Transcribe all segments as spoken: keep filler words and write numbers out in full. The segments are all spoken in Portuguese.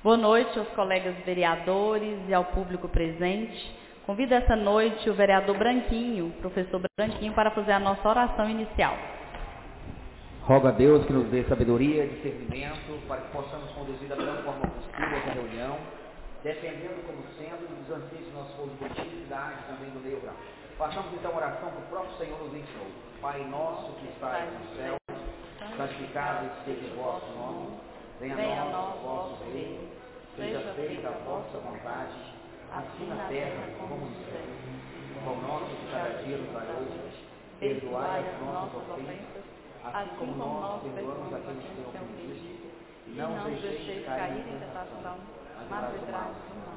Boa noite aos colegas vereadores e ao público presente. Convido essa noite o vereador Branquinho, professor Branquinho, para fazer a nossa oração inicial. Rogo a Deus que nos dê sabedoria e discernimento para que possamos conduzir da melhor forma possível essa reunião, defendendo como sendo os anseios do nosso povo de atividade também do meio rural. Façamos então a oração que o próprio Senhor nos ensinou. Pai nosso que estás no céu, santificado seja o vosso nome, venha a nós o vosso reino, seja feita a vossa vontade, assim na terra como no céu. O pão nosso de cada dia nos dai hoje, perdoai as nossas ofensas, assim como nós perdoamos a quem nos tem ofendido, e não nos deixeis cair em tentação, mas livrai-nos do mal.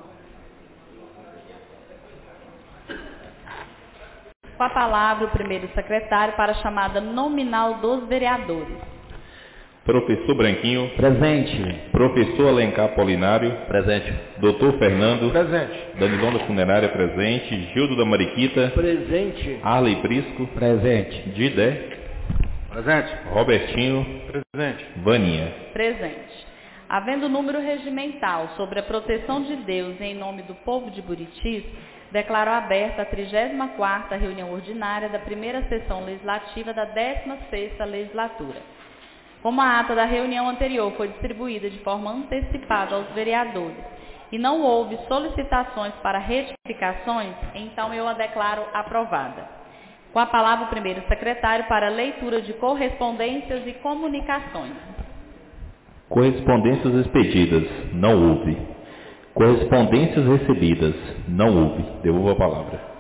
Com a palavra, o primeiro secretário para a chamada nominal dos vereadores. Professor Branquinho. Presente. Professor Alencar Polinário. Presente. Doutor Fernando. Presente. Danilão da Funerária. Presente. Gildo da Mariquita. Presente. Arley Prisco. Presente. Didé. Presente. Robertinho. Presente. Vaninha. Presente. Havendo número regimental sobre a proteção de Deus em nome do povo de Buritis, declaro aberta a trigésima quarta reunião ordinária da primeira sessão legislativa da décima sexta legislatura. Como a ata da reunião anterior foi distribuída de forma antecipada aos vereadores e não houve solicitações para retificações, então eu a declaro aprovada. Com a palavra o primeiro secretário para leitura de correspondências e comunicações. Correspondências expedidas. Não houve. Correspondências recebidas. Não houve. Devolvo a palavra.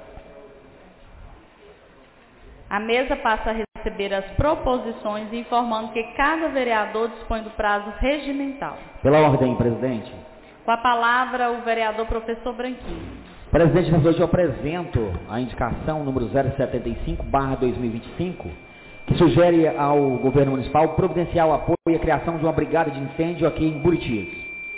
A mesa passa a receber as proposições, informando que cada vereador dispõe do prazo regimental. Pela ordem, presidente. Com a palavra, o vereador professor Branquinho. Presidente, hoje eu apresento a indicação número zero setenta e cinco barra dois mil e vinte e cinco, que sugere ao governo municipal providenciar o apoio e a criação de uma brigada de incêndio aqui em Buritis.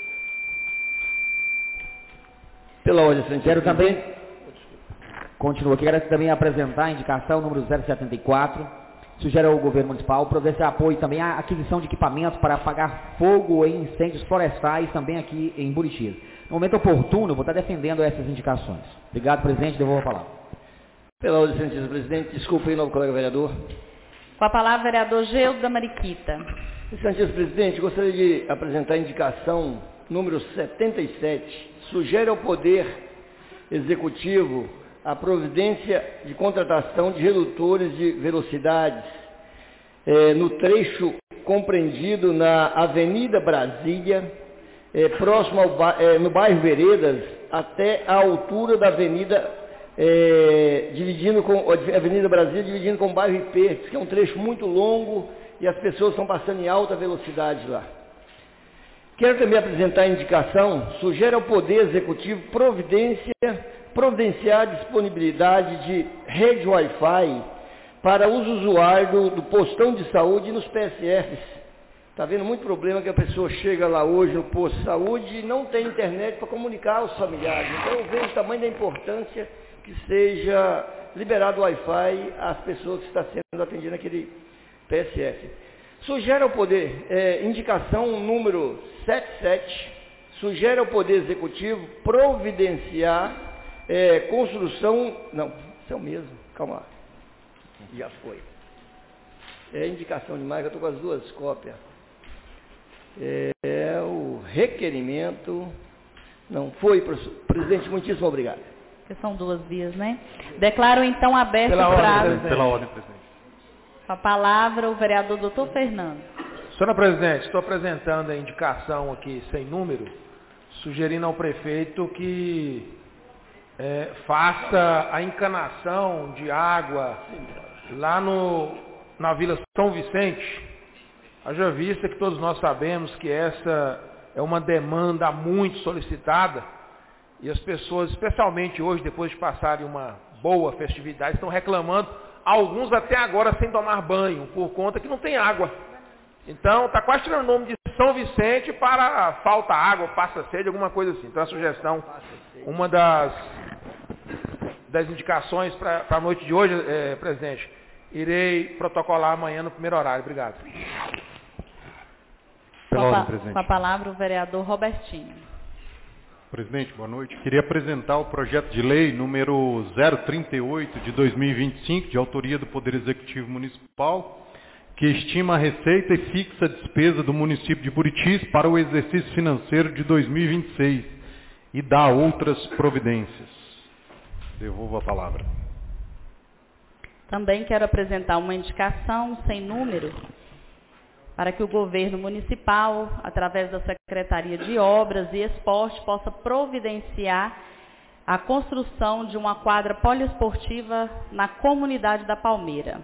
Pela ordem, presidente. Quero também... Continua aqui, quero também apresentar a indicação número zero setenta e quatro, sugere ao governo municipal providenciar apoio também à aquisição de equipamentos para apagar fogo em incêndios florestais também aqui em Buritis. No momento oportuno, eu vou estar defendendo essas indicações. Obrigado, presidente, devolvo a palavra. Pela ordem, senhor presidente, desculpe aí, novo colega vereador. Com a palavra, vereador Gildo da Mariquita. Senhor presidente, gostaria de apresentar a indicação número setenta e sete, sugere ao Poder Executivo a providência de contratação de redutores de velocidades é, no trecho compreendido na Avenida Brasília, é, próximo ao, é, no bairro Veredas, até a altura da Avenida, é, dividindo com, a Avenida Brasília, dividindo com o bairro I P, que é um trecho muito longo e as pessoas estão passando em alta velocidade lá. Quero também apresentar a indicação, sugere ao Poder Executivo providência providenciar a disponibilidade de rede Wi-Fi para os usuários do, do postão de saúde e nos P S Fs. Está havendo muito problema que a pessoa chega lá hoje no posto de saúde e não tem internet para comunicar aos familiares. Então eu vejo o tamanho da importância que seja liberado o Wi-Fi às pessoas que estão sendo atendidas naquele P S F. Sugere ao Poder, é, indicação número setenta e sete, sugere ao Poder Executivo providenciar É, construção, não, isso é o mesmo, calma lá, já foi. É indicação demais, eu estou com as duas cópias. É, é o requerimento, não foi, presidente, muitíssimo obrigado. Que são duas vias, né? Declaro então aberto Pela o prazo. ordem, pela ordem, presidente. Com a palavra, o vereador doutor Fernando. Senhora presidente, estou apresentando a indicação aqui sem número, sugerindo ao prefeito que É, faça a encanação de água lá no, na Vila São Vicente. Haja vista que todos nós sabemos que essa é uma demanda muito solicitada e as pessoas, especialmente hoje, depois de passarem uma boa festividade, estão reclamando, alguns até agora sem tomar banho, por conta que não tem água. Então, está quase tirando o nome de São Vicente para falta água, passa sede, alguma coisa assim. Então, a sugestão, uma das, das indicações para a noite de hoje, é, presidente, irei protocolar amanhã no primeiro horário. Obrigado. Pela com, a, ordem, presidente. com a palavra o vereador Robertinho. Presidente, boa noite. Queria apresentar o projeto de lei número zero trinta e oito de dois mil e vinte e cinco, de autoria do Poder Executivo Municipal, que estima a receita e fixa a despesa do município de Buritis para o exercício financeiro de dois mil e vinte e seis e dá outras providências. Devolvo a palavra. Também quero apresentar uma indicação sem número para que o governo municipal, através da Secretaria de Obras e Esporte, possa providenciar a construção de uma quadra poliesportiva na comunidade da Palmeira.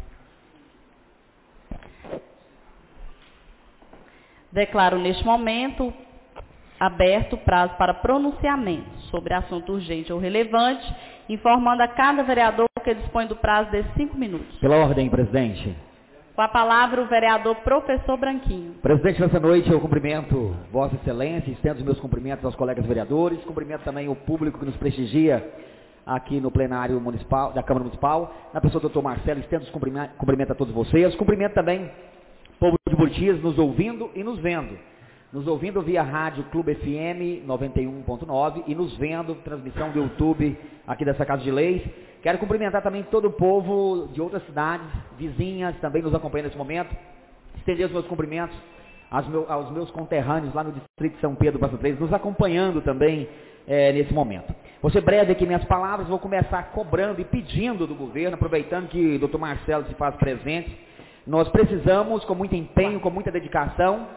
Declaro neste momento aberto o prazo para pronunciamento sobre assunto urgente ou relevante, informando a cada vereador que dispõe do prazo de cinco minutos. Pela ordem, presidente. Com a palavra o vereador Professor Branquinho. Presidente, nessa noite eu cumprimento Vossa Excelência, estendo os meus cumprimentos aos colegas vereadores, cumprimento também o público que nos prestigia aqui no plenário municipal, da Câmara Municipal, na pessoa do doutor Marcelo, estendo os cumprimentos a todos vocês, cumprimento também o povo de Buritis nos ouvindo e nos vendo. Nos ouvindo via rádio Clube F M noventa e um ponto nove e nos vendo, transmissão do YouTube aqui dessa Casa de Leis. Quero cumprimentar também todo o povo de outras cidades, vizinhas, também nos acompanhando nesse momento. Estender os meus cumprimentos aos meus, aos meus conterrâneos lá no Distrito de São Pedro, Passo Três, nos acompanhando também é, nesse momento. Vou ser breve aqui minhas palavras, vou começar cobrando e pedindo do governo, aproveitando que o doutor Marcelo se faz presente. Nós precisamos, com muito empenho, com muita dedicação,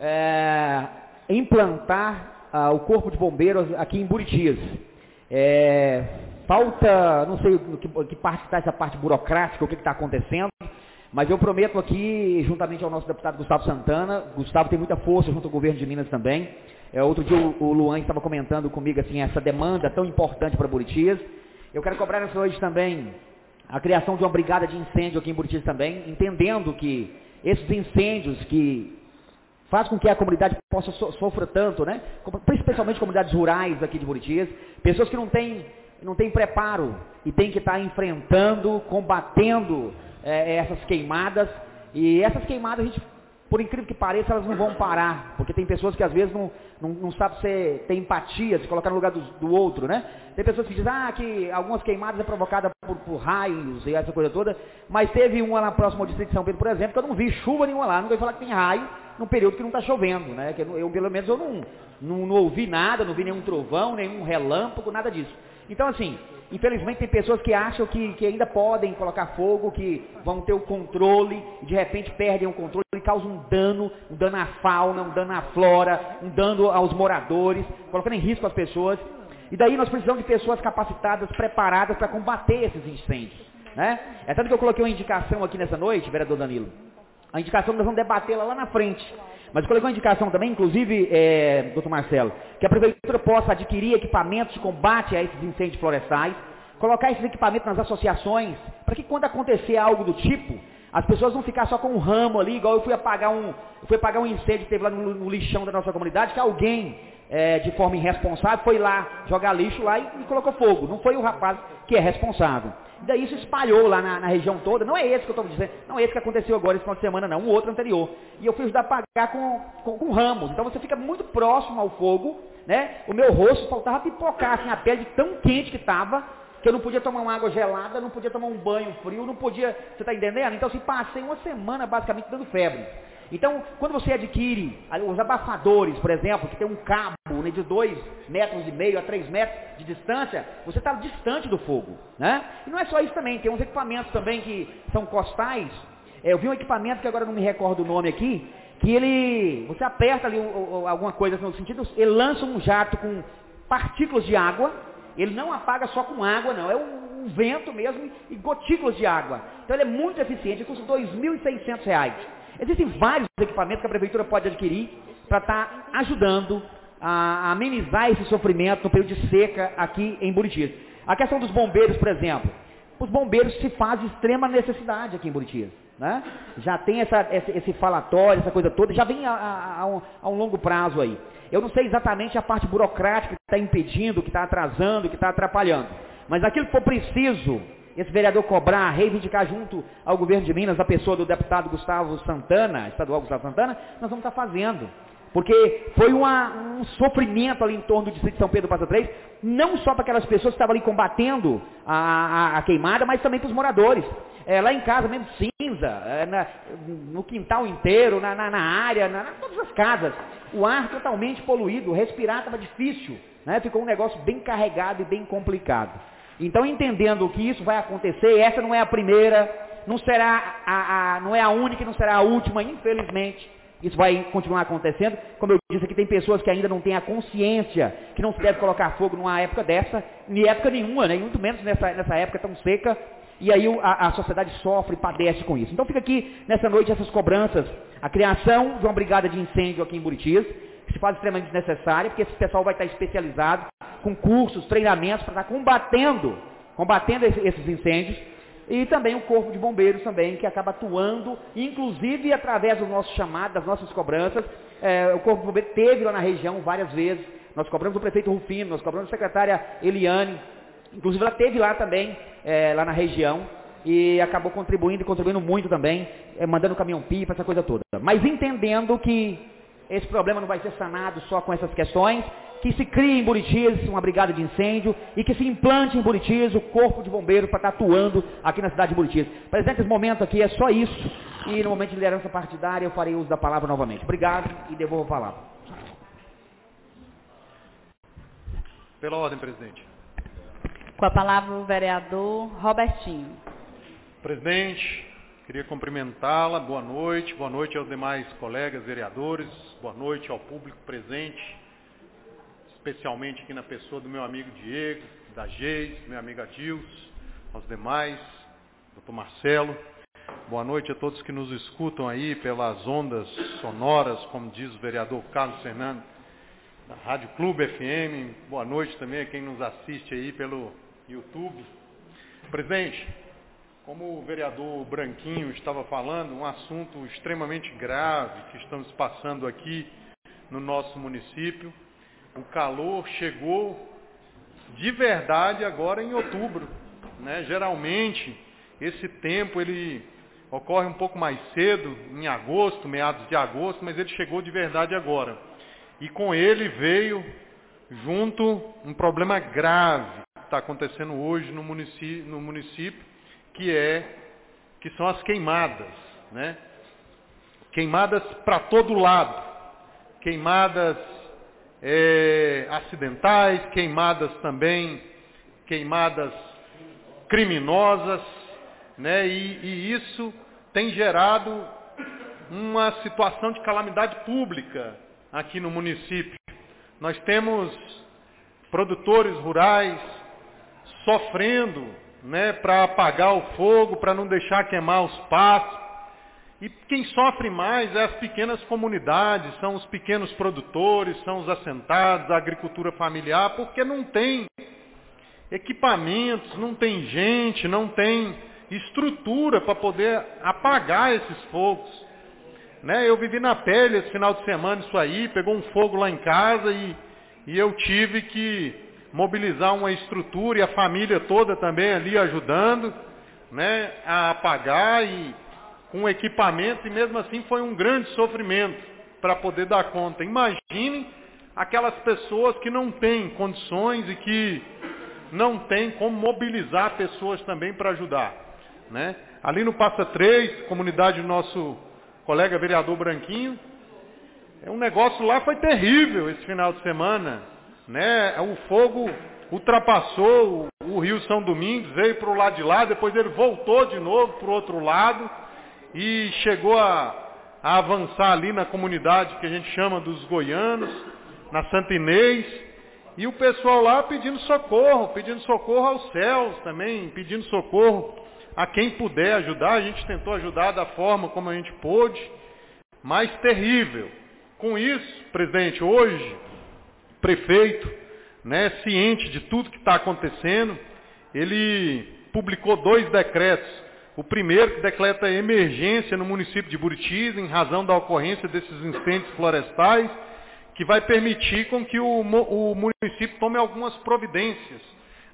é, implantar ah, o Corpo de Bombeiros aqui em Buritis. É, falta, não sei no que, que parte está essa parte burocrática, o que está acontecendo, mas eu prometo aqui, juntamente ao nosso deputado Gustavo Santana, Gustavo tem muita força junto ao governo de Minas também. É, outro dia o, o Luan estava comentando comigo assim, essa demanda tão importante para Buritis. Eu quero cobrar nessa noite também a criação de uma brigada de incêndio aqui em Buritis também, entendendo que esses incêndios que faz com que a comunidade possa so, sofra tanto, né? Principalmente comunidades rurais aqui de Buritis, pessoas que não têm, não têm preparo e têm que estar enfrentando, combatendo é, essas queimadas, e essas queimadas, a gente, por incrível que pareça, elas não vão parar, porque tem pessoas que às vezes não, não, não sabem se ter empatia, se colocar no lugar do, do outro, né? Tem pessoas que dizem, ah, que algumas queimadas é provocada por, por raios e essa coisa toda, mas teve uma lá próximo ao Distrito de São Pedro, por exemplo, que eu não vi chuva nenhuma lá, não veio falar que tem raio num período que não está chovendo, né? Que eu, eu, pelo menos, eu não, não, não ouvi nada, não vi nenhum trovão, nenhum relâmpago, nada disso. Então, assim, infelizmente tem pessoas que acham que, que ainda podem colocar fogo, que vão ter o controle, e de repente perdem o controle e causam um dano, um dano à fauna, um dano à flora, um dano aos moradores, colocando em risco as pessoas. E daí nós precisamos de pessoas capacitadas, preparadas para combater esses incêndios, né? É tanto que eu coloquei uma indicação aqui nessa noite, vereador Danilo. A indicação nós vamos debatê-la lá na frente. Mas eu coloquei uma indicação também, inclusive, é, doutor Marcelo, que a prefeitura possa adquirir equipamentos de combate a esses incêndios florestais, colocar esses equipamentos nas associações, para que quando acontecer algo do tipo, as pessoas não ficar só com um ramo ali, igual eu fui apagar um, eu fui apagar um incêndio que teve lá no, no lixão da nossa comunidade, que alguém, é, de forma irresponsável, foi lá jogar lixo lá e, e colocou fogo. Não foi o rapaz que é responsável. E daí isso espalhou lá na, na região toda. Não é esse que eu estou dizendo, não é esse que aconteceu agora esse final de semana, não, um outro anterior. E eu fui ajudar a apagar com, com, com ramos. Então você fica muito próximo ao fogo, né? O meu rosto faltava pipocar assim, a pele de tão quente que estava, que eu não podia tomar uma água gelada, não podia tomar um banho frio, não podia, você está entendendo? Então assim, passei uma semana basicamente dando febre. Então, quando você adquire os abafadores, por exemplo, que tem um cabo, né, de dois metros e meio a três metros de distância, você está distante do fogo, né? E não é só isso também, tem uns equipamentos também que são costais. É, eu vi um equipamento que agora não me recordo o nome aqui, que ele, você aperta ali o, o, alguma coisa no sentido, ele lança um jato com partículas de água, ele não apaga só com água, não, é um, um vento mesmo e gotículas de água. Então ele é muito eficiente, custa dois mil e seiscentos reais. Existem vários equipamentos que a prefeitura pode adquirir para estar tá ajudando a amenizar esse sofrimento no período de seca aqui em Buritis. A questão dos bombeiros, por exemplo. Os bombeiros se fazem extrema necessidade aqui em Buritis, né? Já tem essa, esse, esse falatório, essa coisa toda, já vem a, a, a, um, a um longo prazo aí. Eu não sei exatamente a parte burocrática que está impedindo, que está atrasando, que está atrapalhando. Mas aquilo que for preciso esse vereador cobrar, reivindicar junto ao governo de Minas, a pessoa do deputado Gustavo Santana, estadual Gustavo Santana, nós vamos estar fazendo. Porque foi uma, um sofrimento ali em torno do distrito de São Pedro do Passa Três, não só para aquelas pessoas que estavam ali combatendo a, a, a queimada, mas também para os moradores. É, lá em casa mesmo, cinza, é, na, no quintal inteiro, na, na, na área, na, em todas as casas. O ar totalmente poluído, respirar estava difícil, né? Ficou um negócio bem carregado e bem complicado. Então, entendendo que isso vai acontecer, essa não é a primeira, não será a, a, não é a única e não será a última, infelizmente. Isso vai continuar acontecendo. Como eu disse aqui, tem pessoas que ainda não têm a consciência que não se deve colocar fogo numa época dessa, em época nenhuma, né? Muito menos nessa, nessa época tão seca. E aí a, a sociedade sofre, padece com isso. Então fica aqui, nessa noite, essas cobranças. A criação de uma brigada de incêndio aqui em Buritis, que se faz extremamente necessária, porque esse pessoal vai estar especializado, com cursos, treinamentos, para estar combatendo, combatendo esses incêndios. E também o Corpo de Bombeiros também, que acaba atuando, inclusive através do nosso chamado, das nossas cobranças. É, o Corpo de Bombeiros teve lá na região várias vezes. Nós cobramos o prefeito Rufino, nós cobramos a secretária Eliane. Inclusive ela teve lá também, é, lá na região, e acabou contribuindo e contribuindo muito também, é, mandando caminhão-pipa, essa coisa toda. Mas entendendo que esse problema não vai ser sanado só com essas questões, que se crie em Buritis uma brigada de incêndio e que se implante em Buritis o Corpo de Bombeiros para estar atuando aqui na cidade de Buritis. Presente esse momento aqui é só isso, e no momento de liderança partidária eu farei uso da palavra novamente. Obrigado e devolvo a palavra. Pela ordem, presidente. Com a palavra o vereador Robertinho. Presidente, queria cumprimentá-la, boa noite, boa noite aos demais colegas vereadores, boa noite ao público presente, especialmente aqui na pessoa do meu amigo Diego, da Geis, meu amigo Adilson, aos demais, doutor Marcelo. Boa noite a todos que nos escutam aí pelas ondas sonoras, como diz o vereador Carlos Fernando, da Rádio Clube F M. Boa noite também a quem nos assiste aí pelo YouTube. Presidente, como o vereador Branquinho estava falando, um assunto extremamente grave que estamos passando aqui no nosso município. O calor chegou de verdade agora em outubro, né? Geralmente esse tempo ele ocorre um pouco mais cedo, em agosto, meados de agosto, mas ele chegou de verdade agora. E com ele veio junto um problema grave que está acontecendo hoje no município, no município que, é, que são as queimadas, né? Queimadas para todo lado, queimadas é, acidentais, queimadas também, queimadas criminosas, né? E, e isso tem gerado uma situação de calamidade pública aqui no município. Nós temos produtores rurais sofrendo, né, para apagar o fogo, para não deixar queimar os pastos. E quem sofre mais é as pequenas comunidades, são os pequenos produtores, são os assentados, a agricultura familiar, porque não tem equipamentos, não tem gente, não tem estrutura para poder apagar esses fogos. Né? Eu vivi na pele esse final de semana isso aí, pegou um fogo lá em casa e, e eu tive que mobilizar uma estrutura e a família toda também ali ajudando, né, a apagar e com equipamento, e mesmo assim foi um grande sofrimento para poder dar conta. Imaginem aquelas pessoas que não têm condições e que não têm como mobilizar pessoas também para ajudar. Né? Ali no Passa Três, comunidade do nosso colega vereador Branquinho, é um negócio lá foi terrível esse final de semana. Né? O fogo ultrapassou o, o Rio São Domingos, veio para o lado de lá, depois ele voltou de novo para o outro lado e chegou a, a avançar ali na comunidade que a gente chama dos goianos, na Santa Inês, e o pessoal lá pedindo socorro, pedindo socorro aos céus também, pedindo socorro a quem puder ajudar. A gente tentou ajudar da forma como a gente pôde, mas terrível. Com isso, presidente, hoje, prefeito, né, ciente de tudo que está acontecendo, ele publicou dois decretos. O primeiro que decreta emergência no município de Buritis, em razão da ocorrência desses incêndios florestais, que vai permitir com que o, o município tome algumas providências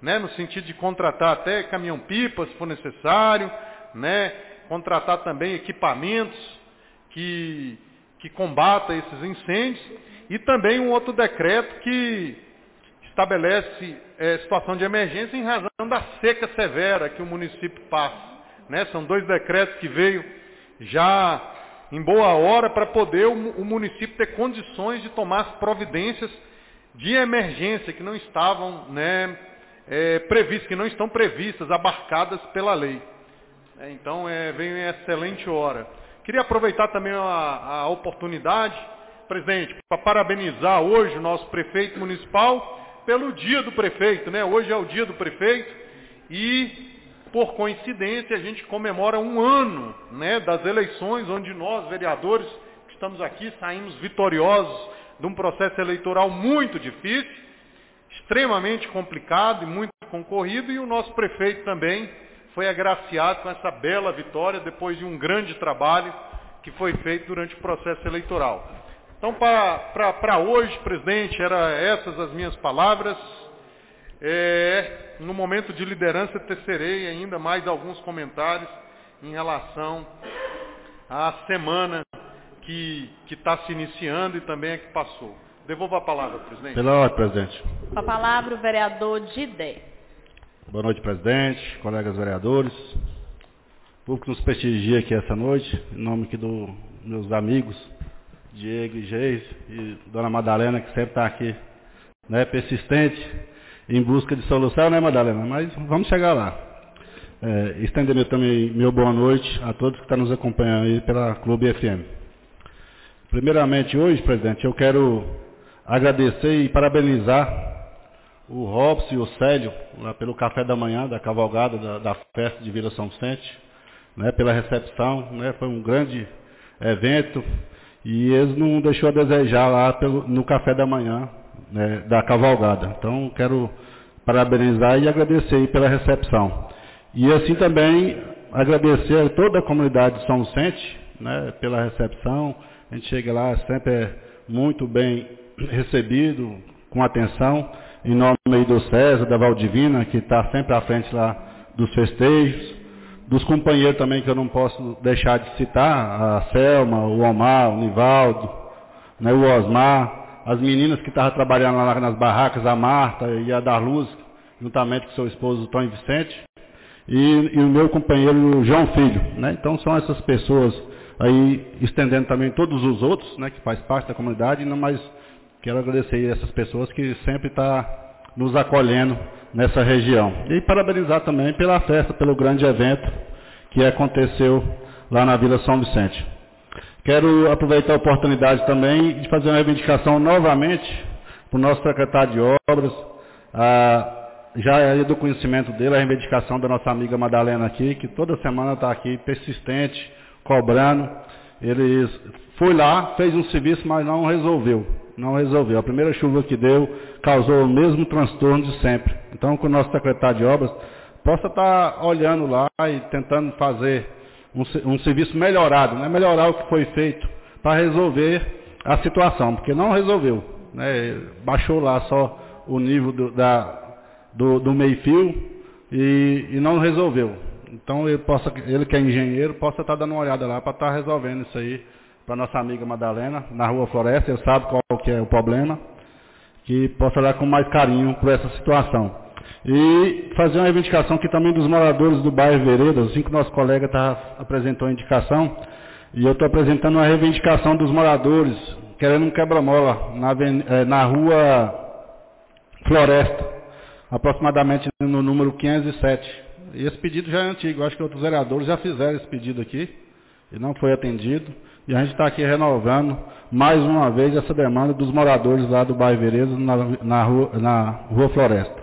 né, no sentido de contratar até caminhão-pipa, se for necessário, né, contratar também equipamentos que, que combatam esses incêndios, e também um outro decreto que estabelece é, situação de emergência em razão da seca severa que o município passa. Né? São dois decretos que veio já em boa hora para poder o, o município ter condições de tomar as providências de emergência que não estavam, né, é, previstas, que não estão previstas, abarcadas pela lei. É, então é, veio em excelente hora. Queria aproveitar também a, a oportunidade, presidente, para parabenizar hoje o nosso prefeito municipal pelo dia do prefeito, né? Hoje é o dia do prefeito e, por coincidência, a gente comemora um ano, né, das eleições, onde nós, vereadores, que estamos aqui, saímos vitoriosos de um processo eleitoral muito difícil, extremamente complicado e muito concorrido, e o nosso prefeito também foi agraciado com essa bela vitória depois de um grande trabalho que foi feito durante o processo eleitoral. Então, para hoje, presidente, eram essas as minhas palavras. É, no momento de liderança, tecerei ainda mais alguns comentários em relação à semana que está se iniciando e também a que passou. Devolvo a palavra, presidente. Pela ordem, presidente. Com a palavra, o vereador Didé. Boa noite, presidente, colegas vereadores. O público nos prestigia aqui essa noite, em nome aqui dos meus amigos, Diego e Geis, e Dona Madalena, que sempre está aqui, né, persistente, em busca de solução, né, Madalena? Mas vamos chegar lá. É, estender meu, também meu boa noite a todos que estão nos acompanhando aí pela Clube F M. Primeiramente, hoje, presidente, eu quero agradecer e parabenizar o Robson e o Célio, lá pelo café da manhã, da cavalgada, da, da festa de Vila São Vicente, né, pela recepção, né, foi um grande evento, e eles não deixou a desejar lá pelo, no café da manhã, né, da cavalgada. Então, quero parabenizar e agradecer aí pela recepção. E assim também agradecer a toda a comunidade de São Vicente, né, pela recepção. A gente chega lá, sempre é muito bem recebido, com atenção, em nome aí do César, da Valdivina, que está sempre à frente lá dos festejos, dos companheiros também que eu não posso deixar de citar, a Selma, o Omar, o Nivaldo, né, o Osmar, as meninas que estavam trabalhando lá nas barracas, a Marta e a Darluz, juntamente com seu esposo, o Tony Vicente, e, e o meu companheiro João Filho, né? Então são essas pessoas aí, estendendo também todos os outros, né, que faz parte da comunidade, não mais quero agradecer a essas pessoas que sempre estão nos acolhendo nessa região. E parabenizar também pela festa, pelo grande evento que aconteceu lá na Vila São Vicente. Quero aproveitar a oportunidade também de fazer uma reivindicação novamente para o nosso secretário de obras. Ah, já é do conhecimento dele a reivindicação da nossa amiga Madalena aqui, que toda semana está aqui persistente, cobrando. Ele foi lá, fez um serviço, mas não resolveu. Não resolveu. A primeira chuva que deu causou o mesmo transtorno de sempre. Então, que o nosso secretário de obras possa estar olhando lá e tentando fazer um, um serviço melhorado, né? Melhorar o que foi feito para resolver a situação, porque não resolveu, né? Baixou lá só o nível do, da, do, do meio-fio e, e não resolveu. Então, ele, possa, ele que é engenheiro, possa estar dando uma olhada lá para estar resolvendo isso aí para nossa amiga Madalena, na Rua Floresta. Ele sabe qual que é o problema, que possa olhar com mais carinho por essa situação. E fazer uma reivindicação aqui também dos moradores do bairro Veredas, assim que o nosso colega tá, apresentou a indicação, e eu estou apresentando uma reivindicação dos moradores, querendo um quebra-mola na, na Rua Floresta, aproximadamente no número quinhentos e sete. E esse pedido já é antigo, acho que outros vereadores já fizeram esse pedido aqui, e não foi atendido. E a gente está aqui renovando mais uma vez essa demanda dos moradores lá do bairro Veredas, na, na, rua, na Rua Floresta.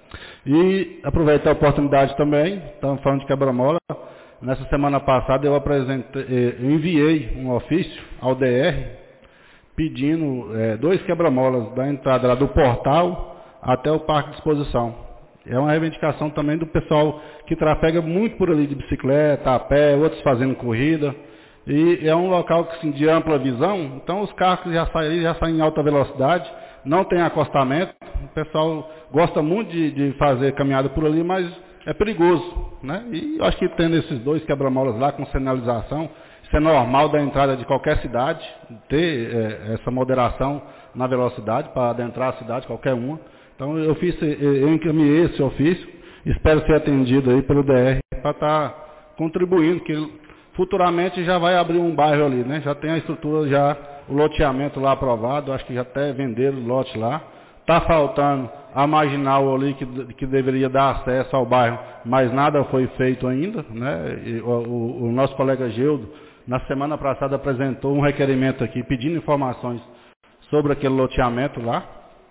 E aproveitar a oportunidade também, estamos falando de quebra-mola. Nessa semana passada eu, apresentei, eu enviei um ofício ao D R pedindo é, dois quebra-molas da entrada lá do portal até o parque de exposição. É uma reivindicação também do pessoal que trafega muito por ali de bicicleta, a pé, outros fazendo corrida. E é um local que, assim, de ampla visão, então os carros que já saem ali já saem em alta velocidade, não tem acostamento, o pessoal gosta muito de, de fazer caminhada por ali, mas é perigoso, né? E eu acho que tendo esses dois quebra-molas lá com sinalização, isso é normal da entrada de qualquer cidade, ter é, essa moderação na velocidade para adentrar a cidade, qualquer uma. Então eu fiz, eu encaminhei esse ofício, espero ser atendido aí pelo D R para estar contribuindo, que futuramente já vai abrir um bairro ali, né? Já tem a estrutura, já o loteamento lá aprovado, acho que já até venderam o lote lá. Está faltando a marginal ali que, que deveria dar acesso ao bairro, mas nada foi feito ainda, né? E o, o, o nosso colega Geudo, na semana passada, apresentou um requerimento aqui pedindo informações sobre aquele loteamento lá.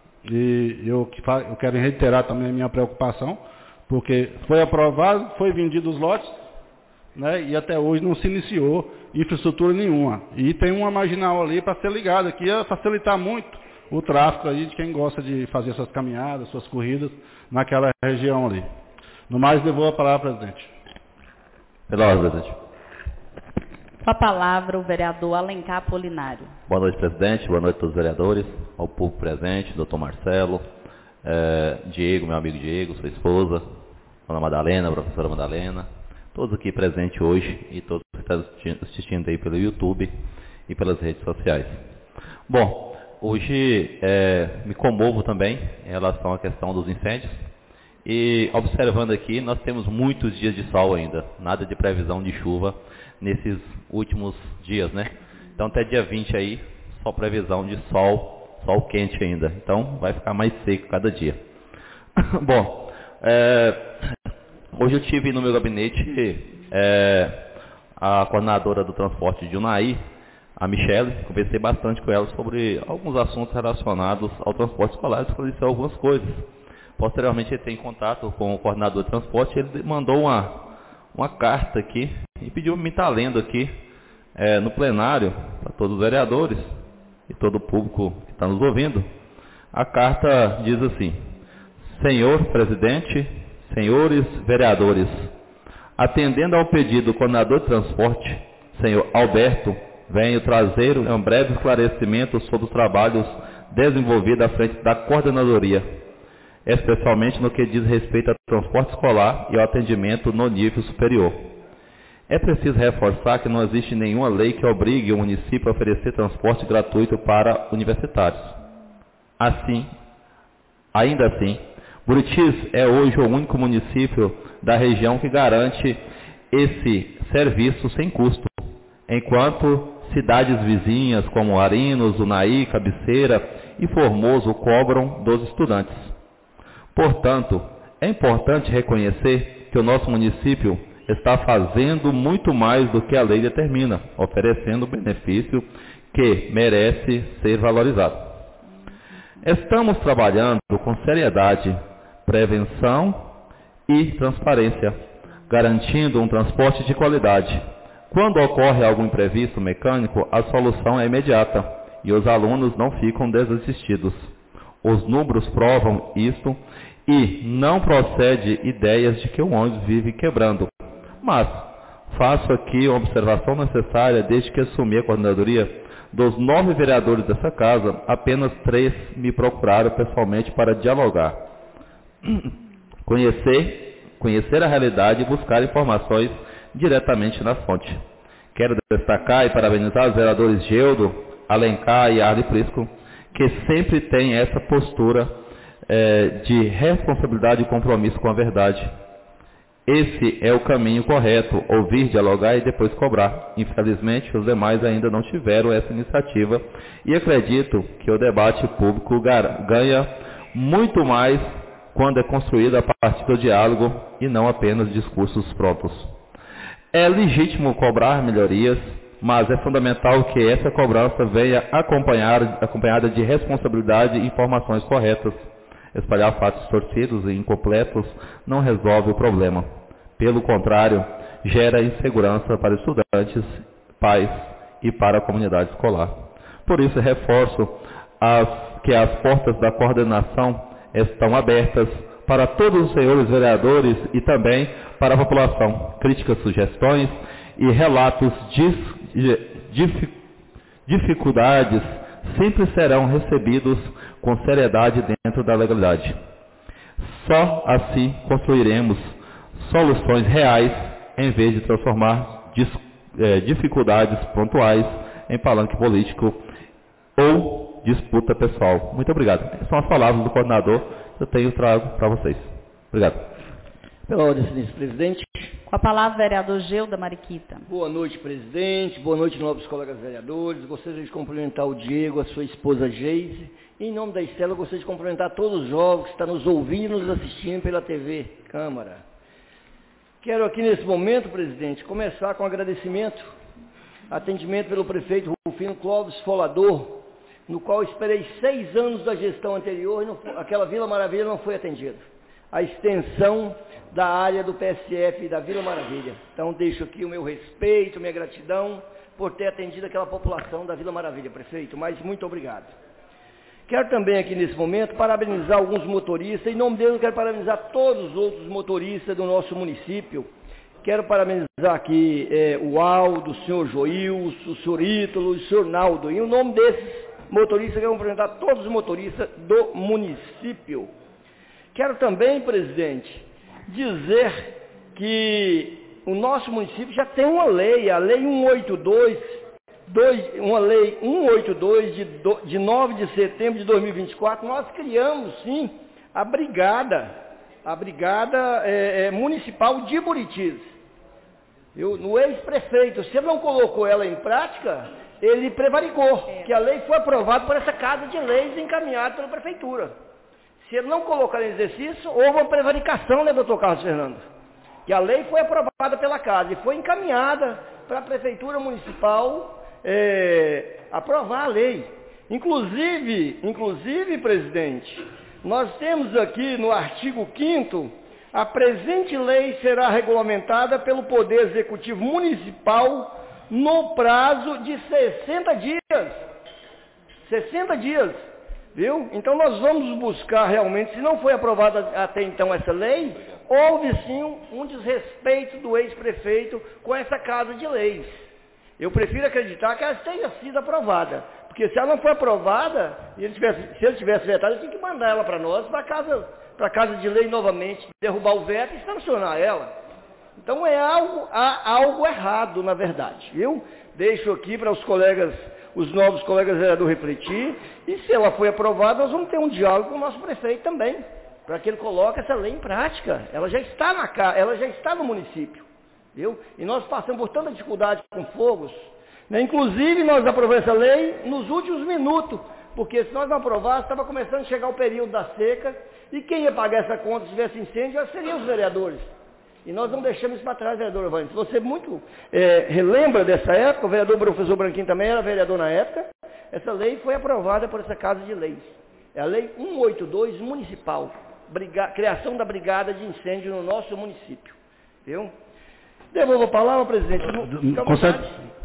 E eu, eu quero reiterar também a minha preocupação, porque foi aprovado, foi vendido os lotes, né, e até hoje não se iniciou infraestrutura nenhuma. E tem uma marginal ali para ser ligada, que ia facilitar muito o tráfego aí de quem gosta de fazer suas caminhadas, suas corridas naquela região ali. No mais, devolvo a palavra, presidente. Pela ordem, presidente. Com a palavra, o vereador Alencar Apolinário. Boa noite, presidente. Boa noite a todos os vereadores, ao público presente, doutor Marcelo, eh, Diego, meu amigo Diego, sua esposa, dona Madalena, professora Madalena, todos aqui presentes hoje e todos que estão assistindo aí pelo YouTube e pelas redes sociais. Bom, hoje eh, me comovo também em relação à questão dos incêndios e observando aqui, nós temos muitos dias de sol ainda, nada de previsão de chuva nesses últimos dias, né? Então até dia vinte aí, só previsão de sol, sol quente ainda. Então vai ficar mais seco cada dia. Bom, é, hoje eu tive no meu gabinete é, a coordenadora do transporte de Unai, a Michele, conversei bastante com ela sobre alguns assuntos relacionados ao transporte escolar, esclareceu algumas coisas. Posteriormente ele tem contato com o coordenador de transporte, ele mandou uma uma carta aqui e pediu me estar lendo aqui é, no plenário para todos os vereadores e todo o público que está nos ouvindo. A carta diz assim: Senhor presidente, senhores vereadores, atendendo ao pedido do coordenador de transporte, senhor Alberto, venho trazer um breve esclarecimento sobre os trabalhos desenvolvidos à frente da coordenadoria, especialmente no que diz respeito ao transporte escolar e ao atendimento no nível superior. É preciso reforçar que não existe nenhuma lei que obrigue o município a oferecer transporte gratuito para universitários. Assim, ainda assim, Buritis é hoje o único município da região que garante esse serviço sem custo, enquanto cidades vizinhas como Arinos, Unai, Cabeceira e Formoso cobram dos estudantes. Portanto, é importante reconhecer que o nosso município está fazendo muito mais do que a lei determina, oferecendo benefício que merece ser valorizado. Estamos trabalhando com seriedade, prevenção e transparência, garantindo um transporte de qualidade. Quando ocorre algum imprevisto mecânico, a solução é imediata e os alunos não ficam desassistidos. Os números provam isto e não procede ideias de que o ônibus vive quebrando. Mas faço aqui uma observação necessária. Desde que assumi a coordenadoria, dos nove vereadores dessa casa, apenas três me procuraram pessoalmente para dialogar, conhecer, conhecer a realidade e buscar informações diretamente na fonte. Quero destacar e parabenizar os vereadores Geudo, Alencar e Arne Prisco, que sempre têm essa postura é, de responsabilidade e compromisso com a verdade. Esse é o caminho correto, ouvir, dialogar e depois cobrar. Infelizmente, os demais ainda não tiveram essa iniciativa e acredito que o debate público ganha muito mais quando é construído a partir do diálogo e não apenas discursos prontos. É legítimo cobrar melhorias, mas é fundamental que essa cobrança venha acompanhar, acompanhada de responsabilidade e informações corretas. Espalhar fatos torcidos e incompletos não resolve o problema. Pelo contrário, gera insegurança para estudantes, pais e para a comunidade escolar. Por isso, reforço as, que as portas da coordenação estão abertas para todos os senhores vereadores e também para a população. Críticas, sugestões e relatos de dif, dificuldades sempre serão recebidos com seriedade dentro da legalidade. Só assim construiremos soluções reais, em vez de transformar dis, é, dificuldades pontuais em palanque político ou disputa pessoal. Muito obrigado. São as palavras do coordenador que eu tenho trago para vocês. Obrigado. Pela ordem, senhor presidente. Com a palavra, vereador Geuda Mariquita. Boa noite, presidente. Boa noite, nobres colegas vereadores. Gostaria de cumprimentar o Diego, a sua esposa Geise. Em nome da Estela, gostaria de cumprimentar todos os jovens que estão nos ouvindo e nos assistindo pela T V Câmara. Quero aqui nesse momento, presidente, começar com agradecimento, atendimento pelo prefeito Rufino Clóvis Folador, no qual esperei seis anos da gestão anterior e não, aquela Vila Maravilha não foi atendida. A extensão da área do P S F da Vila Maravilha. Então, deixo aqui o meu respeito, minha gratidão por ter atendido aquela população da Vila Maravilha, prefeito, mas muito obrigado. Quero também aqui nesse momento parabenizar alguns motoristas, em nome deles eu quero parabenizar todos os outros motoristas do nosso município. Quero parabenizar aqui é, o Aldo, o senhor Joilson, o senhor Ítalo, o senhor Naldo. Em nome desses motoristas, eu quero cumprimentar todos os motoristas do município. Quero também, presidente, dizer que o nosso município já tem uma lei, a Lei cento e oitenta e dois, dois, uma Lei cento e oitenta e dois de, de nove de setembro de dois mil e vinte e quatro, nós criamos, sim, a Brigada, a Brigada é, é, Municipal de Buritis. Eu, no ex-prefeito, se ele não colocou ela em prática, ele prevaricou, que a lei foi aprovada por essa Casa de Leis encaminhada pela Prefeitura. Se ele não colocar em exercício, houve uma prevaricação, né, doutor Carlos Fernando? Que a lei foi aprovada pela Casa e foi encaminhada para a Prefeitura Municipal é, aprovar a lei. Inclusive, inclusive, presidente, nós temos aqui no artigo quinto, a presente lei será regulamentada pelo Poder Executivo Municipal no prazo de sessenta dias. sessenta dias. Viu? Então nós vamos buscar realmente, se não foi aprovada até então essa lei, houve sim um, um desrespeito do ex-prefeito com essa Casa de Leis. Eu prefiro acreditar que ela tenha sido aprovada, porque se ela não foi aprovada, e ele tivesse, se ele tivesse vetado, ele tinha que mandar ela para nós, para a casa, para a Casa de Lei novamente, derrubar o veto e sancionar ela. Então é algo, há algo errado, na verdade, viu? Deixo aqui para os colegas, os novos colegas vereadores refletir, e se ela foi aprovada, nós vamos ter um diálogo com o nosso prefeito também, para que ele coloque essa lei em prática. Ela já está na ela já está no município, viu? E nós passamos por tanta dificuldade com fogos, né? Inclusive nós aprovamos essa lei nos últimos minutos, porque se nós não aprovássemos, estava começando a chegar o período da seca, e quem ia pagar essa conta se tivesse incêndio, seriam os vereadores. E nós não deixamos isso para trás, vereador Evandro. Se você muito é, relembra dessa época, o vereador professor Branquinho também era vereador na época, essa lei foi aprovada por essa Casa de Leis. É a Lei cento e oitenta e dois municipal, briga, criação da Brigada de Incêndio no nosso município. Viu? Devolvo a palavra, presidente. Concede...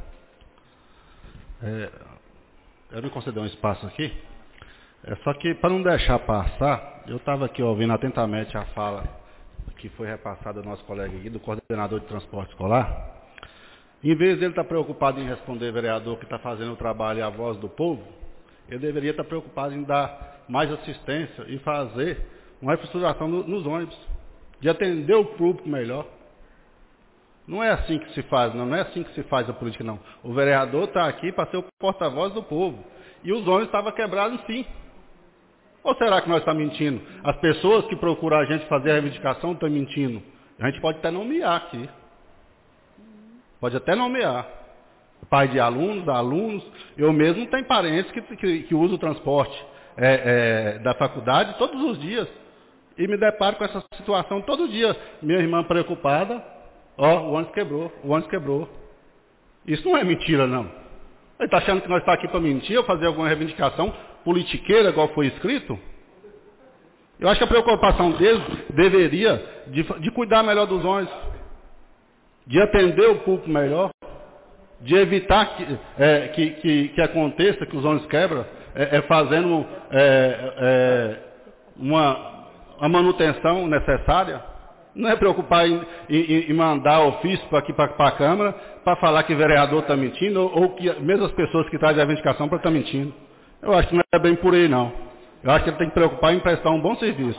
É, eu me conceder um espaço aqui. É só que, para não deixar passar, eu estava aqui ouvindo atentamente a fala que foi repassada ao nosso colega aqui, do coordenador de transporte escolar. Em vez dele estar preocupado em responder vereador que está fazendo o trabalho e a voz do povo, ele deveria estar preocupado em dar mais assistência e fazer uma reestruturação no, nos ônibus, de atender o público melhor. Não é assim que se faz, não, não é assim que se faz a política, não. O vereador está aqui para ser o porta-voz do povo. E os ônibus estavam quebrados, sim. Ou será que nós estamos mentindo? As pessoas que procuram a gente fazer a reivindicação estão mentindo. A gente pode até nomear aqui. Pode até nomear. Pai de alunos, alunos. Eu mesmo tenho parentes que, que, que usam o transporte é, é, da faculdade todos os dias. E me deparo com essa situação todo dia. Minha irmã preocupada. Ó, o ônibus quebrou, o ônibus quebrou. Isso não é mentira, não. Ele está achando que nós estamos aqui para mentir ou fazer alguma reivindicação politiqueira, igual foi escrito? Eu acho que a preocupação deles deveria de, de cuidar melhor dos ônibus, de atender o público melhor, de evitar que, é, que, que, que aconteça que os ônibus quebram, é, é fazendo é, é, uma, uma manutenção necessária. Não é preocupar em, em, em mandar ofício para aqui para a Câmara para falar que o vereador está mentindo, ou, ou que mesmo as pessoas que trazem a reivindicação para estar mentindo. Eu acho que não é bem por aí, não. Eu acho que ele tem que preocupar em prestar um bom serviço.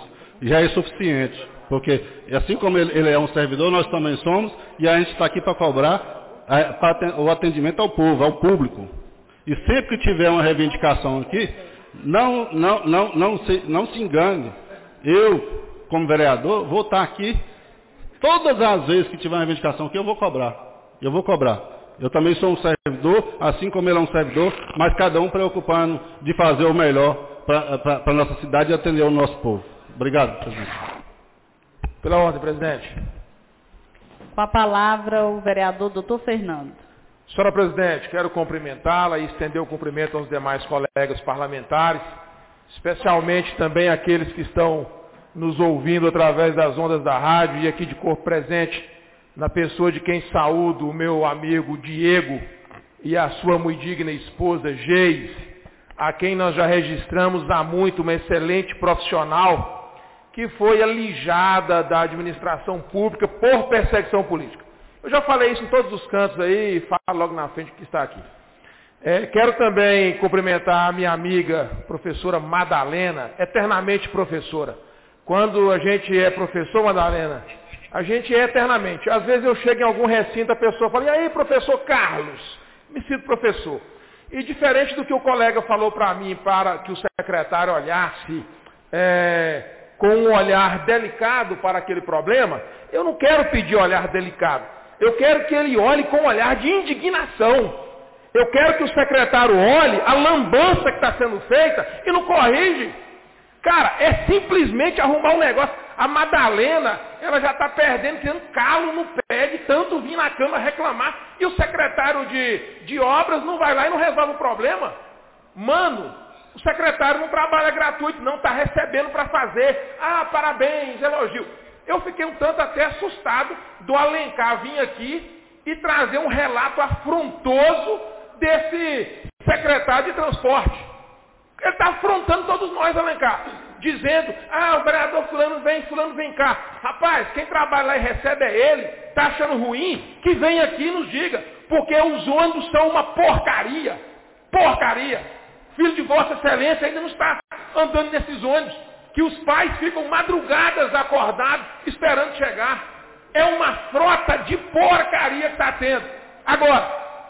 já é suficiente. Porque assim como ele, ele é um servidor, nós também somos, e a gente está aqui para cobrar a, pra, o atendimento ao povo, ao público. E sempre que tiver uma reivindicação aqui, não, não, não, não, se, não se engane. Eu, como vereador, vou estar aqui, todas as vezes que tiver uma reivindicação aqui, eu vou cobrar. Eu vou cobrar. Eu também sou um servidor, assim como ele é um servidor, mas cada um preocupando de fazer o melhor para a nossa cidade e atender o nosso povo. Obrigado, presidente. Pela ordem, presidente. Com a palavra, o vereador doutor Fernando. Senhora presidente, quero cumprimentá-la e estender o cumprimento aos demais colegas parlamentares, especialmente também aqueles que estão nos ouvindo através das ondas da rádio e aqui de corpo presente, na pessoa de quem saúdo o meu amigo Diego e a sua muito digna esposa Geis, a quem nós já registramos há muito uma excelente profissional, que foi alijada da administração pública por perseguição política. Eu já falei isso em todos os cantos aí, e falo logo na frente que está aqui. É, quero também cumprimentar a minha amiga, professora Madalena, eternamente professora. Quando a gente é professor, Madalena, a gente é eternamente. Às vezes eu chego em algum recinto, a pessoa fala, e aí, professor Carlos? Me sinto professor. E diferente do que o colega falou para mim, para que o secretário olhasse, é, com um olhar delicado para aquele problema, eu não quero pedir olhar delicado. Eu quero que ele olhe com um olhar de indignação. Eu quero que o secretário olhe a lambança que está sendo feita e não corrige. Cara, é simplesmente arrumar um negócio. A Madalena, ela já está perdendo, tendo calo no pé de tanto vir na Câmara reclamar. E o secretário de, de obras não vai lá e não resolve o problema. Mano, o secretário não trabalha gratuito, não, está recebendo para fazer. Ah, parabéns, elogio. Eu fiquei um tanto até assustado do Alencar vir aqui e trazer um relato afrontoso desse secretário de transporte. Ele está afrontando todos nós, Alencar, dizendo, ah, o vereador fulano vem, fulano vem cá. Rapaz, quem trabalha lá e recebe é ele, está achando ruim, que vem aqui e nos diga, porque os ônibus são uma porcaria, porcaria. Filho de Vossa Excelência ainda não está andando nesses ônibus, que os pais ficam madrugadas acordados, esperando chegar. É uma frota de porcaria que está tendo. Agora,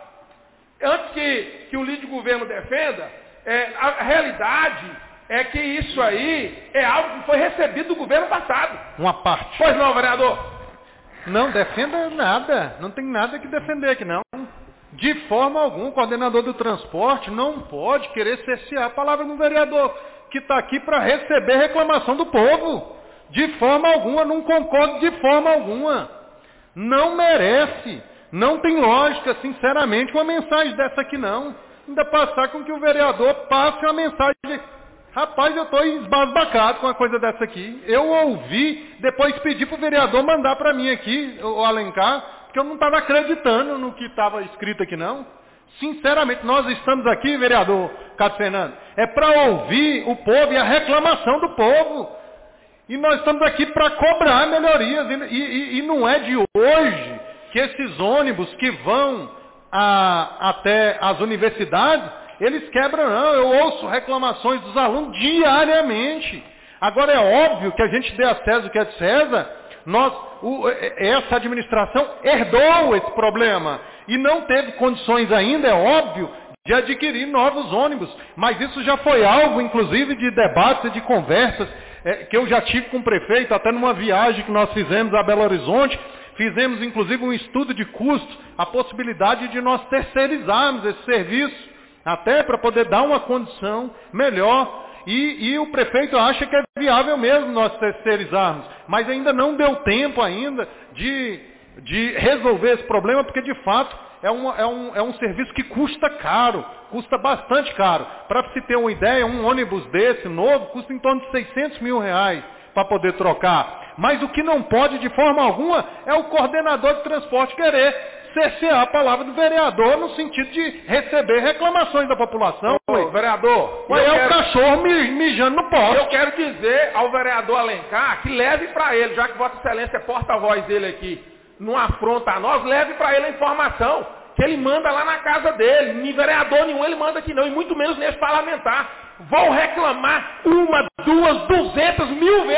antes que, que o líder de governo defenda, é, a, a realidade é que isso aí é algo que foi recebido do governo passado. Uma parte. Pois não, vereador? Não defenda nada, não tem nada que defender aqui não. De forma alguma, o coordenador do transporte não pode querer cercear a palavra do vereador, que está aqui para receber reclamação do povo. De forma alguma, não concordo de forma alguma. Não merece, não tem lógica, sinceramente, uma mensagem dessa aqui não. Ainda passar com que o vereador passe uma mensagem. Rapaz, eu estou esbasbacado com uma coisa dessa aqui. Eu ouvi, depois pedi para o vereador mandar para mim aqui, o Alencar, porque eu não estava acreditando no que estava escrito aqui não. Sinceramente, nós estamos aqui, vereador Cássio Fernando, é para ouvir o povo e a reclamação do povo. E nós estamos aqui para cobrar melhorias. E, e, e não é de hoje que esses ônibus que vão a, até as universidades, eles quebram não. Eu ouço reclamações dos alunos diariamente. Agora é óbvio que a gente dê a César o que é de César. Nós, o, essa administração herdou esse problema e não teve condições ainda, é óbvio, de adquirir novos ônibus. Mas isso já foi alvo, inclusive, de debates e de conversas é, que eu já tive com o prefeito, até numa viagem que nós fizemos a Belo Horizonte. Fizemos, inclusive, um estudo de custo, a possibilidade de nós terceirizarmos esse serviço, até para poder dar uma condição melhor. E, e o prefeito acha que é viável mesmo nós terceirizarmos, mas ainda não deu tempo ainda de, de resolver esse problema, porque de fato é, uma, é, um, é um serviço que custa caro, custa bastante caro. Para se ter uma ideia, um ônibus desse novo custa em torno de seiscentos mil reais para poder trocar. Mas o que não pode de forma alguma é o coordenador de transporte querer cercear a palavra do vereador no sentido de receber reclamações da população. Ô, vereador, Mas é quero... o cachorro mijando no poste. Eu quero dizer ao vereador Alencar que leve para ele, já que Vossa Excelência é porta-voz dele aqui, não afronta a nós, leve para ele a informação que ele manda lá na casa dele. Nem vereador nenhum ele manda aqui não, e muito menos nesse parlamentar. Vou reclamar uma, duas, duzentas, mil vezes, se for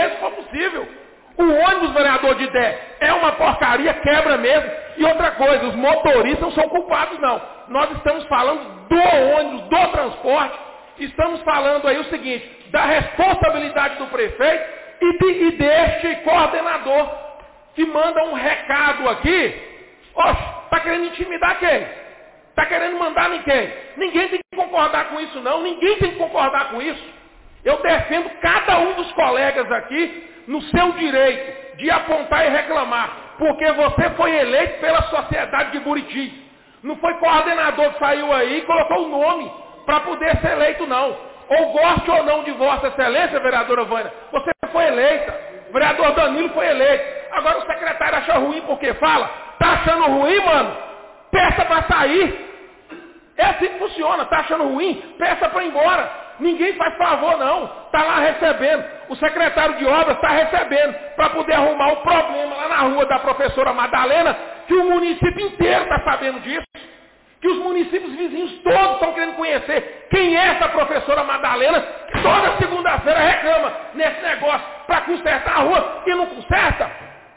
possível. O ônibus, vereador de Dé, é uma porcaria, quebra mesmo. E outra coisa, os motoristas não são culpados, não. Nós estamos falando do ônibus, do transporte. Estamos falando aí o seguinte, da responsabilidade do prefeito e, de, e deste coordenador que manda um recado aqui. Oxe, está querendo intimidar quem? Está querendo mandar em quem? Ninguém tem que concordar com isso, não. Ninguém tem que concordar com isso. Eu defendo cada um dos colegas aqui no seu direito de apontar e reclamar, porque você foi eleito pela sociedade de Buriti. Não foi coordenador que saiu aí e colocou o nome para poder ser eleito, não. Ou goste ou não de Vossa Excelência, vereadora Vânia, você foi eleita. O vereador Danilo foi eleito. Agora o secretário acha ruim porque fala, tá achando ruim, mano? Peça para sair. É assim que funciona, tá achando ruim? Peça para ir embora. Ninguém faz favor, não. Está lá recebendo. O secretário de obras está recebendo para poder arrumar o problema lá na rua da professora Madalena, que o município inteiro está sabendo disso. Que os municípios vizinhos todos estão querendo conhecer quem é essa professora Madalena, que toda segunda-feira reclama nesse negócio para consertar a rua e não conserta.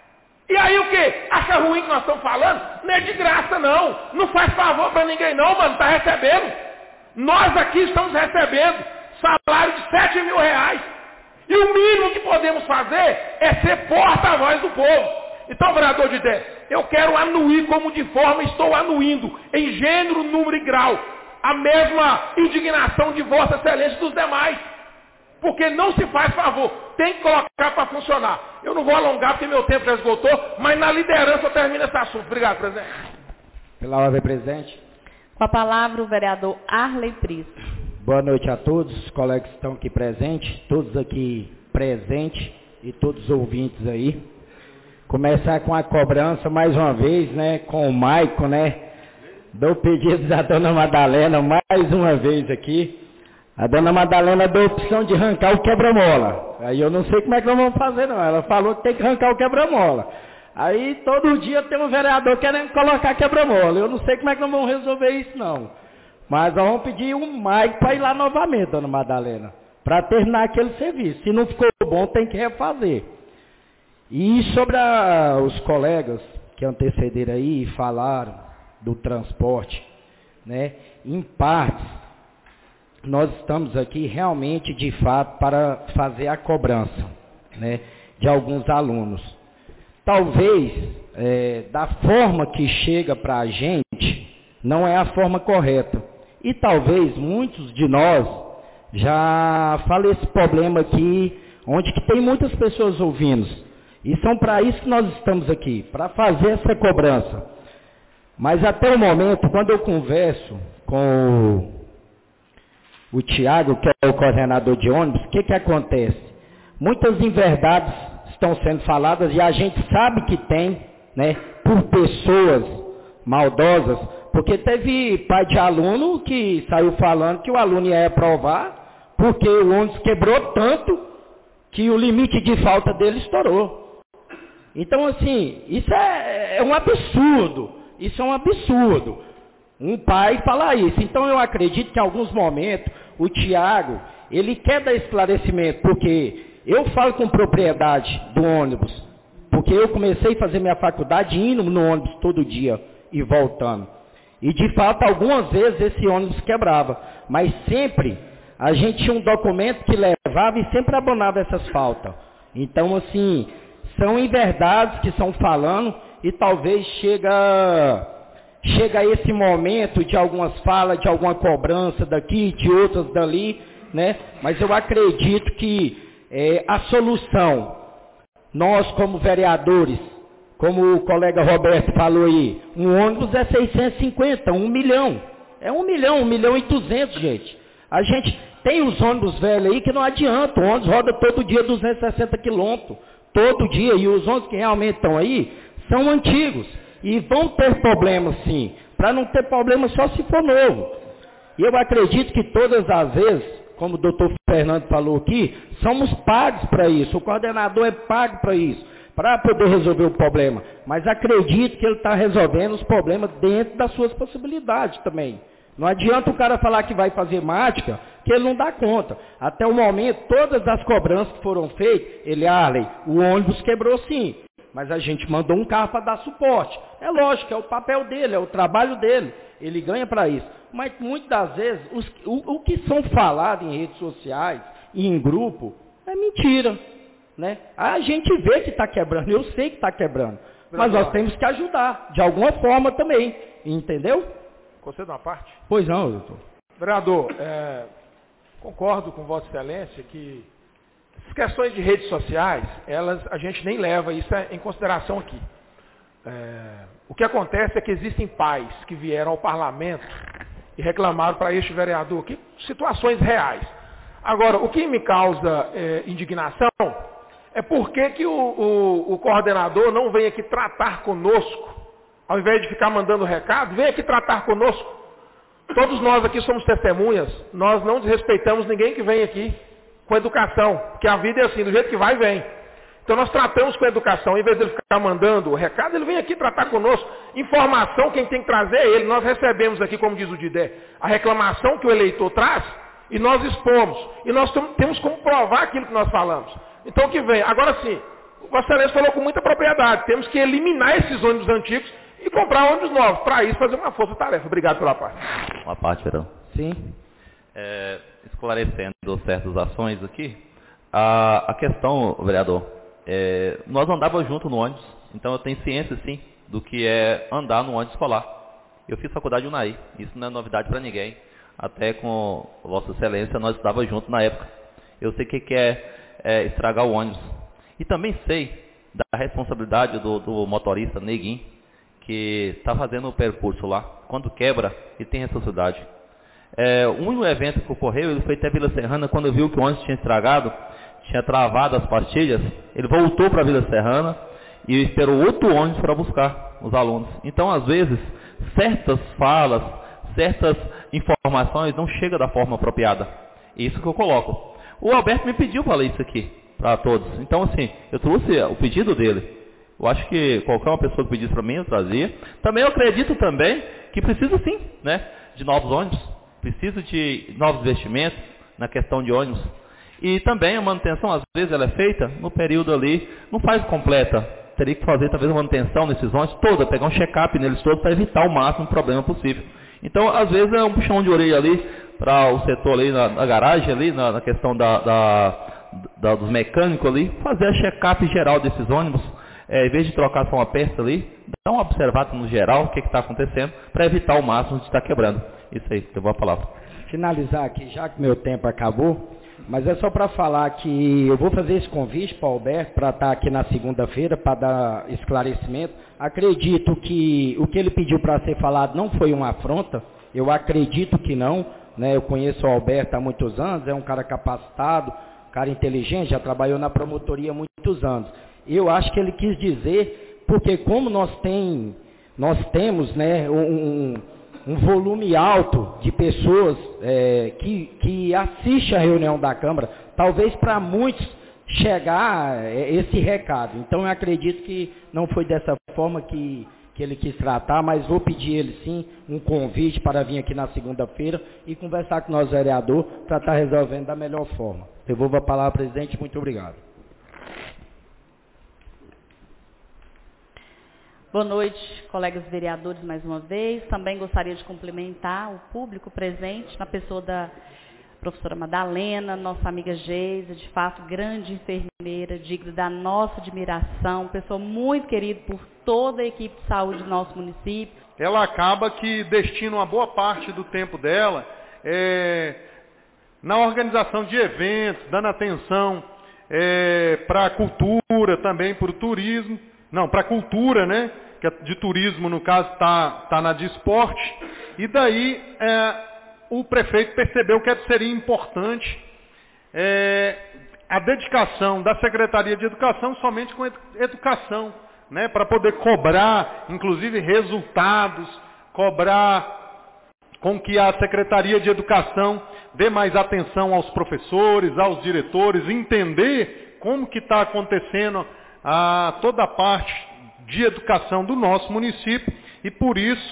E aí o que? Acha ruim que nós estamos falando? Não é de graça, não. Não faz favor para ninguém, não, mano. Está recebendo. Nós aqui estamos recebendo salário de sete mil reais. E o mínimo que podemos fazer é ser porta-voz do povo. Então, vereador de Dé, eu quero anuir como de forma estou anuindo, em gênero, número e grau, a mesma indignação de Vossa Excelência e dos demais. Porque não se faz favor, tem que colocar para funcionar. Eu não vou alongar porque meu tempo já esgotou, mas na liderança eu termino esse assunto. Obrigado, presidente. Pela ordem, presidente. Com a palavra o vereador Arley Prisco. Boa noite a todos, os colegas que estão aqui presentes, todos aqui presentes e todos os ouvintes aí. Começar com a cobrança mais uma vez, né, com o Maico, né, do pedido da dona Madalena mais uma vez aqui. A dona Madalena deu a opção de arrancar o quebra-mola. Aí eu não sei como é que nós vamos fazer, não. Ela falou que tem que arrancar o quebra-mola. Aí todo dia tem um vereador querendo colocar quebra-mola. Eu não sei como é que nós vamos resolver isso, não. Mas nós vamos pedir um Maico para ir lá novamente, dona Madalena, para terminar aquele serviço. Se não ficou bom, tem que refazer. E sobre a, os colegas que antecederam aí e falaram do transporte, né, em partes, nós estamos aqui realmente, de fato, para fazer a cobrança, né, de alguns alunos. Talvez, é, da forma que chega para a gente, não é a forma correta. E talvez muitos de nós já falem esse problema aqui, onde que tem muitas pessoas ouvindo. E são para isso que nós estamos aqui, para fazer essa cobrança. Mas até o momento, quando eu converso com o, o Tiago, que é o coordenador de ônibus, o que que acontece? Muitas inverdades estão sendo faladas e a gente sabe que tem, né, por pessoas maldosas, porque teve pai de aluno que saiu falando que o aluno ia aprovar, porque o ônibus quebrou tanto que o limite de falta dele estourou. Então, assim, isso é, é um absurdo, isso é um absurdo, um pai falar isso. Então, eu acredito que em alguns momentos, o Tiago, ele quer dar esclarecimento, porque eu falo com propriedade do ônibus, porque eu comecei a fazer minha faculdade indo no ônibus todo dia e voltando. E, de fato, algumas vezes esse ônibus quebrava, mas sempre a gente tinha um documento que levava e sempre abonava essas faltas. Então, assim, são inverdades que estão falando e talvez chega, chega esse momento de algumas falas, de alguma cobrança daqui, de outras dali, né? Mas eu acredito que é, a solução, nós como vereadores, como o colega Roberto falou aí, um ônibus é seiscentos e cinquenta, um milhão. É um milhão, um milhão e duzentos, gente. A gente tem os ônibus velhos aí que não adianta, o ônibus roda todo dia duzentos e sessenta quilômetros. Todo dia, e os ônibus que realmente estão aí, são antigos, e vão ter problemas sim, para não ter problema só se for novo. E eu acredito que todas as vezes, como o doutor Fernando falou aqui, somos pagos para isso, o coordenador é pago para isso, para poder resolver o problema, mas acredito que ele está resolvendo os problemas dentro das suas possibilidades também, Não adianta o cara falar que vai fazer mágica, que ele não dá conta. Até o momento, todas as cobranças que foram feitas, ele, Arley, o ônibus quebrou sim, mas a gente mandou um carro para dar suporte. É lógico, é o papel dele, é o trabalho dele, ele ganha para isso. Mas muitas das vezes, os, o, o que são falado em redes sociais e em grupo, é mentira. Né? A gente vê que está quebrando, eu sei que está quebrando, mas nós temos que ajudar, de alguma forma também, entendeu? Concedo uma parte? Pois não, doutor. Vereador, é, concordo com Vossa Excelência que as questões de redes sociais, elas, a gente nem leva isso em consideração aqui. É, o que acontece é que existem pais que vieram ao parlamento e reclamaram para este vereador que situações reais. Agora, o que me causa é, indignação é por que que o, o, o coordenador não vem aqui tratar conosco, ao invés de ficar mandando recado, vem aqui tratar conosco. Todos nós aqui somos testemunhas, nós não desrespeitamos ninguém que vem aqui com educação, porque a vida é assim, do jeito que vai, vem. Então nós tratamos com educação, em vez de ele ficar mandando o recado, ele vem aqui tratar conosco. Informação, quem tem que trazer é ele. Nós recebemos aqui, como diz o Didé, a reclamação que o eleitor traz, e nós expomos. E nós temos como provar aquilo que nós falamos. Então o que vem? Agora sim, o Vossa Excelência falou com muita propriedade. Temos que eliminar esses ônibus antigos e comprar ônibus novos. Para isso, fazer uma força-tarefa. Obrigado pela parte. Uma parte, Verão. Sim. É, esclarecendo certas ações aqui, a, a questão, vereador, é, nós andávamos junto no ônibus, então eu tenho ciência, sim, do que é andar no ônibus escolar. Eu fiz faculdade Unai, isso não é novidade para ninguém. Até com Vossa Excelência, nós estávamos juntos na época. Eu sei o que é, é estragar o ônibus. E também sei da responsabilidade do, do motorista Neguinho, que está fazendo o percurso lá. Quando quebra, ele tem responsabilidade. É, um evento que ocorreu, ele foi até Vila Serrana, quando viu que o ônibus tinha estragado, tinha travado as pastilhas, ele voltou para Vila Serrana e esperou outro ônibus para buscar os alunos. Então, às vezes, certas falas, certas informações não chegam da forma apropriada. Isso que eu coloco. O Alberto me pediu para ler isso aqui, para todos. Então, assim, eu trouxe o pedido dele. Eu acho que qualquer uma pessoa que pedisse para mim, eu trazia. Também eu acredito também que precisa sim, né, de novos ônibus. Precisa de novos investimentos na questão de ônibus. E também a manutenção, às vezes, ela é feita no período ali, não faz completa. Teria que fazer, talvez, uma manutenção nesses ônibus toda, pegar um check-up neles todos para evitar o máximo problema possível. Então, às vezes, é um puxão de orelha ali para o setor ali na, na garagem, ali, na, na questão da, da, da, dos mecânicos ali, fazer a check-up geral desses ônibus, é, em vez de trocar só uma peça ali, dar uma observada no geral, o que está acontecendo, para evitar o máximo de estar quebrando. Isso aí, eu vou falar. Finalizar aqui, já que meu tempo acabou, mas é só para falar que eu vou fazer esse convite para o Alberto, para estar aqui na segunda-feira, para dar esclarecimento. Acredito que o que ele pediu para ser falado não foi uma afronta, eu acredito que não, né? Eu conheço o Alberto há muitos anos, é um cara capacitado, um cara inteligente, já trabalhou na promotoria há muitos anos. Eu acho que ele quis dizer, porque como nós, tem, nós temos, né, um... um volume alto de pessoas é, que, que assistem a reunião da Câmara, talvez para muitos chegar é, esse recado. Então eu acredito que não foi dessa forma que, que ele quis tratar, mas vou pedir ele sim um convite para vir aqui na segunda-feira e conversar com o nosso vereador para estar resolvendo da melhor forma. Devolvo a palavra, presidente, muito obrigado. Boa noite, colegas vereadores, mais uma vez. Também gostaria de cumprimentar o público presente, na pessoa da professora Madalena, nossa amiga Geisa, de fato, grande enfermeira, digna da nossa admiração, pessoa muito querida por toda a equipe de saúde do nosso município. Ela acaba que destina uma boa parte do tempo dela é, na organização de eventos, dando atenção é, para a cultura, também para o turismo. Não, para a cultura, né? Que de turismo, no caso, está tá na de esporte. E daí é, o prefeito percebeu que seria importante é, a dedicação da Secretaria de Educação somente com educação, né? Para poder cobrar, inclusive, resultados, cobrar com que a Secretaria de Educação dê mais atenção aos professores, aos diretores, entender como que está acontecendo a toda a parte de educação do nosso município e por isso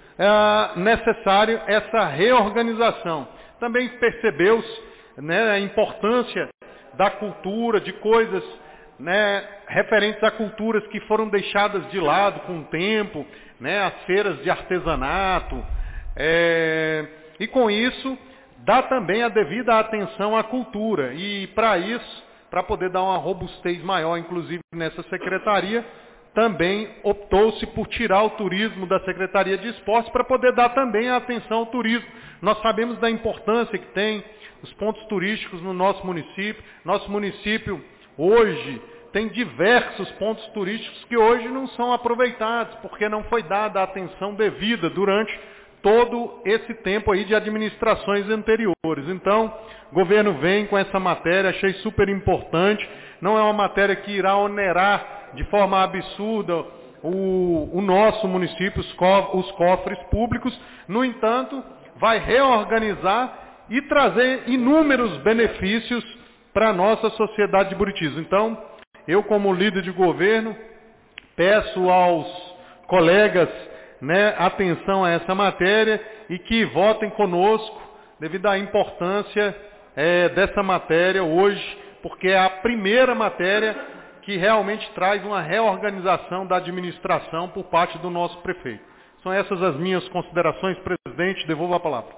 é, necessário essa reorganização. Também percebeu-se, né, a importância da cultura, de coisas, né, referentes a culturas que foram deixadas de lado com o tempo, né, as feiras de artesanato, é, e com isso dá também a devida atenção à cultura. E para isso, para poder dar uma robustez maior, inclusive nessa secretaria, também optou-se por tirar o turismo da Secretaria de Esportes para poder dar também a atenção ao turismo. Nós sabemos da importância que tem os pontos turísticos no nosso município. Nosso município hoje tem diversos pontos turísticos que hoje não são aproveitados, porque não foi dada a atenção devida durante todo esse tempo aí de administrações anteriores. Então, o governo vem com essa matéria, achei super importante. Não é uma matéria que irá onerar de forma absurda o, o nosso município, os, co, os cofres públicos. No entanto, vai reorganizar e trazer inúmeros benefícios para a nossa sociedade de Buritis. Então, eu como líder de governo, peço aos colegas, né, atenção a essa matéria e que votem conosco devido à importância é, dessa matéria hoje, porque é a primeira matéria que realmente traz uma reorganização da administração por parte do nosso prefeito. São essas as minhas considerações, presidente. Devolvo a palavra.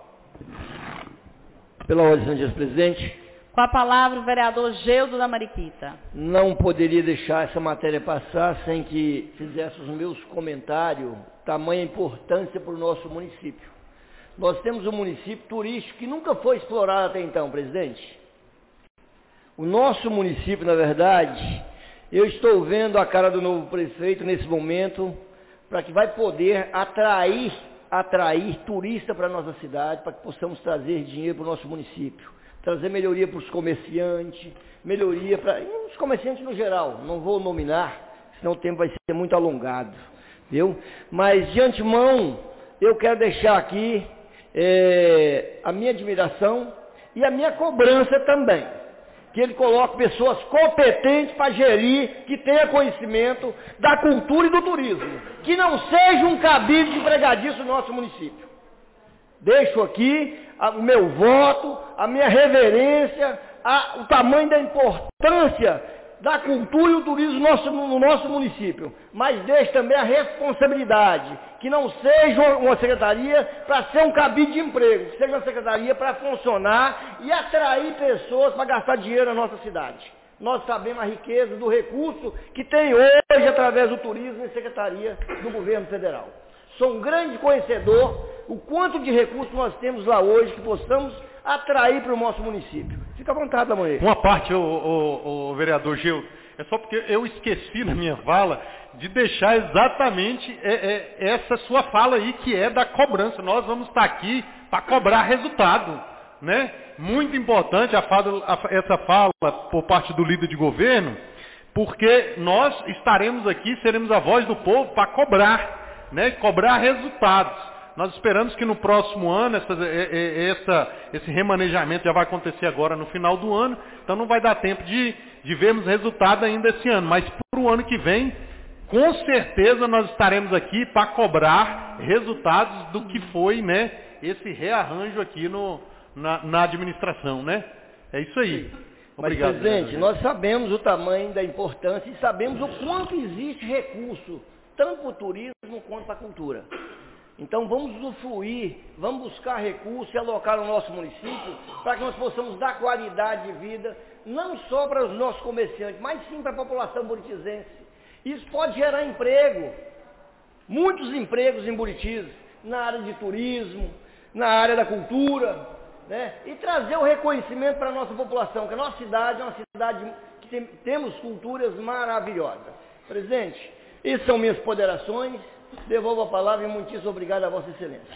Pela ordem, senhor presidente. Com a palavra o vereador Geudo da Mariquita. Não poderia deixar essa matéria passar sem que fizesse os meus comentários, tamanha importância para o nosso município. Nós temos um município turístico que nunca foi explorado até então, presidente. O nosso município, na verdade, eu estou vendo a cara do novo prefeito nesse momento, para que vai poder atrair, atrair turista para a nossa cidade, para que possamos trazer dinheiro para o nosso município, trazer melhoria para os comerciantes, melhoria para os comerciantes no geral, não vou nominar, senão o tempo vai ser muito alongado, viu? Mas de antemão, eu quero deixar aqui é, a minha admiração e a minha cobrança também, que ele coloque pessoas competentes para gerir, que tenha conhecimento da cultura e do turismo, que não seja um cabide de empregadiço no nosso município. Deixo aqui a, o meu voto, a minha reverência, a, o tamanho da importância da cultura e o turismo no nosso, no nosso município, mas deixo também a responsabilidade, que não seja uma secretaria para ser um cabide de emprego, que seja uma secretaria para funcionar e atrair pessoas para gastar dinheiro na nossa cidade. Nós sabemos a riqueza do recurso que tem hoje através do turismo e secretaria do governo federal. Sou um grande conhecedor o quanto de recursos nós temos lá hoje que possamos atrair para o nosso município. Fica à vontade, Lamoeiro. Uma parte, o, o, o vereador Gil, é só porque eu esqueci na minha fala de deixar exatamente é, é, essa sua fala aí, que é da cobrança. Nós vamos estar aqui para cobrar resultado, né? Muito importante a fala, a, essa fala por parte do líder de governo, porque nós estaremos aqui, seremos a voz do povo para cobrar, né? Cobrar resultados. Nós esperamos que no próximo ano, essa, essa, esse remanejamento já vai acontecer agora no final do ano, então não vai dar tempo de, de vermos resultado ainda esse ano, mas para o ano que vem, com certeza nós estaremos aqui para cobrar resultados do que foi, né, esse rearranjo aqui no, na, na administração, né? É isso aí. Obrigado. Mas, presidente, nós sabemos o tamanho da importância e sabemos o quanto existe recurso, tanto para o turismo quanto para a cultura. Então vamos usufruir, vamos buscar recursos e alocar no nosso município para que nós possamos dar qualidade de vida, não só para os nossos comerciantes, mas sim para a população buritizense. Isso pode gerar emprego, muitos empregos em Buritis, na área de turismo, na área da cultura, né? E trazer o reconhecimento para a nossa população, que a nossa cidade é uma cidade que tem, temos culturas maravilhosas. Presidente, essas são minhas ponderações. Devolvo a palavra e muitíssimo obrigado a Vossa Excelência.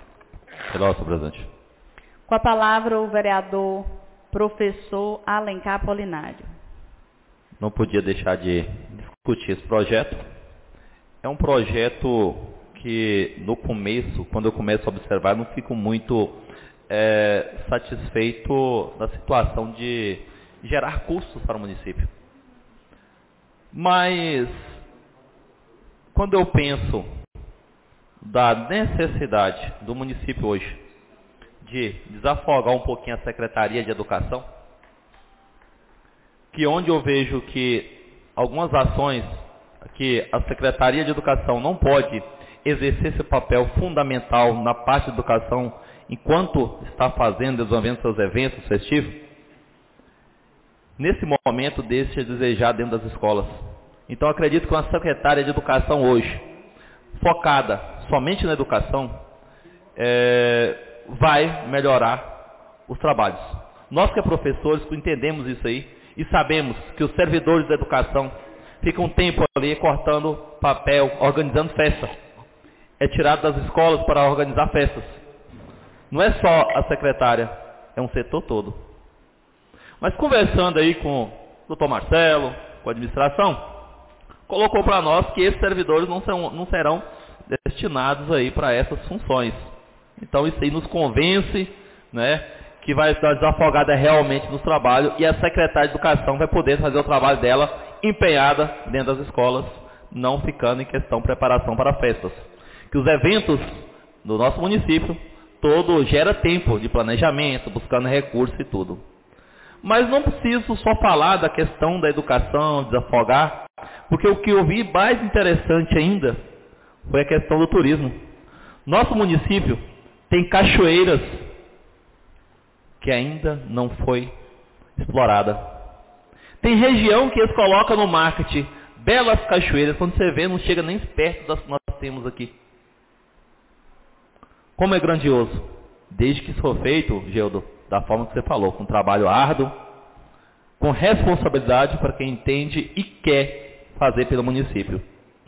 Nossa, presidente. Com a palavra o vereador professor Alencar Apolinário. Não podia deixar de discutir esse projeto. É um projeto que no começo, quando eu começo a observar, não fico muito é, satisfeito da situação de gerar custos para o município. Mas quando eu penso da necessidade do município hoje de desafogar um pouquinho a Secretaria de Educação, que onde eu vejo que algumas ações que a Secretaria de Educação não pode exercer esse papel fundamental na parte de educação enquanto está fazendo, desenvolvendo seus eventos festivos, nesse momento deixa a desejar dentro das escolas. Então acredito que uma secretária de Educação hoje, focada somente na educação, é, vai melhorar os trabalhos. Nós que é professores entendemos isso aí e sabemos que os servidores da educação ficam um tempo ali cortando papel, organizando festa. É tirado das escolas para organizar festas. Não é só a secretária, é um setor todo. Mas conversando aí com o doutor Marcelo, com a administração, colocou para nós que esses servidores não serão, não serão destinados aí para essas funções. Então isso aí nos convence, né, que vai estar desafogada realmente no trabalho e a secretária de Educação vai poder fazer o trabalho dela empenhada dentro das escolas, não ficando em questão de preparação para festas. Que os eventos do nosso município, todo gera tempo de planejamento, buscando recursos e tudo. Mas não preciso só falar da questão da educação, desafogar, porque o que eu vi mais interessante ainda foi a questão do turismo. Nosso município tem cachoeiras que ainda não foi explorada. Tem região que eles colocam no marketing belas cachoeiras, quando você vê, não chega nem perto das que nós temos aqui. Como é grandioso, desde que isso for feito, Geudo, da forma que você falou, com trabalho árduo, com responsabilidade para quem entende e quer fazer pelo município.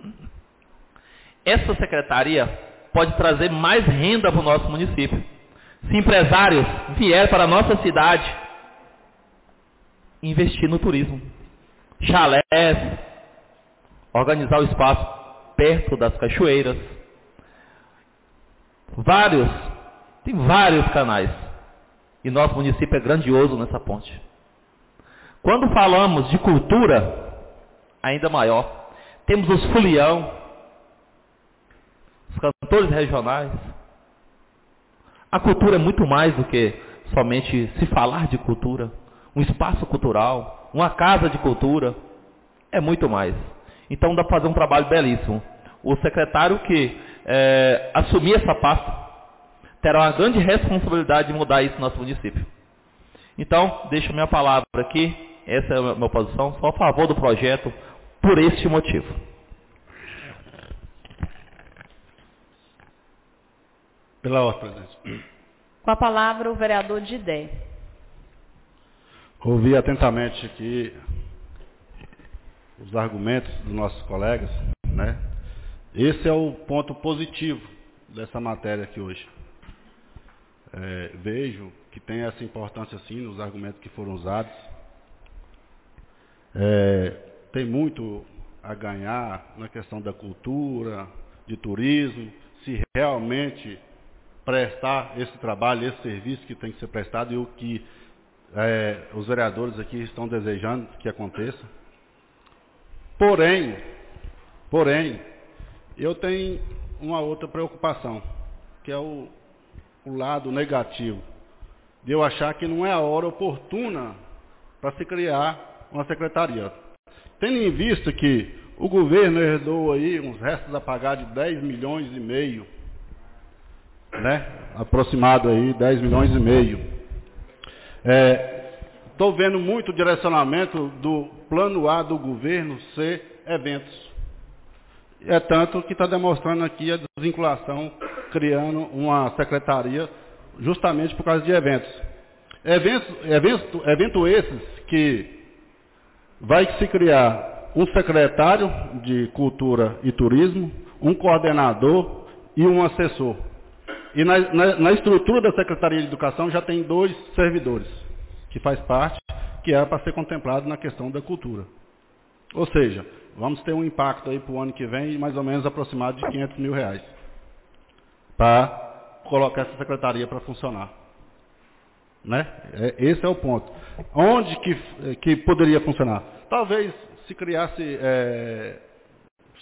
Essa secretaria pode trazer mais renda para o nosso município. Se empresários vierem para a nossa cidade, investir no turismo, chalés, organizar o espaço perto das cachoeiras, vários, tem vários canais, e nosso município é grandioso nessa ponte. Quando falamos de cultura, ainda maior, temos os folião, os cantores regionais. A cultura é muito mais do que somente se falar de cultura. Um espaço cultural, uma casa de cultura, é muito mais. Então dá para fazer um trabalho belíssimo. O secretário que é, assumir essa pasta terá uma grande responsabilidade de mudar isso no nosso município. Então, deixo minha palavra aqui, essa é a minha posição, só a favor do projeto, por este motivo. Pela ordem, presidente. Com a palavra, o vereador Didé. Ouvi atentamente aqui os argumentos dos nossos colegas, né? Esse é o ponto positivo dessa matéria aqui hoje. É, vejo que tem essa importância sim nos argumentos que foram usados. É, tem muito a ganhar na questão da cultura, de turismo, se realmente prestar esse trabalho, esse serviço que tem que ser prestado e o que é, os vereadores aqui estão desejando que aconteça. Porém, porém, eu tenho uma outra preocupação, que é o, o lado negativo, de eu achar que não é a hora oportuna para se criar uma secretaria. Tendo em vista que o governo herdou aí uns restos a pagar de dez milhões e meio, né? Aproximado aí, dez milhões e meio. Estou é, vendo muito direcionamento do plano A do governo ser eventos. É tanto que está demonstrando aqui a desvinculação, criando uma secretaria justamente por causa de eventos. Eventos, eventos, evento esses que vai se criar um secretário de Cultura e Turismo, um coordenador e um assessor. E na, na, na estrutura da Secretaria de Educação já tem dois servidores, que faz parte, que é para ser contemplado na questão da cultura. Ou seja, vamos ter um impacto aí para o ano que vem, mais ou menos aproximado de quinhentos mil reais, para colocar essa secretaria para funcionar. Né? É, esse é o ponto. Onde que, que poderia funcionar? Talvez se criasse é,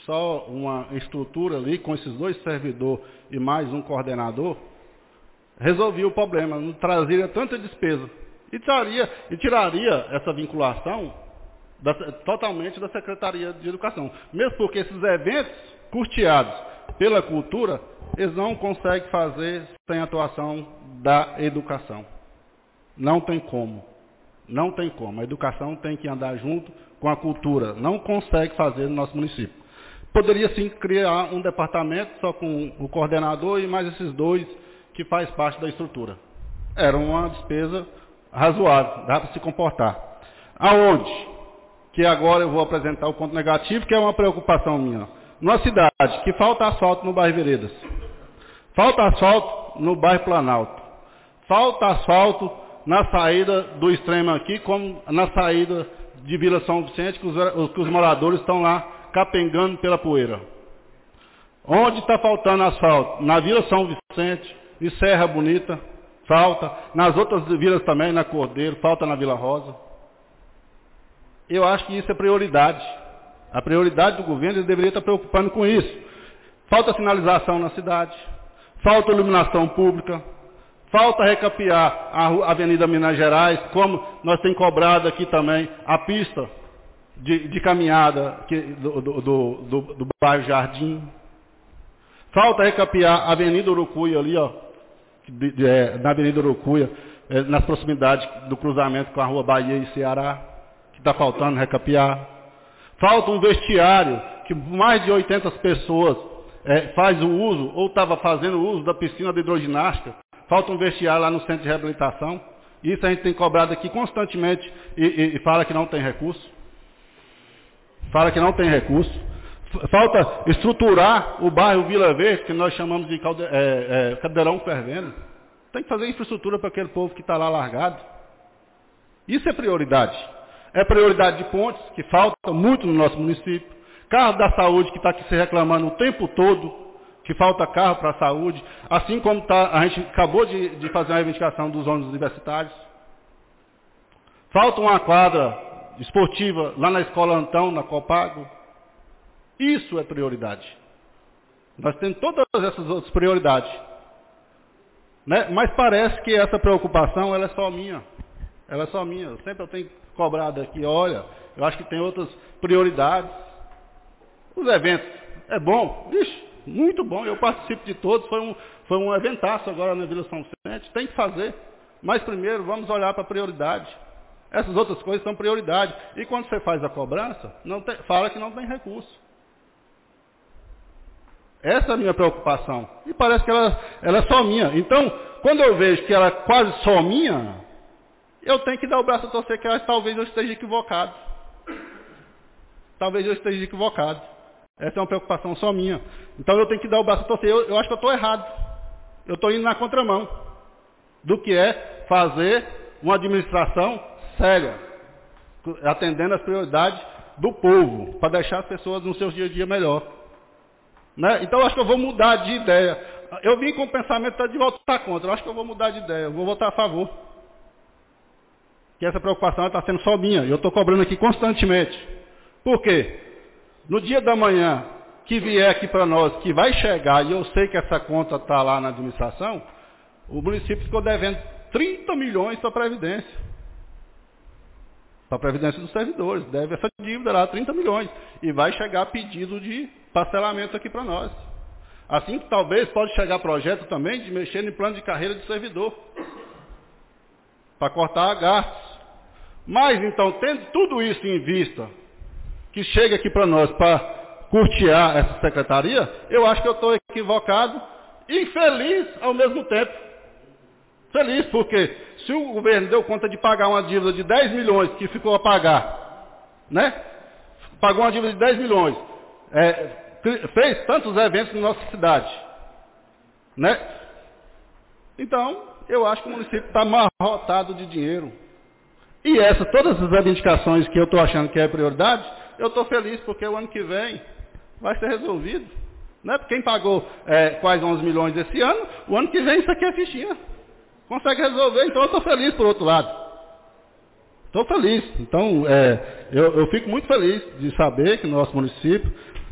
só uma estrutura ali com esses dois servidores e mais um coordenador, resolvia o problema, não trazia tanta despesa. E, traria, e tiraria essa vinculação da, totalmente da Secretaria de Educação. Mesmo porque esses eventos custeados pela cultura, eles não conseguem fazer sem a atuação da educação. Não tem como. Não tem como. A educação tem que andar junto com a cultura. Não consegue fazer no nosso município. Poderia sim criar um departamento só com o coordenador e mais esses dois que faz parte da estrutura. Era uma despesa razoável, dá para se comportar. Aonde? Que agora eu vou apresentar o ponto negativo, que é uma preocupação minha. Numa cidade que falta asfalto no bairro Veredas, falta asfalto no bairro Planalto, falta asfalto na saída do extremo aqui, como na saída de Vila São Vicente, que os, que os moradores estão lá capengando pela poeira. Onde está faltando asfalto? Na Vila São Vicente, em Serra Bonita, falta. Nas outras vilas também, na Cordeiro, falta na Vila Rosa. Eu acho que isso é prioridade. A prioridade do governo, ele deveria estar preocupando com isso. Falta sinalização na cidade, falta iluminação pública, falta recapear a Avenida Minas Gerais, como nós temos cobrado aqui também a pista de, de caminhada que, do, do, do, do, do bairro Jardim. Falta recapear a Avenida Urucuia ali, ó, de, de, é, na Avenida Urucuia, é, nas proximidades do cruzamento com a Rua Bahia e Ceará, que está faltando recapear. Falta um vestiário, que mais de oitocentas pessoas é, faz o uso, ou estava fazendo o uso da piscina de hidroginástica. Falta um vestiário lá no centro de reabilitação. Isso a gente tem cobrado aqui constantemente e, e, e fala que não tem recurso. Fala que não tem recurso. Falta estruturar o bairro Vila Verde, que nós chamamos de calde, é, é, Caldeirão Fervendo. Tem que fazer infraestrutura para aquele povo que está lá largado. Isso é prioridade. É prioridade de pontes, que falta muito no nosso município. Carro da saúde, que está aqui se reclamando o tempo todo, que falta carro para a saúde. Assim como tá, a gente acabou de, de fazer uma reivindicação dos ônibus universitários. Falta uma quadra esportiva lá na Escola Antão, na Copago. Isso é prioridade. Nós temos todas essas outras prioridades. Né? Mas parece que essa preocupação ela é só minha. Ela é só minha. Eu sempre eu tenho cobrado aqui, olha, eu acho que tem outras prioridades. Os eventos, é bom, ixi, muito bom, eu participo de todos, foi um, foi um eventaço agora na Vila São Vicente, tem que fazer. Mas primeiro vamos olhar para a prioridade. Essas outras coisas são prioridade. E quando você faz a cobrança, não tem, fala que não tem recurso. Essa é a minha preocupação. E parece que ela, ela é só minha. Então, quando eu vejo que ela é quase só minha, eu tenho que dar o braço a torcer que talvez eu esteja equivocado. Talvez eu esteja equivocado. Essa é uma preocupação só minha. Então eu tenho que dar o braço a torcer. Eu, eu acho que eu estou errado. Eu estou indo na contramão do que é fazer uma administração séria, atendendo as prioridades do povo, para deixar as pessoas no seu dia a dia melhor. Né? Então eu acho que eu vou mudar de ideia. Eu vim com o pensamento de votar contra. Eu acho que eu vou mudar de ideia. Eu vou votar a favor. Que essa preocupação está sendo só minha. E eu estou cobrando aqui constantemente. Por quê? No dia da manhã, que vier aqui para nós, que vai chegar, e eu sei que essa conta está lá na administração, o município ficou devendo trinta milhões para a Previdência. Para a Previdência dos servidores. Deve essa dívida lá, trinta milhões. E vai chegar pedido de parcelamento aqui para nós. Assim que talvez pode chegar projeto também de mexer no plano de carreira de servidor. Para cortar gastos. Mas então, tendo tudo isso em vista, que chega aqui para nós para custear essa secretaria, eu acho que eu estou equivocado e feliz ao mesmo tempo. Feliz porque se o governo deu conta de pagar uma dívida de dez milhões que ficou a pagar, né? Pagou uma dívida de dez milhões, é, fez tantos eventos na nossa cidade, né? Então, eu acho que o município está amarrotado de dinheiro. E essa, todas as reivindicações que eu estou achando que é prioridade, eu estou feliz porque o ano que vem vai ser resolvido. Né? Porque quem pagou é, quase onze milhões esse ano, o ano que vem isso aqui é fichinha. Consegue resolver, então eu estou feliz por outro lado. Estou feliz. Então, é, eu, eu fico muito feliz de saber que no nosso município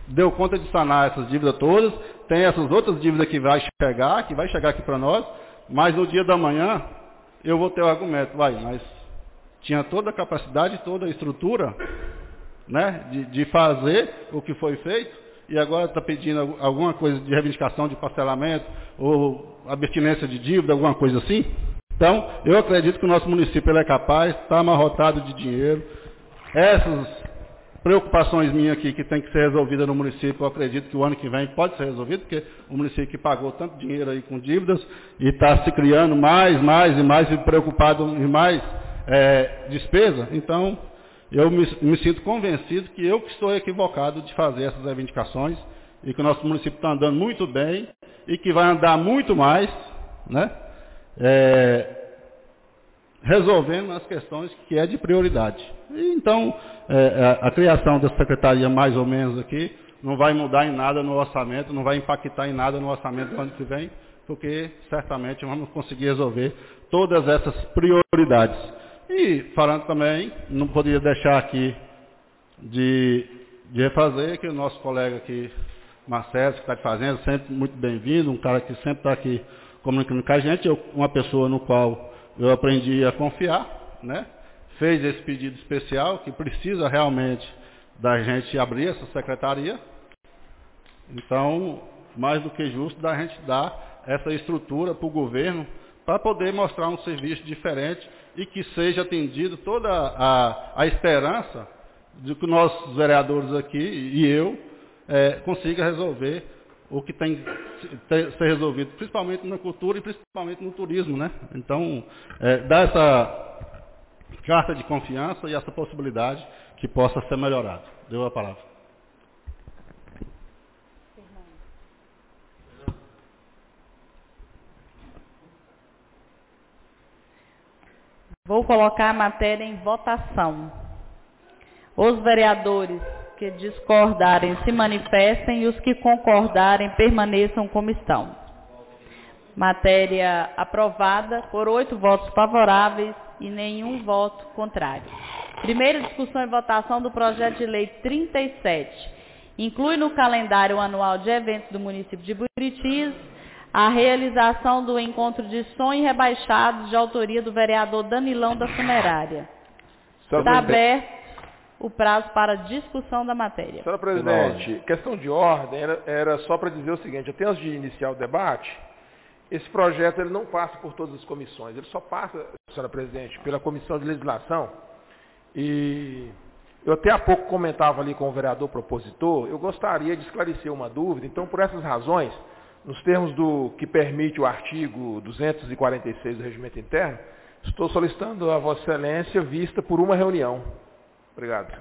deu conta de sanar essas dívidas todas, tem essas outras dívidas que vai chegar, que vai chegar aqui para nós, mas no dia da manhã eu vou ter o argumento, vai, mas tinha toda a capacidade, toda a estrutura, né, de, de fazer o que foi feito, e agora está pedindo alguma coisa de reivindicação de parcelamento, ou abstinência de dívida, alguma coisa assim. Então, eu acredito que o nosso município ele é capaz, está amarrotado de dinheiro. Essas preocupações minhas aqui que tem que ser resolvida no município, eu acredito que o ano que vem pode ser resolvido, porque o município que pagou tanto dinheiro aí com dívidas e está se criando mais, mais e mais, e preocupado em mais é, despesa. Então, eu me, me sinto convencido que eu que estou equivocado de fazer essas reivindicações e que o nosso município está andando muito bem e que vai andar muito mais, né? É, resolvendo as questões que é de prioridade. E, então, é, a, a criação dessa secretaria mais ou menos aqui não vai mudar em nada no orçamento, não vai impactar em nada no orçamento do ano que vem, porque certamente vamos conseguir resolver todas essas prioridades. E falando também, não poderia deixar aqui de, de refazer que o nosso colega aqui, Marcelo, que está fazendo, sempre muito bem-vindo, um cara que sempre está aqui comunicando com a gente, eu, uma pessoa no qual eu aprendi a confiar, né? Fez esse pedido especial, que precisa realmente da gente abrir essa secretaria. Então, mais do que justo da gente dar essa estrutura para o governo, para poder mostrar um serviço diferente e que seja atendido toda a, a esperança de que nossos vereadores aqui e eu é, consiga resolver o que tem que ser resolvido, principalmente na cultura e principalmente no turismo, né? Então, é, dá essa carta de confiança e essa possibilidade que possa ser melhorado. Deu a palavra. Vou colocar a matéria em votação. Os vereadores que discordarem se manifestem e os que concordarem permaneçam como estão. Matéria aprovada por oito votos favoráveis e nenhum voto contrário. Primeira discussão e votação do projeto de lei trinta e sete. Inclui no calendário anual de eventos do município de Buritis a realização do encontro de som e rebaixados de autoria do vereador Danilão da Funerária. Está aberto o prazo para discussão da matéria. Senhora Presidente, questão de ordem era, era só para dizer o seguinte, até antes de iniciar o debate, esse projeto ele não passa por todas as comissões, ele só passa, senhora Presidente, pela Comissão de Legislação. E eu até há pouco comentava ali com o vereador propositor, eu gostaria de esclarecer uma dúvida, então por essas razões, nos termos do que permite o artigo duzentos e quarenta e seis do Regimento Interno, estou solicitando a Vossa Excelência vista por uma reunião. Obrigado.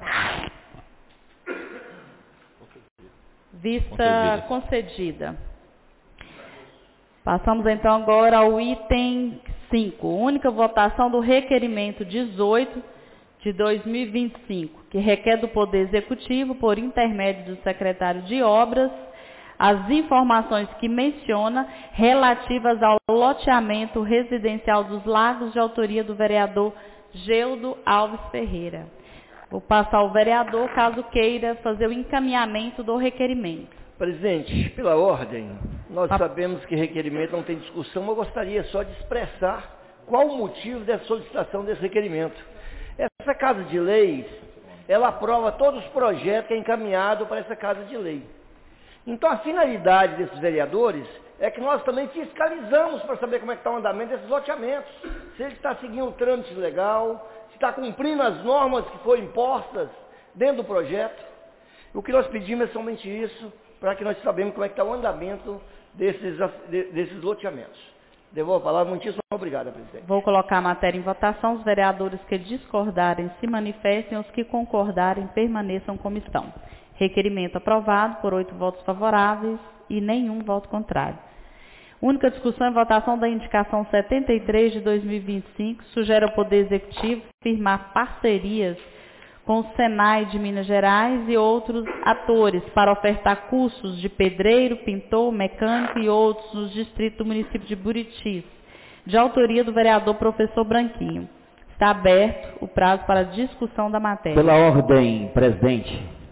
Vista concedida. Passamos então agora ao item cinco. Única votação do requerimento dezoito de dois mil e vinte e cinco, que requer do Poder Executivo, por intermédio do secretário de Obras, as informações que menciona relativas ao loteamento residencial dos Lagos de autoria do vereador Geudo Alves Ferreira. Vou passar ao vereador, caso queira fazer o encaminhamento do requerimento. Presidente, pela ordem, nós ah. sabemos que requerimento não tem discussão, mas eu gostaria só de expressar qual o motivo da solicitação desse requerimento. Essa Casa de Leis, ela aprova todos os projetos que é encaminhado para essa Casa de Lei. Então, a finalidade desses vereadores é que nós também fiscalizamos para saber como é que está o andamento desses loteamentos. Se ele está seguindo o trâmite legal, se está cumprindo as normas que foram impostas dentro do projeto. O que nós pedimos é somente isso, para que nós saibamos como é que está o andamento desses, desses loteamentos. Devolvo a palavra. Muitíssimo obrigado, presidente. Vou colocar a matéria em votação. Os vereadores que discordarem se manifestem, os que concordarem permaneçam como estão. Requerimento aprovado por oito votos favoráveis e nenhum voto contrário. Única discussão e votação da indicação setenta e três de dois mil e vinte e cinco sugere ao Poder Executivo firmar parcerias com o Senai de Minas Gerais e outros atores para ofertar cursos de pedreiro, pintor, mecânico e outros nos distritos do município de Buritis, de autoria do vereador professor Branquinho. Está aberto o prazo para discussão da matéria. Pela ordem, presidente,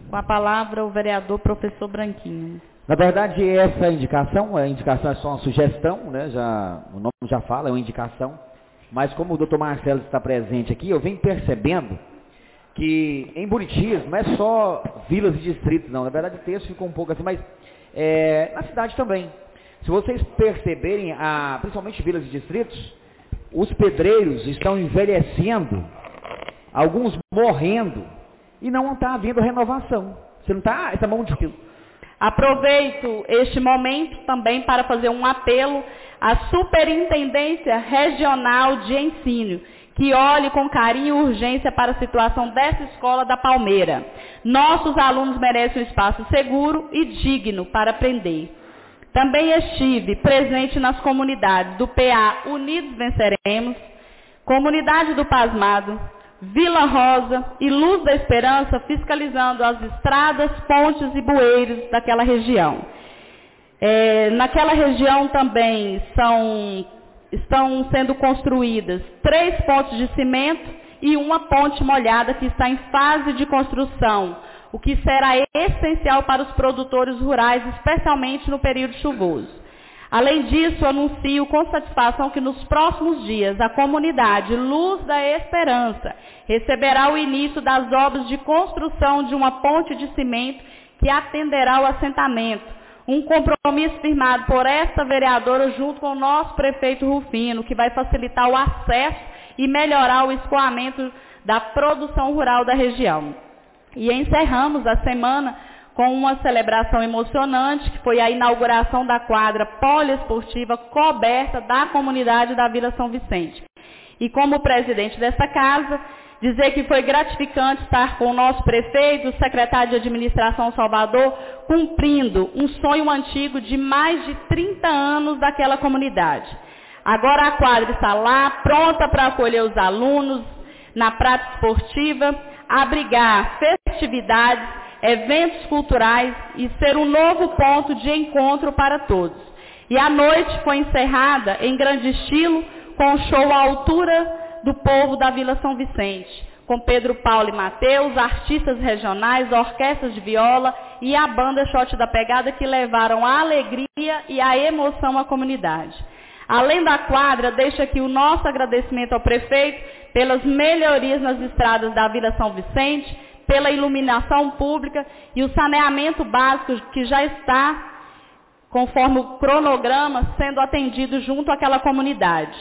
Com a palavra, o vereador professor Branquinho. Na verdade, essa indicação, a indicação é só uma sugestão, né? Já, o nome já fala, é uma indicação. Mas como o doutor Marcelo está presente aqui, eu venho percebendo que em Buritis não é só vilas e distritos, não. Na verdade, o texto ficou um pouco assim, mas é, na cidade também. Se vocês perceberem, a, principalmente vilas e distritos, os pedreiros estão envelhecendo, alguns morrendo, e não está havendo renovação. Você não está, essa mão de fio. Aproveito este momento também para fazer um apelo à Superintendência Regional de Ensino, que olhe com carinho e urgência para a situação dessa escola da Palmeira. Nossos alunos merecem um espaço seguro e digno para aprender. Também estive presente nas comunidades do P A Unidos Venceremos, Comunidade do Pasmado, Vila Rosa e Luz da Esperança, fiscalizando as estradas, pontes e bueiros daquela região. É, naquela região também são, estão sendo construídas três pontes de cimento e uma ponte molhada que está em fase de construção, o que será essencial para os produtores rurais, especialmente no período chuvoso. Além disso, anuncio com satisfação que nos próximos dias a comunidade Luz da Esperança receberá o início das obras de construção de uma ponte de cimento que atenderá o assentamento. Um compromisso firmado por esta vereadora junto com o nosso prefeito Rufino, que vai facilitar o acesso e melhorar o escoamento da produção rural da região. E encerramos a semana com uma celebração emocionante, que foi a inauguração da quadra poliesportiva coberta da comunidade da Vila São Vicente. E como presidente dessa casa, dizer que foi gratificante estar com o nosso prefeito, o secretário de Administração Salvador, cumprindo um sonho antigo de mais de trinta anos daquela comunidade. Agora a quadra está lá, pronta para acolher os alunos na prática esportiva, abrigar festividades, eventos culturais e ser um novo ponto de encontro para todos. E a noite foi encerrada em grande estilo com um show à altura do povo da Vila São Vicente, com Pedro Paulo e Mateus, artistas regionais, orquestras de viola e a banda Shot da Pegada, que levaram a alegria e a emoção à comunidade. Além da quadra, deixo aqui o nosso agradecimento ao prefeito pelas melhorias nas estradas da Vila São Vicente, pela iluminação pública e o saneamento básico que já está, conforme o cronograma, sendo atendido junto àquela comunidade.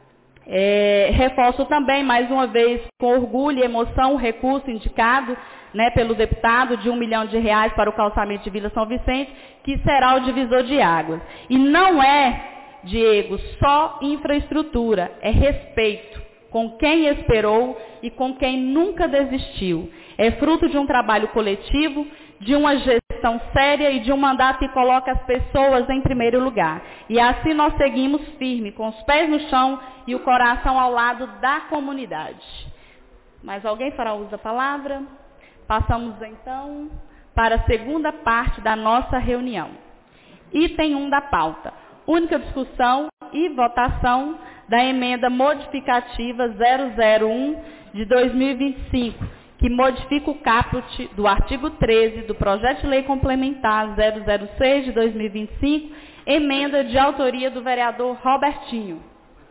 É, reforço também, mais uma vez, com orgulho e emoção, o recurso indicado, né, pelo deputado de um milhão de reais para o calçamento de Vila São Vicente, que será o divisor de águas. E não é, Diego, só infraestrutura, é respeito com quem esperou e com quem nunca desistiu. É fruto de um trabalho coletivo, de uma gestão séria e de um mandato que coloca as pessoas em primeiro lugar. E assim nós seguimos firme, com os pés no chão e o coração ao lado da comunidade. Mais alguém fará uso da palavra? Passamos então para a segunda parte da nossa reunião. Item um da pauta. Única discussão e votação da emenda modificativa zero zero um de dois mil e vinte e cinco, que modifica o caput do artigo treze do projeto de lei complementar zero zero seis de dois mil e vinte e cinco, emenda de autoria do vereador Robertinho.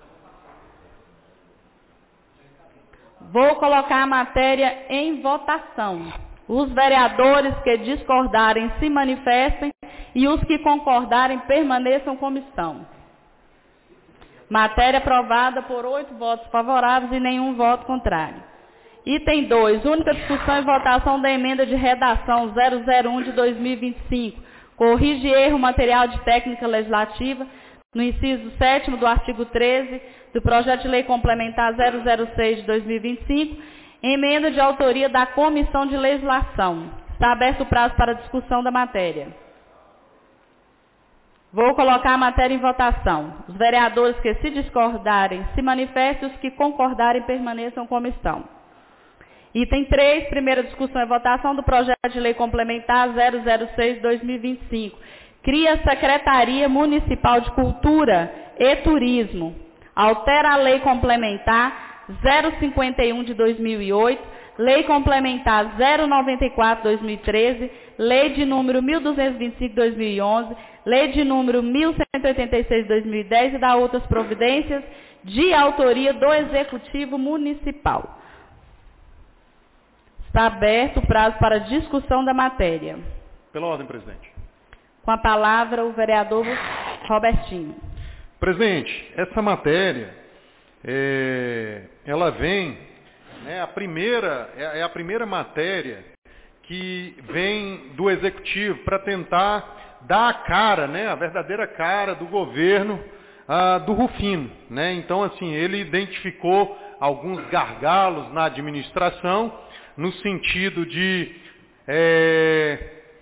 Vou colocar a matéria em votação. Os vereadores que discordarem se manifestem e os que concordarem permaneçam como estão. Matéria aprovada por oito votos favoráveis e nenhum voto contrário. Item dois. Única discussão e votação da emenda de redação zero zero um de dois mil e vinte e cinco. Corrige erro material de técnica legislativa no inciso sétimo do artigo treze do projeto de lei complementar zero zero seis de dois mil e vinte e cinco. Emenda de autoria da Comissão de Legislação. Está aberto o prazo para discussão da matéria. Vou colocar a matéria em votação. Os vereadores que se discordarem se manifestem, os que concordarem permaneçam como estão. Item três, primeira discussão e votação do projeto de lei complementar zero zero seis de dois mil e vinte e cinco. Cria a Secretaria Municipal de Cultura e Turismo. Altera a lei complementar zero cinquenta e um de dois mil e oito, Lei Complementar zero noventa e quatro barra dois mil e treze, Lei de número mil duzentos e vinte e cinco barra dois mil e onze, Lei de número mil cento e oitenta e seis barra dois mil e dez e da outras providências de autoria do Executivo Municipal. Está aberto o prazo para discussão da matéria. Pela ordem, presidente. Com a palavra o vereador Robertinho. Presidente, essa matéria, é, ela vem, né, a primeira, é a primeira matéria que vem do Executivo para tentar dar a cara, né, a verdadeira cara do governo ah, do Rufino. Né? Então, assim, ele identificou alguns gargalos na administração, no sentido de é,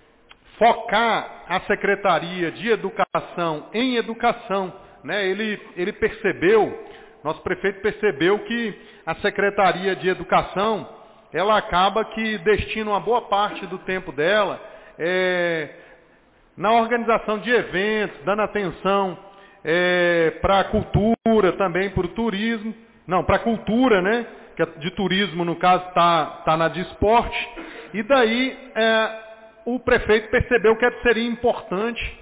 focar a Secretaria de Educação em educação. Né? Ele, ele percebeu, nosso prefeito percebeu que a Secretaria de Educação, ela acaba que destina uma boa parte do tempo dela é, na organização de eventos, dando atenção é, para a cultura, também para o turismo, não, para a cultura, né? Que de turismo, no caso, está tá na de esporte, e daí é, o prefeito percebeu que seria importante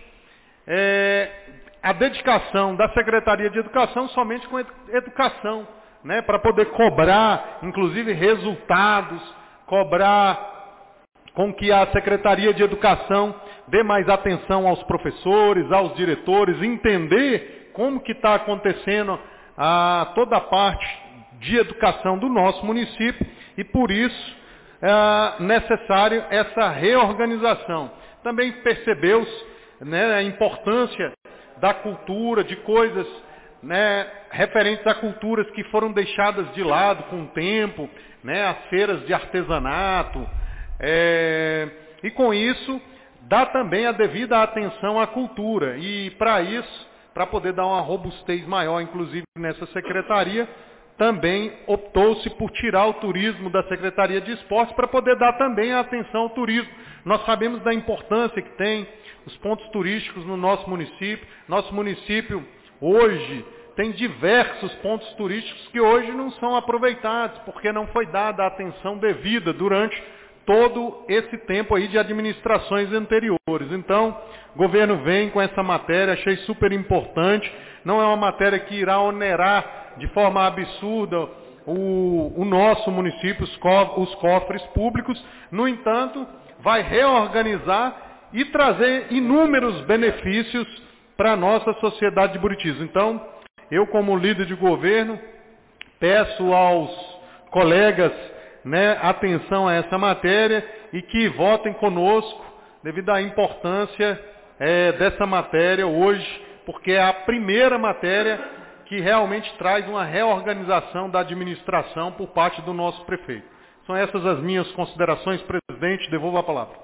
é, a dedicação da Secretaria de Educação somente com educação, né, para poder cobrar, inclusive, resultados, cobrar com que a Secretaria de Educação dê mais atenção aos professores, aos diretores, entender como que está acontecendo a, toda a parte de educação do nosso município e, por isso, é necessário essa reorganização. Também percebeu-se, né, a importância da cultura, de coisas, né, referentes a culturas que foram deixadas de lado com o tempo, né, as feiras de artesanato, é, e com isso dá também a devida atenção à cultura. E para isso, para poder dar uma robustez maior, inclusive nessa secretaria, também optou-se por tirar o turismo da Secretaria de Esportes para poder dar também a atenção ao turismo. Nós sabemos da importância que tem os pontos turísticos no nosso município. Nosso município hoje tem diversos pontos turísticos que hoje não são aproveitados, porque não foi dada a atenção devida durante todo esse tempo aí de administrações anteriores. Então, o governo vem com essa matéria, achei super importante. Não é uma matéria que irá onerar de forma absurda o, o nosso município, os, co os cofres públicos. No entanto, vai reorganizar e trazer inúmeros benefícios para a nossa sociedade de Buritis. Então, eu como líder de governo, peço aos colegas, né, atenção a essa matéria e que votem conosco devido à importância é, dessa matéria hoje, porque é a primeira matéria que realmente traz uma reorganização da administração por parte do nosso prefeito. São essas as minhas considerações, presidente. Devolvo a palavra.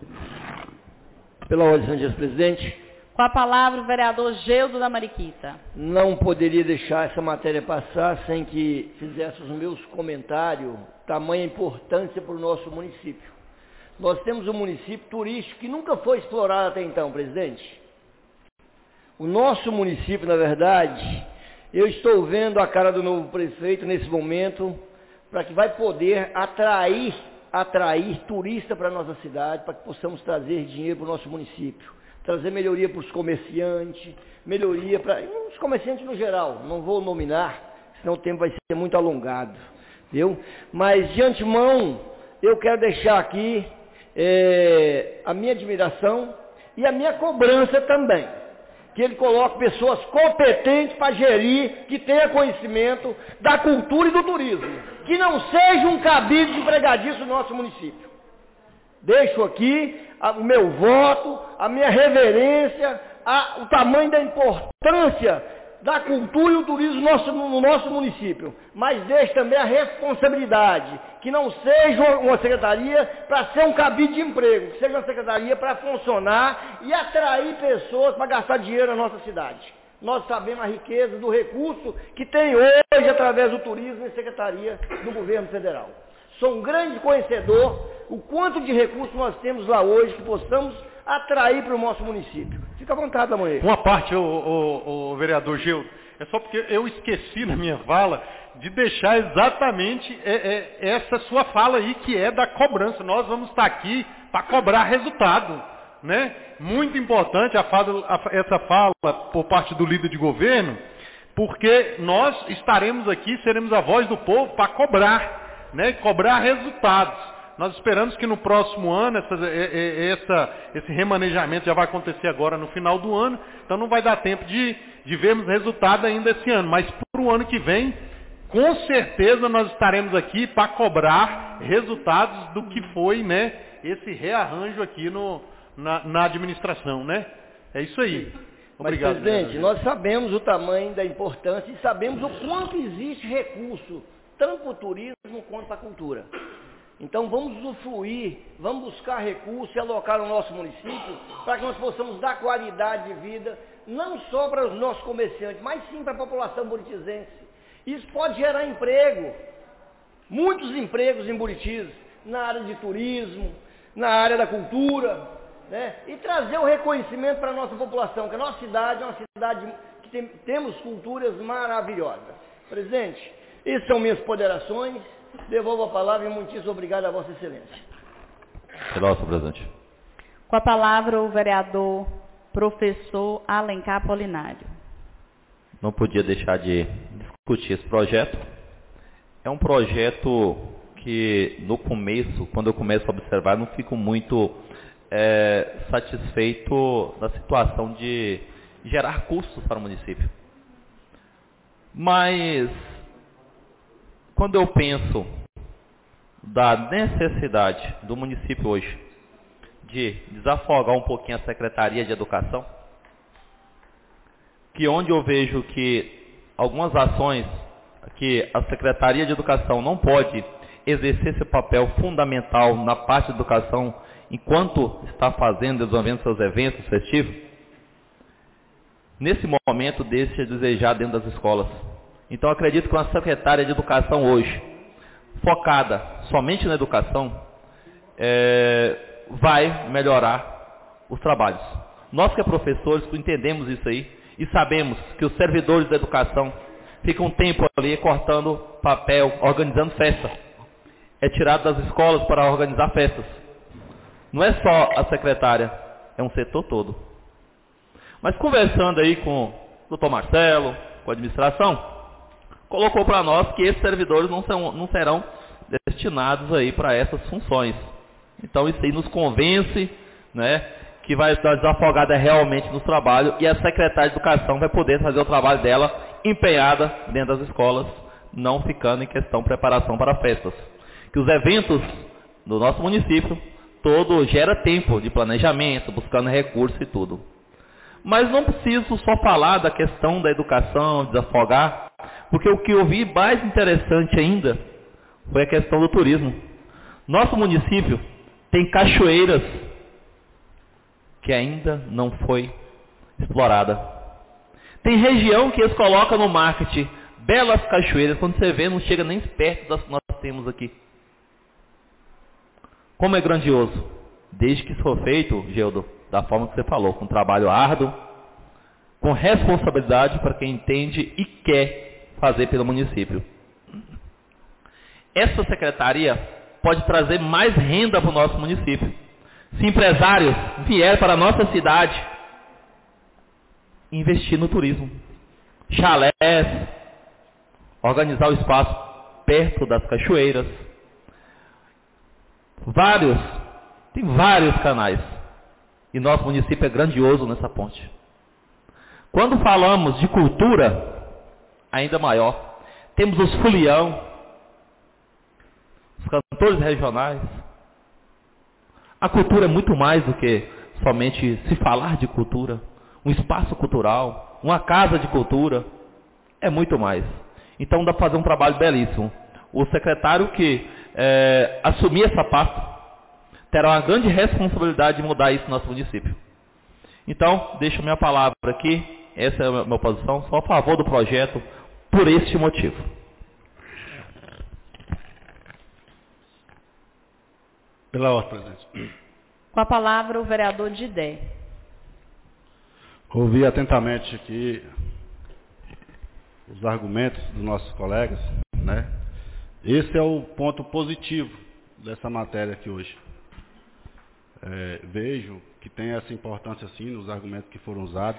Pela ordem, senhor presidente. Com a palavra o vereador Geudo da Mariquita. Não poderia deixar essa matéria passar sem que fizesse os meus comentários, tamanha importância para o nosso município. Nós temos um município turístico que nunca foi explorado até então, presidente. O nosso município, na verdade, eu estou vendo a cara do novo prefeito nesse momento, para que vai poder atrair, atrair turista para a nossa cidade, para que possamos trazer dinheiro para o nosso município, trazer melhoria para os comerciantes, melhoria para os comerciantes no geral, não vou nominar, senão o tempo vai ser muito alongado, viu? Mas de antemão, eu quero deixar aqui é, a minha admiração e a minha cobrança também. Que ele coloque pessoas competentes para gerir, que tenha conhecimento da cultura e do turismo. Que não seja um cabide de empregadiço no nosso município. Deixo aqui a, o meu voto, a minha reverência, a, o tamanho da importância da cultura e o turismo no nosso, no nosso município. Mas deixo também a responsabilidade, que não seja uma secretaria para ser um cabide de emprego, que seja uma secretaria para funcionar e atrair pessoas para gastar dinheiro na nossa cidade. Nós sabemos a riqueza do recurso que tem hoje através do turismo e secretaria do governo federal. Sou um grande conhecedor o quanto de recursos nós temos lá hoje que possamos atrair para o nosso município. Fica à vontade, Lamoeiro. Uma parte, o, o, o vereador Geudo, é só porque eu esqueci na minha fala de deixar exatamente é, é, essa sua fala aí, que é da cobrança. Nós vamos estar aqui para cobrar resultado, né? Muito importante a fala, a, essa fala por parte do líder de governo, porque nós estaremos aqui, seremos a voz do povo para cobrar, né? Cobrar resultados. Nós esperamos que no próximo ano, essa, essa, esse remanejamento já vai acontecer agora no final do ano, então não vai dar tempo de, de vermos resultado ainda esse ano, mas para o ano que vem, com certeza nós estaremos aqui para cobrar resultados do que foi, né, esse rearranjo aqui no, na, na administração, né? É isso aí. Obrigado. Mas, presidente, nós sabemos o tamanho da importância e sabemos o quanto existe recurso, tanto para o turismo quanto para a cultura. Então vamos usufruir, vamos buscar recursos e alocar no nosso município para que nós possamos dar qualidade de vida, não só para os nossos comerciantes, mas sim para a população buritizense. Isso pode gerar emprego, muitos empregos em Buritis, na área de turismo, na área da cultura, né? E trazer o reconhecimento para a nossa população, que a nossa cidade é uma cidade que tem, temos culturas maravilhosas. Presidente, essas são minhas ponderações. Devolvo a palavra e muitíssimo obrigado a Vossa Excelência. Nossa, presidente. Com a palavra o vereador professor Alencar Apolinário. Não podia deixar de discutir esse projeto. É um projeto que no começo, quando eu começo a observar, não fico muito é, satisfeito da situação de gerar custos para o município. Mas quando eu penso da necessidade do município hoje de desafogar um pouquinho a Secretaria de Educação, que onde eu vejo que algumas ações que a Secretaria de Educação não pode exercer esse papel fundamental na parte de educação enquanto está fazendo, desenvolvendo seus eventos festivos, nesse momento deixa a desejar dentro das escolas. Então acredito que uma secretária de educação hoje, focada somente na educação, é, vai melhorar os trabalhos. Nós que é professores entendemos isso aí e sabemos que os servidores da educação ficam um tempo ali cortando papel, organizando festa. É tirado das escolas para organizar festas. Não é só a secretária, é um setor todo. Mas conversando aí com o doutor Marcelo, com a administração, colocou para nós que esses servidores não, são, não serão destinados aí para essas funções. Então isso aí nos convence, né, que vai estar desafogada realmente no trabalho e a secretária de Educação vai poder fazer o trabalho dela empenhada dentro das escolas, não ficando em questão de preparação para festas. Que os eventos do nosso município todo gera tempo de planejamento, buscando recursos e tudo. Mas não preciso só falar da questão da educação, desafogar, porque o que eu vi mais interessante ainda foi a questão do turismo. Nosso município tem cachoeiras que ainda não foi explorada. Tem região que eles colocam no marketing belas cachoeiras, quando você vê não chega nem perto das que nós temos aqui. Como é grandioso, desde que isso for feito, Geudo, da forma que você falou, com trabalho árduo, com responsabilidade para quem entende e quer fazer pelo município. Essa secretaria pode trazer mais renda para o nosso município. Se empresários vierem para a nossa cidade, investir no turismo. Chalés, organizar o espaço perto das cachoeiras. Vários, tem vários canais. E nosso município é grandioso nessa ponte. Quando falamos de cultura, ainda maior. Temos os folião, os cantores regionais. A cultura é muito mais do que somente se falar de cultura. Um espaço cultural, uma casa de cultura, é muito mais. Então dá para fazer um trabalho belíssimo. O secretário que é, assumir essa pasta terá uma grande responsabilidade de mudar isso no nosso município. Então, deixo minha palavra aqui, essa é a minha posição, só a favor do projeto, por este motivo. Pela ordem, presidente. Com a palavra o vereador Didé. Ouvi atentamente aqui os argumentos dos nossos colegas. né? Esse é o ponto positivo dessa matéria aqui hoje. É, vejo que tem essa importância sim nos argumentos que foram usados.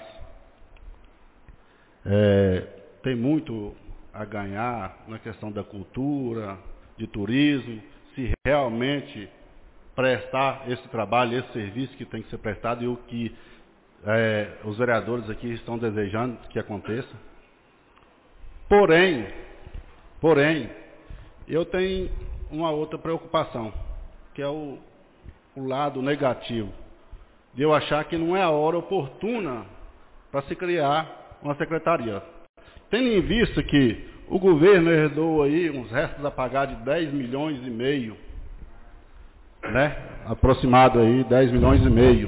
É, tem muito a ganhar na questão da cultura, de turismo, se realmente prestar esse trabalho, esse serviço que tem que ser prestado e o que é, os vereadores aqui estão desejando que aconteça. Porém, porém, eu tenho uma outra preocupação, que é o, o lado negativo, de eu achar que não é a hora oportuna para se criar uma secretaria. Tendo em vista que o governo herdou aí uns restos a pagar de dez milhões e meio, né? Aproximado aí, dez milhões e meio.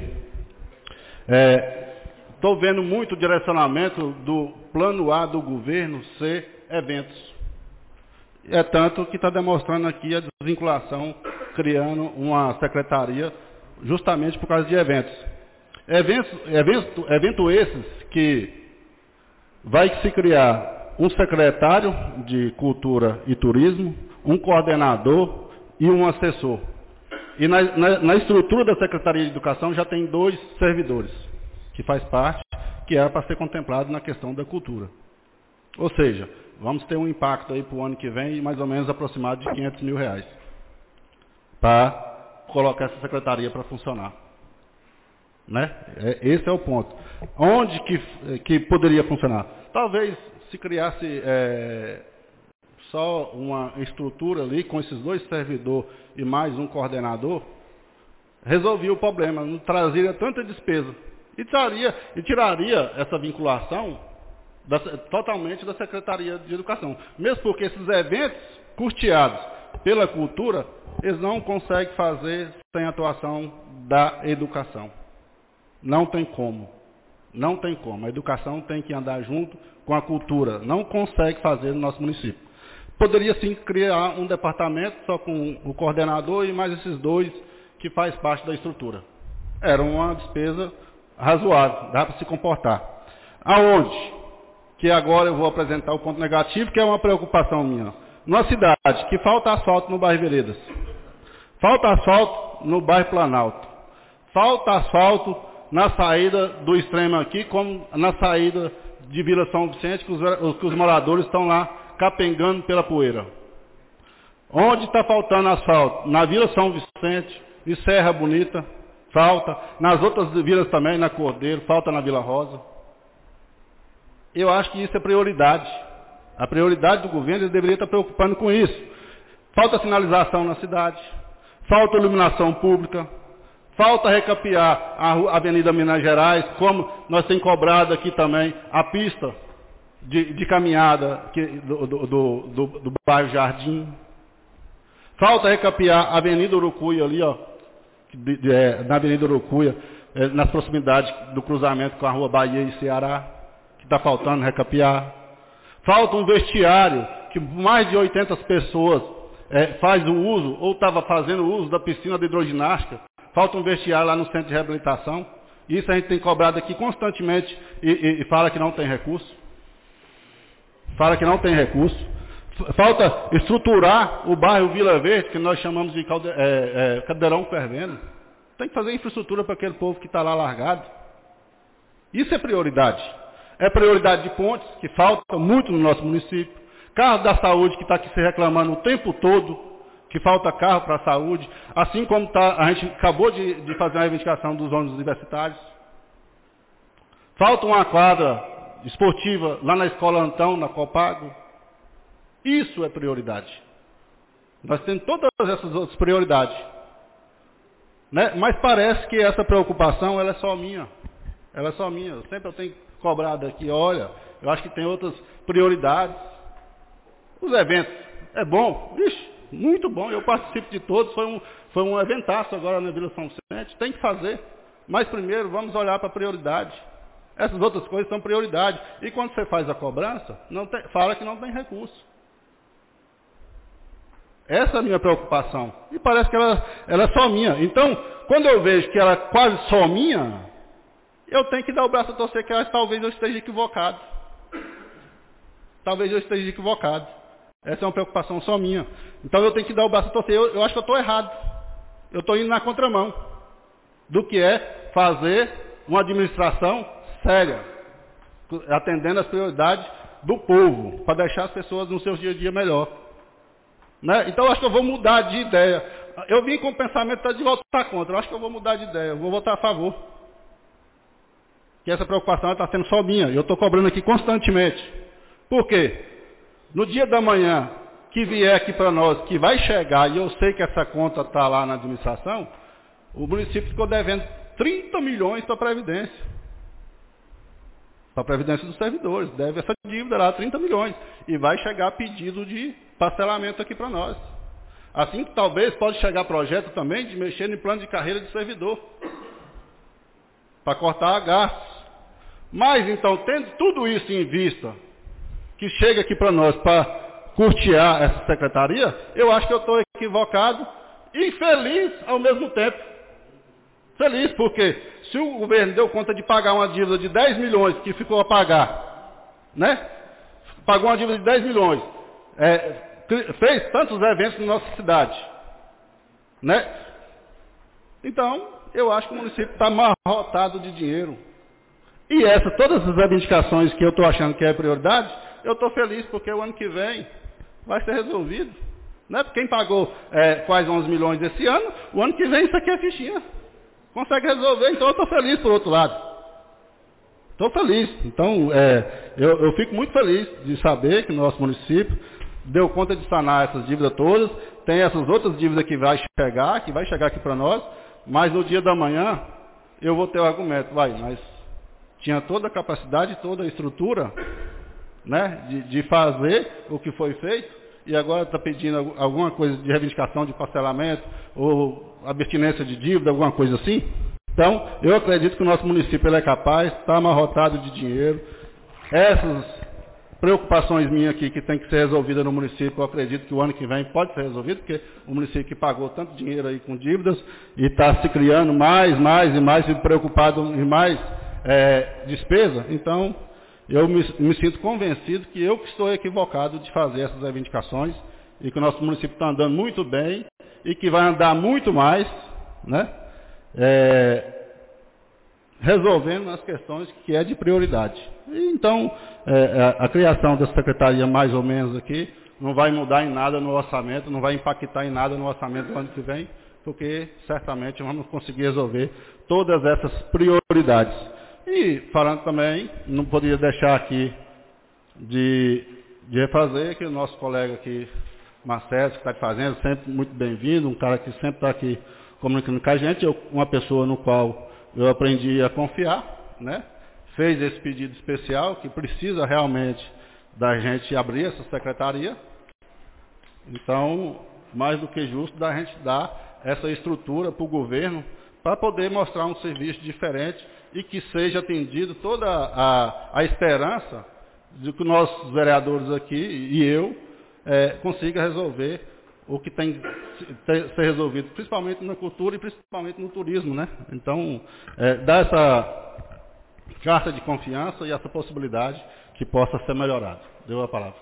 Estou é, vendo muito direcionamento do plano A do governo ser eventos. É tanto que está demonstrando aqui a desvinculação, criando uma secretaria justamente por causa de eventos. Eventos, evento, evento esses que vai se criar um secretário de Cultura e Turismo, um coordenador e um assessor. E na, na, na estrutura da Secretaria de Educação já tem dois servidores, que faz parte, que é para ser contemplado na questão da cultura. Ou seja, vamos ter um impacto aí para o ano que vem, mais ou menos aproximado de quinhentos mil reais, para colocar essa secretaria para funcionar. Né? É, esse é o ponto. Onde que, que poderia funcionar? Talvez se criasse é, só uma estrutura ali, com esses dois servidores e mais um coordenador, resolvia o problema, não trazia tanta despesa. E, traria, e tiraria essa vinculação da, totalmente da Secretaria de Educação. Mesmo porque esses eventos custeados pela cultura, eles não conseguem fazer sem a atuação da educação. Não tem como. Não tem como. A educação tem que andar junto com a cultura. Não consegue fazer no nosso município. Poderia sim criar um departamento só com o coordenador e mais esses dois que faz parte da estrutura. Era uma despesa razoável, dá para se comportar. Aonde? Que agora eu vou apresentar o ponto negativo, que é uma preocupação minha. Numa cidade que falta asfalto no bairro Veredas, falta asfalto no bairro Planalto, falta asfalto na saída do extremo aqui, como na saída de Vila São Vicente, que os, que os moradores estão lá capengando pela poeira. Onde está faltando asfalto? Na Vila São Vicente, em Serra Bonita, falta. Nas outras vilas também, na Cordeiro, falta na Vila Rosa. Eu acho que isso é prioridade. A prioridade do governo, ele deveria estar preocupando com isso. Falta sinalização na cidade, falta iluminação pública, falta recapear a Avenida Minas Gerais, como nós temos cobrado aqui também a pista de, de caminhada que, do, do, do, do, do bairro Jardim. Falta recapear a Avenida Urucuia ali, ó, de, de, é, na Avenida Urucuia, é, nas proximidades do cruzamento com a Rua Bahia e Ceará, que está faltando recapear. Falta um vestiário que mais de oitocentas pessoas é, faz o uso, ou estava fazendo o uso da piscina de hidroginástica. Falta um vestiário lá no centro de reabilitação. Isso a gente tem cobrado aqui constantemente e, e, e fala que não tem recurso. Fala que não tem recurso. Falta estruturar o bairro Vila Verde, que nós chamamos de calde, é, é, Caldeirão Fervendo. Tem que fazer infraestrutura para aquele povo que está lá largado. Isso é prioridade. É prioridade de pontes, que falta muito no nosso município. Carro da saúde, que está aqui se reclamando o tempo todo, que falta carro para a saúde. Assim como tá, a gente acabou de, de fazer uma reivindicação dos ônibus universitários. Falta uma quadra esportiva lá na Escola Antão, na Copago. Isso é prioridade. Nós temos todas essas outras prioridades. Né? Mas parece que essa preocupação ela é só minha. Ela é só minha. Eu sempre eu tenho cobrado aqui, olha, eu acho que tem outras prioridades. Os eventos, é bom, ixi, muito bom, eu participo de todos, foi um, foi um eventaço agora na Vila São Vicente, tem que fazer. Mas primeiro vamos olhar para a prioridade. Essas outras coisas são prioridade. E quando você faz a cobrança, não tem, fala que não tem recurso. Essa é a minha preocupação. E parece que ela, ela é só minha. Então, quando eu vejo que ela é quase só minha, eu tenho que dar o braço a torcer que talvez eu esteja equivocado. Talvez eu esteja equivocado. Essa é uma preocupação só minha. Então eu tenho que dar o braço a torcer. Eu, eu acho que eu estou errado. Eu estou indo na contramão do que é fazer uma administração séria, atendendo as prioridades do povo, para deixar as pessoas no seu dia a dia melhor. Né? Então eu acho que eu vou mudar de ideia. Eu vim com o pensamento de votar contra. Eu acho que eu vou mudar de ideia. Eu vou votar a favor. Que essa preocupação está sendo só minha. E eu estou cobrando aqui constantemente. Por quê? No dia da manhã, que vier aqui para nós, que vai chegar, e eu sei que essa conta está lá na administração, o município ficou devendo trinta milhões para a Previdência. Para a Previdência dos servidores. Deve essa dívida lá, trinta milhões. E vai chegar pedido de parcelamento aqui para nós. Assim que talvez pode chegar projeto também de mexer no plano de carreira de servidor. Para cortar gastos. Mas então, tendo tudo isso em vista, que chega aqui para nós para custear essa secretaria, eu acho que eu estou equivocado e feliz ao mesmo tempo. Feliz porque se o governo deu conta de pagar uma dívida de dez milhões que ficou a pagar, né? Pagou uma dívida de dez milhões, é, fez tantos eventos na nossa cidade, né? Então, eu acho que o município está amarrotado de dinheiro. E essa, todas as reivindicações que eu estou achando que é prioridade, eu estou feliz porque o ano que vem vai ser resolvido. Né? Porque quem pagou é, quase onze milhões esse ano, o ano que vem isso aqui é fichinha. Consegue resolver, então eu estou feliz por outro lado. Estou feliz. Então, é, eu, eu fico muito feliz de saber que o nosso município deu conta de sanar essas dívidas todas. Tem essas outras dívidas que vai chegar, que vai chegar aqui para nós, mas no dia da manhã eu vou ter o argumento, vai, mas tinha toda a capacidade, toda a estrutura, né, de, de fazer o que foi feito, e agora está pedindo alguma coisa de reivindicação de parcelamento, ou abstinência de dívida, alguma coisa assim. Então, eu acredito que o nosso município ele é capaz, está amarrotado de dinheiro. Essas preocupações minhas aqui que tem que ser resolvida no município, eu acredito que o ano que vem pode ser resolvido, porque o município que pagou tanto dinheiro aí com dívidas, e está se criando mais, mais e mais, e preocupado em mais é, despesa, então eu me, me sinto convencido que eu que estou equivocado de fazer essas reivindicações, e que o nosso município está andando muito bem, e que vai andar muito mais, né, é, resolvendo as questões que é de prioridade. E, então, é, a, a criação dessa secretaria mais ou menos aqui, não vai mudar em nada no orçamento, não vai impactar em nada no orçamento do ano que vem, porque certamente vamos conseguir resolver todas essas prioridades. E falando também, não poderia deixar aqui de, de refazer que o nosso colega aqui, Marcelo, que está fazendo, sempre muito bem-vindo, um cara que sempre está aqui comunicando com a gente, eu, uma pessoa no qual eu aprendi a confiar, né? Fez esse pedido especial, que precisa realmente da gente abrir essa secretaria. Então, mais do que justo da gente dar essa estrutura para o governo, para poder mostrar um serviço diferente e que seja atendido toda a, a esperança de que nossos vereadores aqui e eu é, consiga resolver o que tem que ser resolvido, principalmente na cultura e principalmente no turismo, né? Então, é, dar essa carta de confiança e essa possibilidade que possa ser melhorado. Deu a palavra.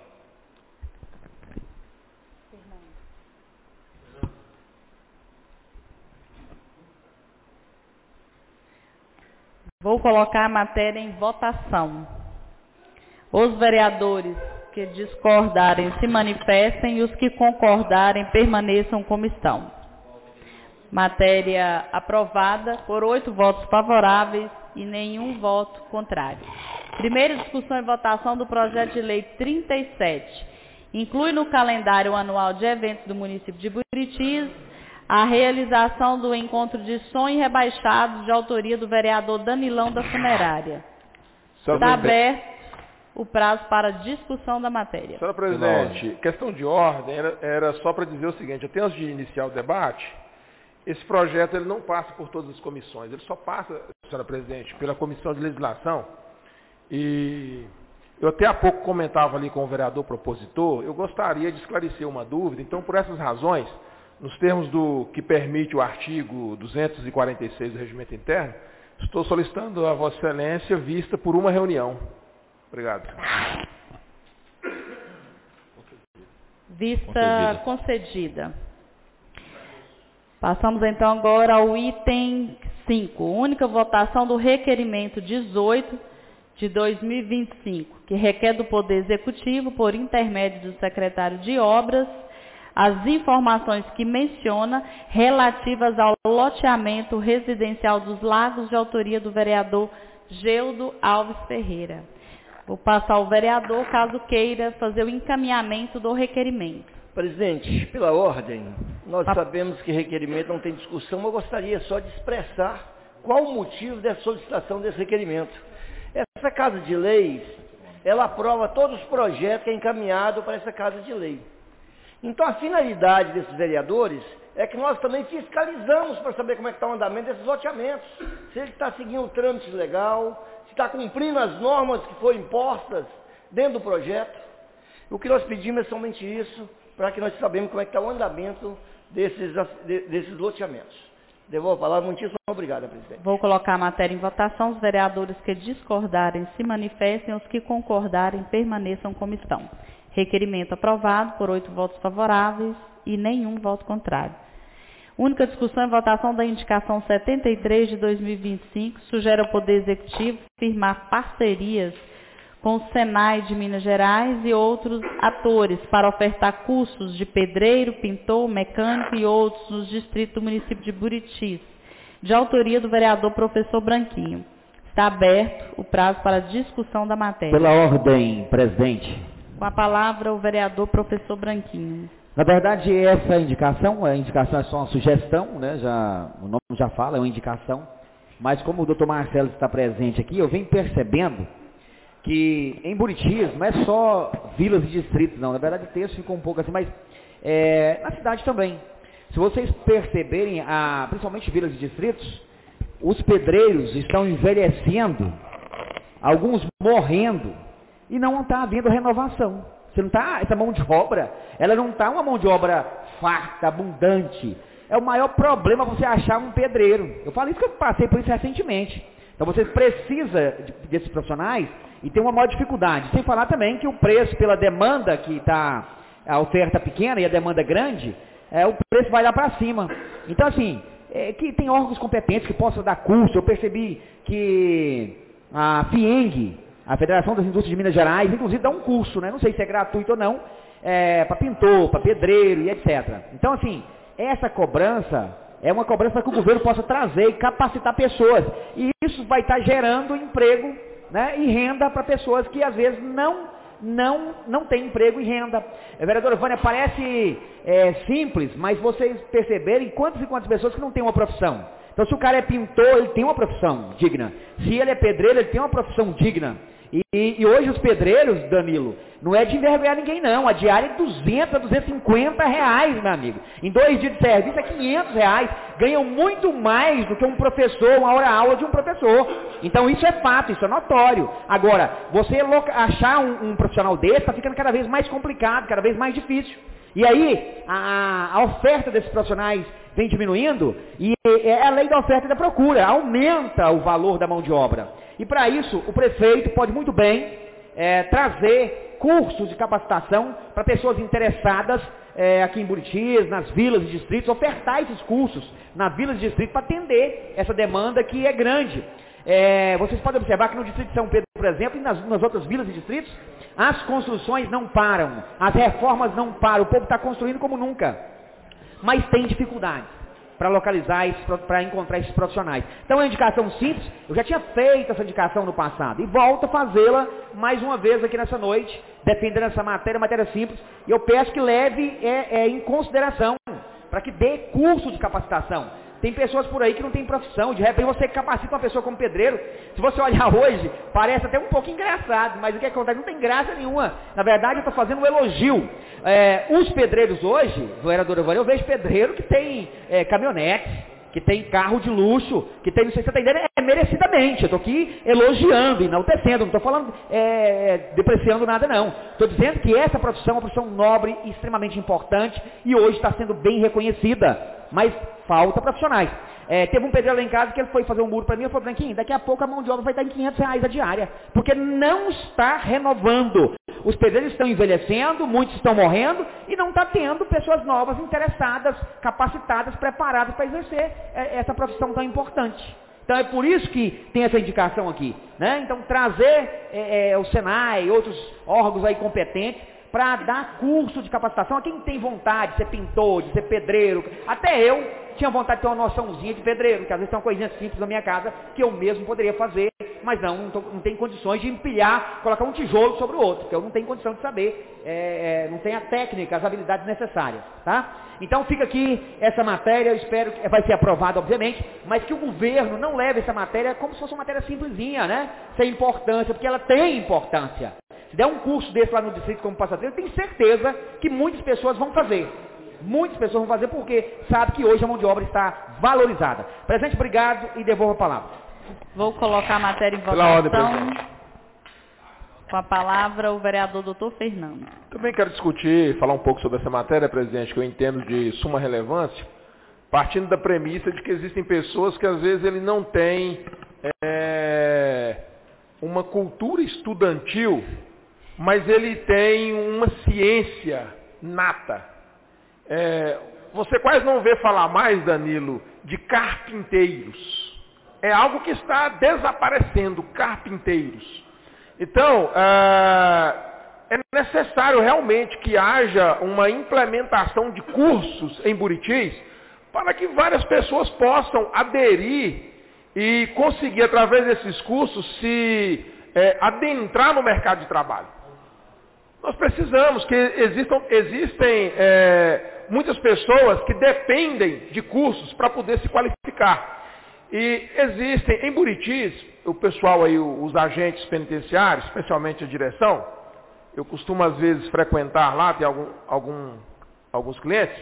Vou colocar a matéria em votação. Os vereadores que discordarem se manifestem e os que concordarem permaneçam como estão. Matéria aprovada por oito votos favoráveis e nenhum voto contrário. Primeira discussão e votação do projeto de lei trinta e sete. Inclui no calendário anual de eventos do município de Buritis a realização do encontro de som e rebaixados de autoria do vereador Danilão da Funerária. Está aberto o prazo para discussão da matéria. Senhora Presidente, questão de ordem era, era só para dizer o seguinte, até antes de iniciar o debate, esse projeto ele não passa por todas as comissões, ele só passa, senhora Presidente, pela Comissão de Legislação. E eu até há pouco comentava ali com o vereador propositor, eu gostaria de esclarecer uma dúvida, então por essas razões, nos termos do que permite o artigo duzentos e quarenta e seis do Regimento Interno, estou solicitando a Vossa Excelência vista por uma reunião. Obrigado. Vista concedida. concedida. Passamos então agora ao item cinco. Única votação do requerimento dezoito de dois mil e vinte e cinco, que requer do Poder Executivo, por intermédio do secretário de Obras, as informações que menciona relativas ao loteamento residencial dos Lagos, de autoria do vereador Geudo Alves Ferreira. Vou passar ao vereador, caso queira fazer o encaminhamento do requerimento. Presidente, pela ordem, nós sabemos que requerimento não tem discussão, mas eu gostaria só de expressar qual o motivo da solicitação desse requerimento. Essa Casa de Leis, ela aprova todos os projetos que é encaminhado para essa Casa de Lei. Então, a finalidade desses vereadores é que nós também fiscalizamos para saber como é que está o andamento desses loteamentos. Se ele está seguindo o trâmite legal, se está cumprindo as normas que foram impostas dentro do projeto. O que nós pedimos é somente isso, para que nós saibamos como é que está o andamento desses, desses loteamentos. Devolvo a palavra, muitíssimo obrigado, presidente. Vou colocar a matéria em votação. Os vereadores que discordarem se manifestem, os que concordarem permaneçam como estão. Requerimento aprovado por oito votos favoráveis e nenhum voto contrário. Única discussão e votação da indicação setenta e três de dois mil e vinte e cinco, sugere ao Poder Executivo firmar parcerias com o Senai de Minas Gerais e outros atores para ofertar cursos de pedreiro, pintor, mecânico e outros nos distritos do município de Buritis, de autoria do vereador professor Branquinho. Está aberto o prazo para discussão da matéria. Pela ordem, presidente. Com a palavra o vereador professor Branquinho. Na verdade, essa indicação, a indicação é só uma sugestão, né? Já, o nome já fala, é uma indicação, mas como o doutor Marcelo está presente aqui, eu venho percebendo que em Buritis não é só vilas e distritos, não. Na verdade, o texto ficou um pouco assim, mas é, na cidade também. Se vocês perceberem, a, principalmente vilas e distritos, os pedreiros estão envelhecendo, alguns morrendo, e não está havendo renovação. Você não tá, essa mão de obra, ela não está uma mão de obra farta, abundante. É o maior problema você achar um pedreiro. Eu falo isso que eu passei por isso recentemente. Então você precisa desses profissionais e tem uma maior dificuldade. Sem falar também que o preço pela demanda, que está a oferta pequena e a demanda grande, é, o preço vai lá para cima. Então assim, é, que tem órgãos competentes que possam dar curso. Eu percebi que a FIENG, a Federação das Indústrias de Minas Gerais, inclusive dá um curso, né? Não sei se é gratuito ou não, é, para pintor, para pedreiro e etcétera. Então assim, essa cobrança é uma cobrança para que o governo possa trazer e capacitar pessoas. E isso vai estar gerando emprego, né, e renda para pessoas que às vezes não, não, não têm emprego e renda. A vereadora Vânia, parece é, simples, mas vocês perceberem quantas e quantas pessoas que não têm uma profissão. Então se o cara é pintor, ele tem uma profissão digna. Se ele é pedreiro, ele tem uma profissão digna. E, e hoje os pedreiros, Danilo, não é de envergonhar ninguém não, a diária é duzentos a duzentos e cinquenta reais, meu amigo. Em dois dias de serviço é quinhentos reais, ganham muito mais do que um professor, uma hora-aula de um professor. Então isso é fato, isso é notório. Agora, você achar um, um profissional desse está ficando cada vez mais complicado, cada vez mais difícil. E aí, a, a oferta desses profissionais vem diminuindo e é a lei da oferta e da procura, aumenta o valor da mão de obra. E para isso, o prefeito pode muito bem é, trazer cursos de capacitação para pessoas interessadas é, aqui em Buritis, nas vilas e distritos, ofertar esses cursos nas vilas e distritos para atender essa demanda que é grande. É, vocês podem observar que no distrito de São Pedro, por exemplo, e nas, nas outras vilas e distritos, as construções não param, as reformas não param, o povo está construindo como nunca, mas tem dificuldades para localizar, para encontrar esses profissionais. Então é uma indicação simples, eu já tinha feito essa indicação no passado, e volto a fazê-la mais uma vez aqui nessa noite, defendendo essa matéria, matéria simples, e eu peço que leve é, é, em consideração, para que dê curso de capacitação. Tem pessoas por aí que não tem profissão, de repente você capacita uma pessoa como pedreiro, se você olhar hoje, parece até um pouco engraçado, mas o que acontece? Não tem graça nenhuma. Na verdade, eu estou fazendo um elogio. É, os pedreiros hoje, vereadora Vânia, eu vejo pedreiro que tem é, caminhonete, que tem carro de luxo, que tem, não sei se você está entendendo, é merecidamente. Eu estou aqui elogiando, enaltecendo, não estou falando, é, depreciando nada não. Estou dizendo que essa profissão é uma profissão nobre e extremamente importante e hoje está sendo bem reconhecida, mas falta profissionais. É, teve um pedreiro lá em casa que ele foi fazer um muro para mim, eu falei, Branquinho, daqui a pouco a mão de obra vai estar em quinhentos reais a diária, porque não está renovando. os pedreiros estão envelhecendo, muitos estão morrendo e não está tendo pessoas novas interessadas, capacitadas, preparadas para exercer essa profissão tão importante. Então é por isso que tem essa indicação aqui, né? Então trazer é, é, o Senai e outros órgãos aí competentes para dar curso de capacitação a quem tem vontade de ser pintor, de ser pedreiro. Até eu tinha vontade de ter uma noçãozinha de pedreiro, que às vezes tem uma coisinha simples na minha casa que eu mesmo poderia fazer, mas não, não, tô, não tenho condições de empilhar, colocar um tijolo sobre o outro, porque eu não tenho condição de saber, é, é, não tenho a técnica, as habilidades necessárias, tá? Então fica aqui essa matéria, eu espero que vai ser aprovada, obviamente, mas que o governo não leve essa matéria como se fosse uma matéria simplesinha, né? Sem importância, porque ela tem importância. Se der um curso desse lá no distrito como passadeiro, eu tenho certeza que muitas pessoas vão fazer. Muitas pessoas vão fazer porque sabe que hoje a mão de obra está valorizada. Presidente, obrigado e devolvo a palavra. Vou colocar a matéria em votação. Com a palavra o vereador doutor Fernando. Também quero discutir, falar um pouco sobre essa matéria, presidente, que eu entendo de suma relevância, partindo da premissa de que existem pessoas que às vezes ele não têm é, uma cultura estudantil, mas ele tem uma ciência nata. É, você quase não vê falar mais, Danilo, de carpinteiros. É algo que está desaparecendo, carpinteiros. Então, é necessário realmente que haja uma implementação de cursos em Buritis para que várias pessoas possam aderir e conseguir, através desses cursos, se é, adentrar no mercado de trabalho. Nós precisamos que existam, existem é, muitas pessoas que dependem de cursos para poder se qualificar. E existem, em Buritis, o pessoal aí, os agentes penitenciários, especialmente a direção, eu costumo às vezes frequentar lá, tem algum, algum, alguns clientes,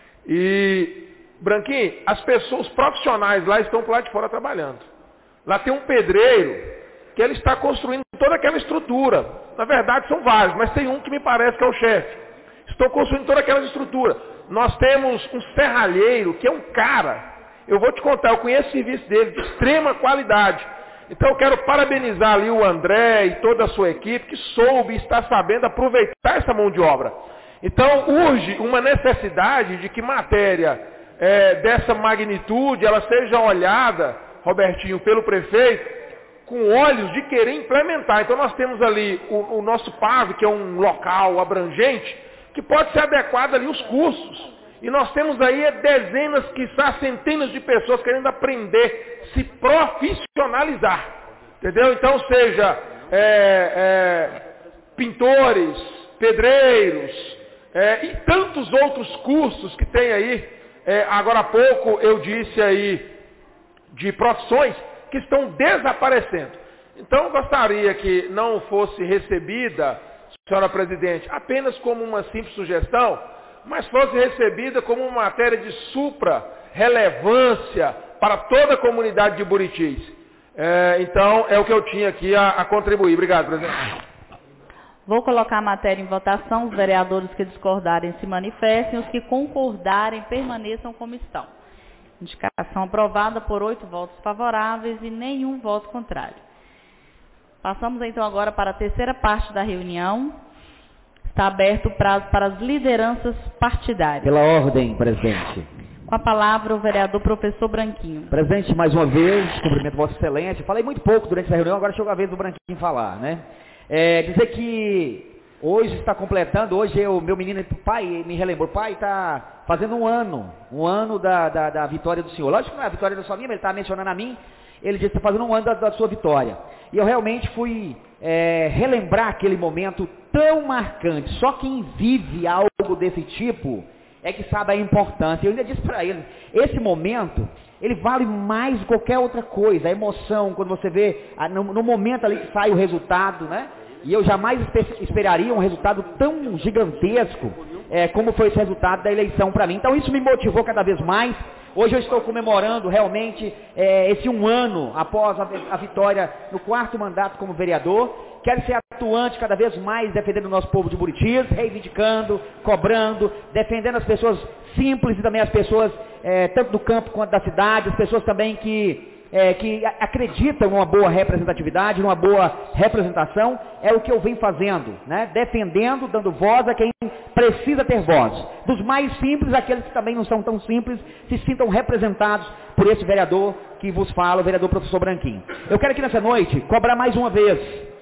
e, Branquinho, as pessoas profissionais lá estão por lá de fora trabalhando. Lá tem um pedreiro que ele está construindo toda aquela estrutura. Na verdade são vários, mas tem um que me parece que é o chefe. Estou construindo toda aquela estrutura. Nós temos um serralheiro que é um cara, eu vou te contar, eu conheço o serviço dele de extrema qualidade. Então eu quero parabenizar ali o André e toda a sua equipe que soube e está sabendo aproveitar essa mão de obra. Então urge uma necessidade de que matéria é, dessa magnitude ela seja olhada, Robertinho, pelo prefeito, com olhos de querer implementar. Então nós temos ali o, o nosso P A V, que é um local abrangente, que pode ser adequado ali os cursos. E nós temos aí dezenas, quiçá centenas de pessoas querendo aprender, se profissionalizar. Entendeu? Então, seja é, é, pintores, pedreiros, é, e tantos outros cursos que tem aí. É, agora há pouco eu disse aí de profissões que estão desaparecendo. Então, eu gostaria que não fosse recebida, senhora presidente, apenas como uma simples sugestão, mas fosse recebida como uma matéria de supra relevância para toda a comunidade de Buritis. É, então, é o que eu tinha aqui a, a contribuir. Obrigado, presidente. Vou colocar a matéria em votação. Os vereadores que discordarem se manifestem, os que concordarem permaneçam como estão. Indicação aprovada por oito votos favoráveis e nenhum voto contrário. Passamos então agora para a terceira parte da reunião. Está aberto o prazo para as lideranças partidárias. Pela ordem, presidente. Com a palavra o vereador professor Branquinho. Presidente, mais uma vez, cumprimento Vossa Excelência. Falei muito pouco durante essa reunião, agora chegou a vez do Branquinho falar, né? É, dizer que hoje está completando, hoje o meu menino, pai, me relembrou, pai, está fazendo um ano, um ano da, da, da vitória do senhor. Lógico que não é a vitória da sua minha, mas ele está mencionando a mim, ele disse que está fazendo um ano da, da sua vitória. E eu realmente fui é, relembrar aquele momento tão marcante. Só quem vive algo desse tipo é que sabe a importância. Eu ainda disse para ele, esse momento, ele vale mais do que qualquer outra coisa. A emoção, quando você vê, no, no momento ali que sai o resultado, né? E eu jamais esperaria um resultado tão gigantesco é, como foi esse resultado da eleição para mim. Então isso me motivou cada vez mais. Hoje eu estou comemorando realmente é, esse um ano após a, a vitória no quarto mandato como vereador. Quero ser atuante cada vez mais defendendo o nosso povo de Buritis, reivindicando, cobrando, defendendo as pessoas simples e também as pessoas, é, tanto do campo quanto da cidade, as pessoas também que é, que acreditam numa boa representatividade, numa boa representação, é o que eu venho fazendo, né? Defendendo, dando voz a quem precisa ter voz. Dos mais simples, aqueles que também não são tão simples, se sintam representados por esse vereador que vos fala, o vereador professor Branquinho. Eu quero aqui nessa noite cobrar mais uma vez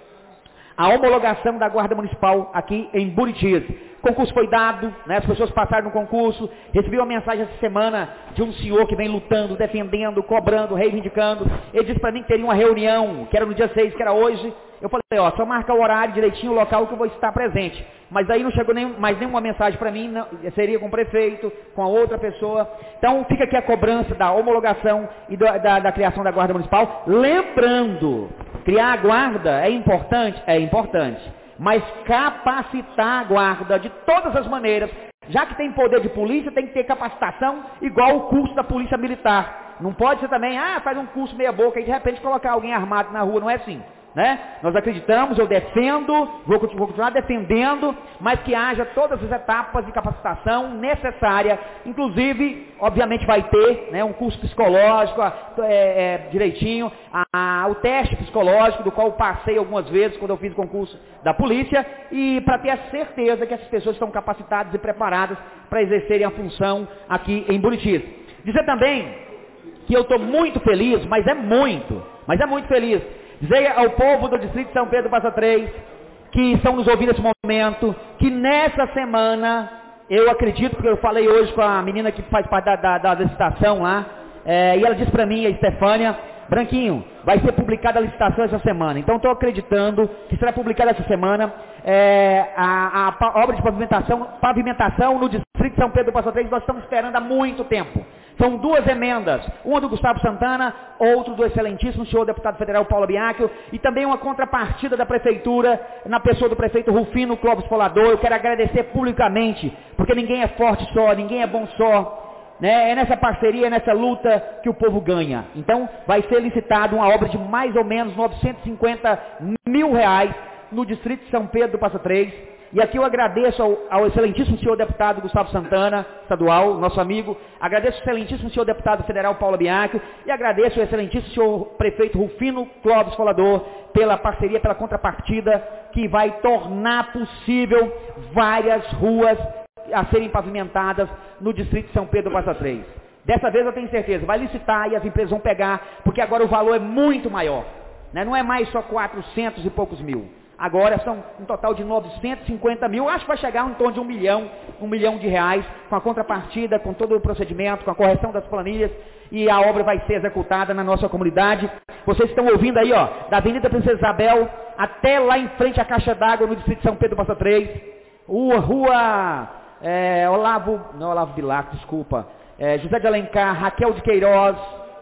a homologação da Guarda Municipal aqui em Buritis. O concurso foi dado, né, as pessoas passaram no concurso, recebi uma mensagem essa semana de um senhor que vem lutando, defendendo, cobrando, reivindicando. Ele disse para mim que teria uma reunião, que era no dia seis, que era hoje. Eu falei, ó, só marca o horário direitinho, o local que eu vou estar presente. Mas aí não chegou nem, mais nenhuma mensagem para mim, não, seria com o prefeito, com a outra pessoa. Então fica aqui a cobrança da homologação e do, da, da criação da Guarda Municipal. Lembrando, criar a guarda é importante? É importante. Mas capacitar a guarda de todas as maneiras, já que tem poder de polícia, tem que ter capacitação igual o curso da polícia militar. Não pode ser também, ah, faz um curso meia boca e de repente colocar alguém armado na rua, não é assim. Né? Nós acreditamos, eu defendo, vou, vou continuar defendendo, mas que haja todas as etapas de capacitação necessária, inclusive, obviamente vai ter, né, um curso psicológico, é, é, direitinho, a, a, o teste psicológico, do qual eu passei algumas vezes quando eu fiz o concurso da polícia, e para ter a certeza que essas pessoas estão capacitadas e preparadas para exercerem a função aqui em Buritis. Dizer também que eu estou muito feliz, mas é muito, mas é muito feliz, dizer ao povo do Distrito de São Pedro Passa Três, que estão nos ouvindo nesse momento, que nessa semana, eu acredito, porque eu falei hoje com a menina que faz parte da, da, da licitação lá, é, e ela disse para mim, a Estefânia, Branquinho, vai ser publicada a licitação essa semana. Então estou acreditando que será publicada essa semana é, a, a, a obra de pavimentação, pavimentação no Distrito de São Pedro Passa Três, nós estamos esperando há muito tempo. São duas emendas, uma do Gustavo Santana, outro do excelentíssimo senhor deputado federal Paulo Biacchio, e também uma contrapartida da prefeitura, na pessoa do prefeito Rufino Clóvis Folador. Eu quero agradecer publicamente, porque ninguém é forte só, ninguém é bom só, né? É nessa parceria, é nessa luta que o povo ganha. Então vai ser licitado uma obra de mais ou menos novecentos e cinquenta mil reais no Distrito de São Pedro do Passa Três. E aqui eu agradeço ao, ao excelentíssimo senhor deputado Gustavo Santana, estadual, nosso amigo, agradeço ao excelentíssimo senhor deputado federal Paulo Biacchio, e agradeço ao excelentíssimo senhor prefeito Rufino Clóvis Folador pela parceria, pela contrapartida, que vai tornar possível várias ruas a serem pavimentadas no Distrito de São Pedro Passa Três. Dessa vez eu tenho certeza, vai licitar e as empresas vão pegar, porque agora o valor é muito maior, né? Não é mais só quatrocentos e poucos mil. Agora são um total de novecentos e cinquenta mil, acho que vai chegar em torno de um milhão, um milhão de reais, com a contrapartida, com todo o procedimento, com a correção das planilhas, e a obra vai ser executada na nossa comunidade. Vocês estão ouvindo aí, ó, da Avenida Princesa Isabel até lá em frente à Caixa d'Água, no Distrito de São Pedro Passa Três, rua, rua é, Olavo, não Olavo Bilac, desculpa, é, José de Alencar, Raquel de Queiroz,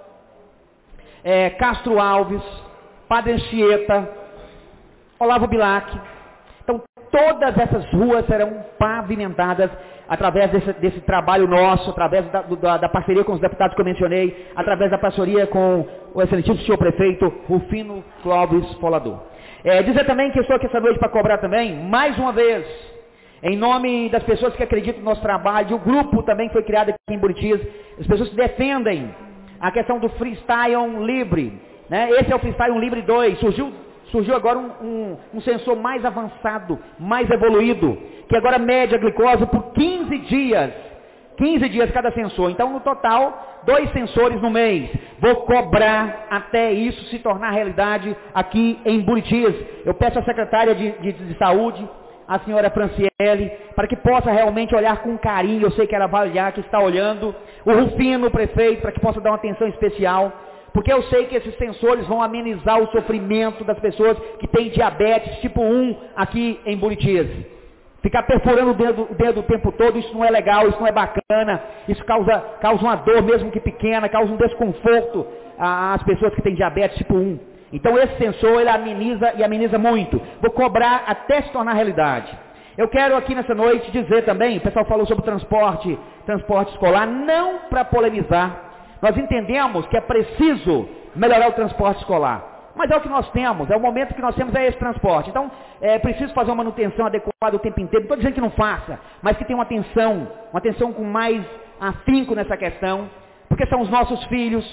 é, Castro Alves, Padre Anchieta, Olavo Bilac. Então, todas essas ruas serão pavimentadas através desse, desse trabalho nosso, através da, da, da parceria com os deputados que eu mencionei, através da parceria com o excelentíssimo senhor prefeito Rufino Clóvis Folador. É, dizer também que eu estou aqui essa noite para cobrar também, mais uma vez, em nome das pessoas que acreditam no nosso trabalho, o grupo também que foi criado aqui em Buritis, as pessoas que defendem a questão do freestyle livre, né? Esse é o freestyle livre dois, surgiu Surgiu agora um, um, um sensor mais avançado, mais evoluído, que agora mede a glicose por quinze dias. quinze dias cada sensor. Então, no total, dois sensores no mês. Vou cobrar até isso se tornar realidade aqui em Buritis. Eu peço à secretária de, de, de saúde, a senhora Franciele, para que possa realmente olhar com carinho. Eu sei que ela vai olhar, que está olhando. O Rufino, o prefeito, para que possa dar uma atenção especial. Porque eu sei que esses sensores vão amenizar o sofrimento das pessoas que têm diabetes tipo um aqui em Buritis. Ficar perfurando o dedo, o dedo o tempo todo, isso não é legal, isso não é bacana, isso causa, causa uma dor mesmo que pequena, causa um desconforto às pessoas que têm diabetes tipo um. Então esse sensor, ele ameniza e ameniza muito. Vou cobrar até se tornar realidade. Eu quero aqui nessa noite dizer também, o pessoal falou sobre transporte, transporte escolar, não para polemizar. Nós entendemos que é preciso melhorar o transporte escolar. Mas é o que nós temos, é o momento que nós temos, é esse transporte. Então, é preciso fazer uma manutenção adequada o tempo inteiro. Não estou dizendo que não faça, mas que tenha uma atenção, uma atenção com mais afinco nessa questão. Porque são os nossos filhos,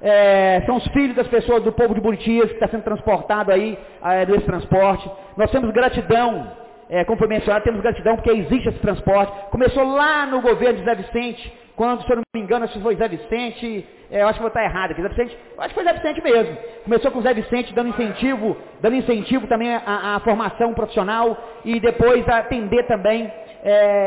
é, são os filhos das pessoas do povo de Buritis, que está sendo transportado aí, é, desse transporte. Nós temos gratidão, é, como foi mencionado, temos gratidão porque existe esse transporte. Começou lá no governo de Zé Vicente, quando, se eu não me engano, acho que foi Zé Vicente, é, eu acho que vou estar errado aqui, Zé Vicente, eu acho que foi Zé Vicente mesmo. Começou com o Zé Vicente dando incentivo, dando incentivo também à, à formação profissional e depois a atender também é,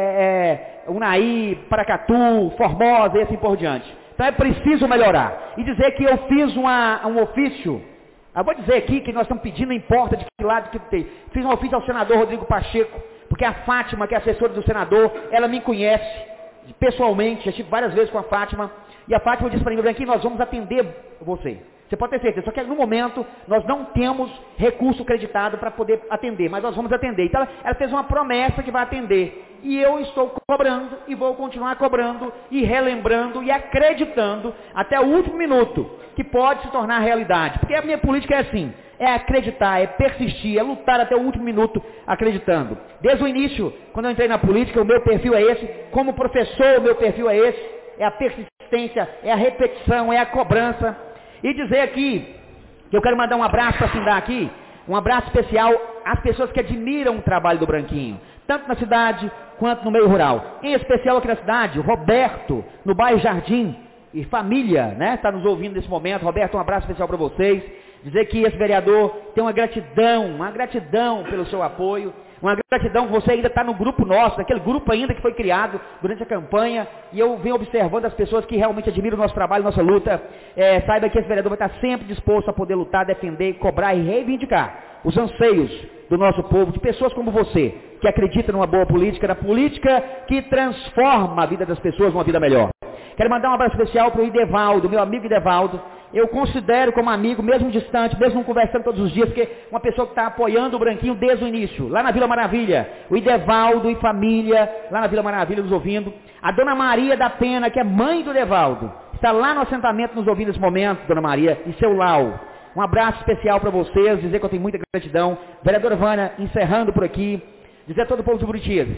é, Unai, Paracatu, Formosa e assim por diante. Então é preciso melhorar. E dizer que eu fiz uma, um ofício, eu vou dizer aqui que nós estamos pedindo, não importa de que lado que tem. Fiz um ofício ao senador Rodrigo Pacheco, porque a Fátima, que é assessora do senador, ela me conhece pessoalmente, já estive várias vezes com a Fátima, e a Fátima disse para mim, Branquinho, nós vamos atender você. Você pode ter certeza, só que no momento nós não temos recurso creditado para poder atender, mas nós vamos atender. Então ela, ela fez uma promessa que vai atender, e eu estou cobrando, e vou continuar cobrando, e relembrando, e acreditando, até o último minuto, que pode se tornar realidade. Porque a minha política é assim, é acreditar, é persistir, é lutar até o último minuto acreditando. Desde o início, quando eu entrei na política, o meu perfil é esse, como professor o meu perfil é esse, é a persistência, é a repetição, é a cobrança. E dizer aqui, que eu quero mandar um abraço para findar aqui, um abraço especial às pessoas que admiram o trabalho do Branquinho, tanto na cidade quanto no meio rural. Em especial aqui na cidade, o Roberto, no bairro Jardim, e família, né, está nos ouvindo nesse momento. Roberto, um abraço especial para vocês. Dizer que esse vereador tem uma gratidão, uma gratidão pelo seu apoio, uma gratidão que você ainda está no grupo nosso, naquele grupo ainda que foi criado durante a campanha, e eu venho observando as pessoas que realmente admiram o nosso trabalho, nossa luta. É, saiba que esse vereador vai estar sempre disposto a poder lutar, defender, cobrar e reivindicar os anseios do nosso povo, de pessoas como você, que acredita numa boa política, na política que transforma a vida das pessoas numa vida melhor. Quero mandar um abraço especial para o Idevaldo, meu amigo Idevaldo. Eu considero como amigo, mesmo distante, mesmo não conversando todos os dias, porque uma pessoa que está apoiando o Branquinho desde o início, lá na Vila Maravilha. O Idevaldo e família, lá na Vila Maravilha, nos ouvindo. A Dona Maria da Pena, que é mãe do Idevaldo, está lá no assentamento nos ouvindo nesse momento, Dona Maria, e seu Lau. Um abraço especial para vocês, dizer que eu tenho muita gratidão. Vereadora Vânia, encerrando por aqui, dizer a todo o povo de Buritis,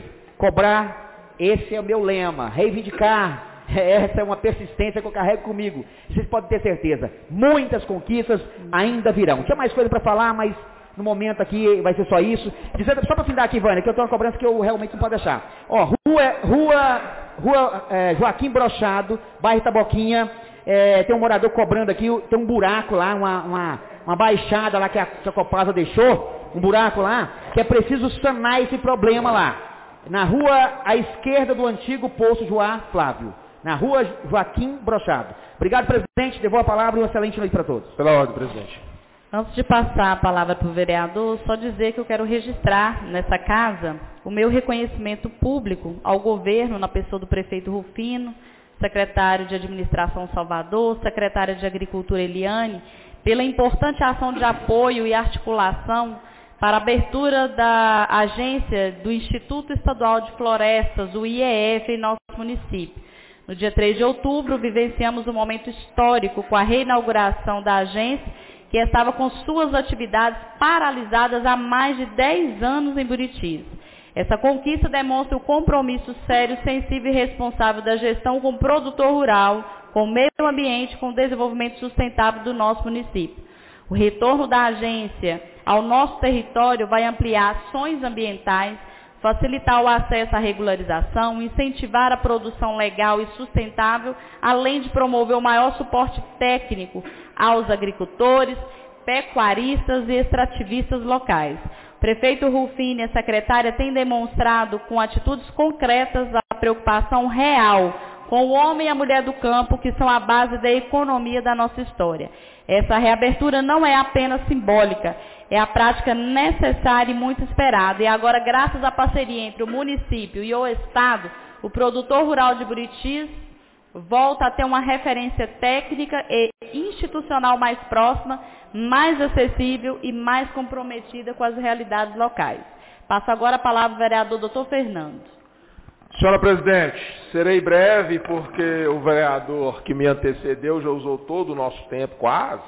cobrar, esse é o meu lema, reivindicar. Essa é uma persistência que eu carrego comigo. Vocês podem ter certeza. Muitas conquistas ainda virão. Tinha mais coisa para falar, mas no momento aqui vai ser só isso. Dizendo, só para findar aqui, Vânia, que eu tenho uma cobrança que eu realmente não posso deixar. Ó, rua, rua, rua é, Joaquim Brochado, bairro Taboquinha. É, tem um morador cobrando aqui, tem um buraco lá, uma, uma, uma baixada lá que a, que a Copasa deixou, um buraco lá, que é preciso sanar esse problema lá. Na rua à esquerda do antigo posto Joá Flávio. Na rua Joaquim Brochado. Obrigado, presidente. Devolvo a palavra e uma excelente noite para todos. Pela ordem, presidente. Antes de passar a palavra para o vereador, só dizer que eu quero registrar nessa casa o meu reconhecimento público ao governo, na pessoa do prefeito Rufino, secretário de Administração Salvador, secretária de Agricultura Eliane, pela importante ação de apoio e articulação para a abertura da agência do Instituto Estadual de Florestas, o I E F, em nosso município. No dia três de outubro, vivenciamos um momento histórico com a reinauguração da agência, que estava com suas atividades paralisadas há mais de dez anos em Buritis. Essa conquista demonstra o compromisso sério, sensível e responsável da gestão com o produtor rural, com o meio ambiente, com o desenvolvimento sustentável do nosso município. O retorno da agência ao nosso território vai ampliar ações ambientais, facilitar o acesso à regularização, incentivar a produção legal e sustentável, além de promover o maior suporte técnico aos agricultores, pecuaristas e extrativistas locais. O prefeito Rufino e a secretária têm demonstrado com atitudes concretas a preocupação real com o homem e a mulher do campo, que são a base da economia da nossa história. Essa reabertura não é apenas simbólica, é a prática necessária e muito esperada. E agora, graças à parceria entre o município e o Estado, o produtor rural de Buritis volta a ter uma referência técnica e institucional mais próxima, mais acessível e mais comprometida com as realidades locais. Passo agora a palavra ao vereador doutor Fernando. Senhora presidente, serei breve porque o vereador que me antecedeu já usou todo o nosso tempo, quase.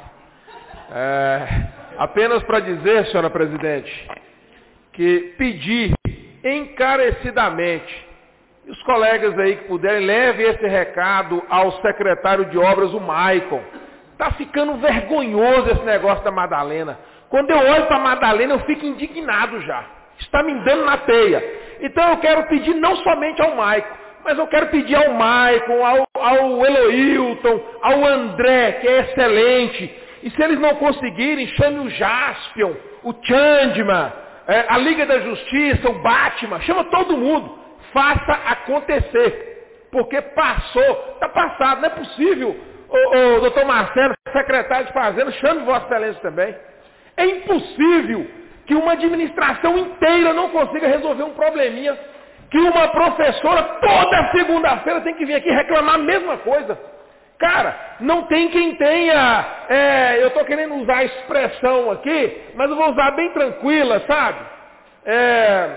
É, apenas para dizer, senhora presidente, que pedi encarecidamente que os colegas aí que puderem levem esse recado ao secretário de obras, o Maicon, Está ficando vergonhoso esse negócio da Madalena. Quando eu olho para a Madalena, eu fico indignado já. Está me dando na teia. Então eu quero pedir não somente ao Maicon, mas eu quero pedir ao Maicon, ao, ao Eloilton, ao André, que é excelente. E se eles não conseguirem, chame o Jaspion, o Chandman, é, a Liga da Justiça, o Batman, chama todo mundo. Faça acontecer. Porque passou, está passado, não é possível. O, o doutor Marcelo, secretário de Fazenda, chame Vossa Excelência também. É impossível que uma administração inteira não consiga resolver um probleminha, que uma professora toda segunda-feira tem que vir aqui reclamar a mesma coisa. Cara, não tem quem tenha, é, eu estou querendo usar a expressão aqui, mas eu vou usar bem tranquila, sabe? É,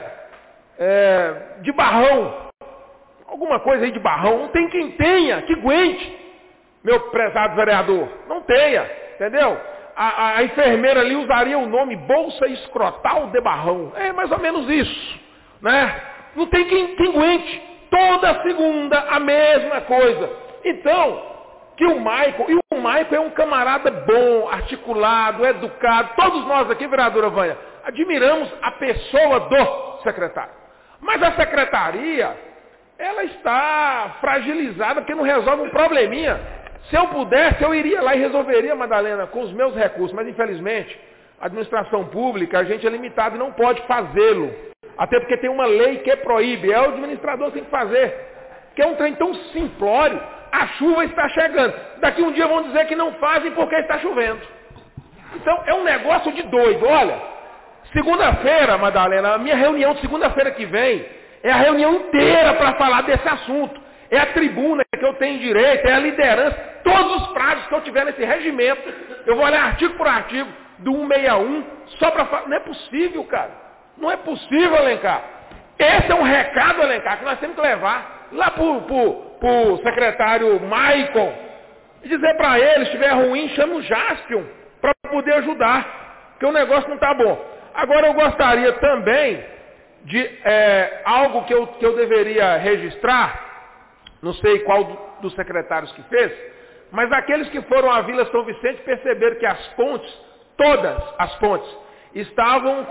é, de barrão. Alguma coisa aí de barrão. Não tem quem tenha, que aguente, meu prezado vereador. Não tenha, entendeu? A, a, a enfermeira ali usaria o nome Bolsa Escrotal de Barrão. É mais ou menos isso, né? Não tem quem, quem aguente. Toda segunda a mesma coisa. Então, que o Maicon, e o Maicon é um camarada bom, articulado, educado. Todos nós aqui, vereadora Vânia, admiramos a pessoa do secretário. Mas a secretaria, ela está fragilizada porque não resolve um probleminha. Se eu pudesse, eu iria lá e resolveria, Madalena, com os meus recursos. Mas, infelizmente, a administração pública, a gente é limitado e não pode fazê-lo. Até porque tem uma lei que proíbe. É o administrador que tem que fazer. Que é um trem tão simplório. A chuva está chegando. Daqui um dia vão dizer que não fazem porque está chovendo. Então, é um negócio de doido. Olha, segunda-feira, Madalena, a minha reunião de segunda-feira que vem é a reunião inteira para falar desse assunto. É a tribuna que eu tenho direito, é a liderança. Todos os prazos que eu tiver nesse regimento, eu vou olhar artigo por artigo do cento e sessenta e um, só para falar. Não é possível, cara. Não é possível, Alencar. Esse é um recado, Alencar, que nós temos que levar lá para o secretário Maicon. E dizer para ele, se estiver ruim, chama o Jaspion para poder ajudar. Porque o negócio não está bom. Agora eu gostaria também de é, algo que eu, que eu deveria registrar. Não sei qual do, dos secretários que fez, mas aqueles que foram à Vila São Vicente perceberam que as pontes, todas as pontes, estavam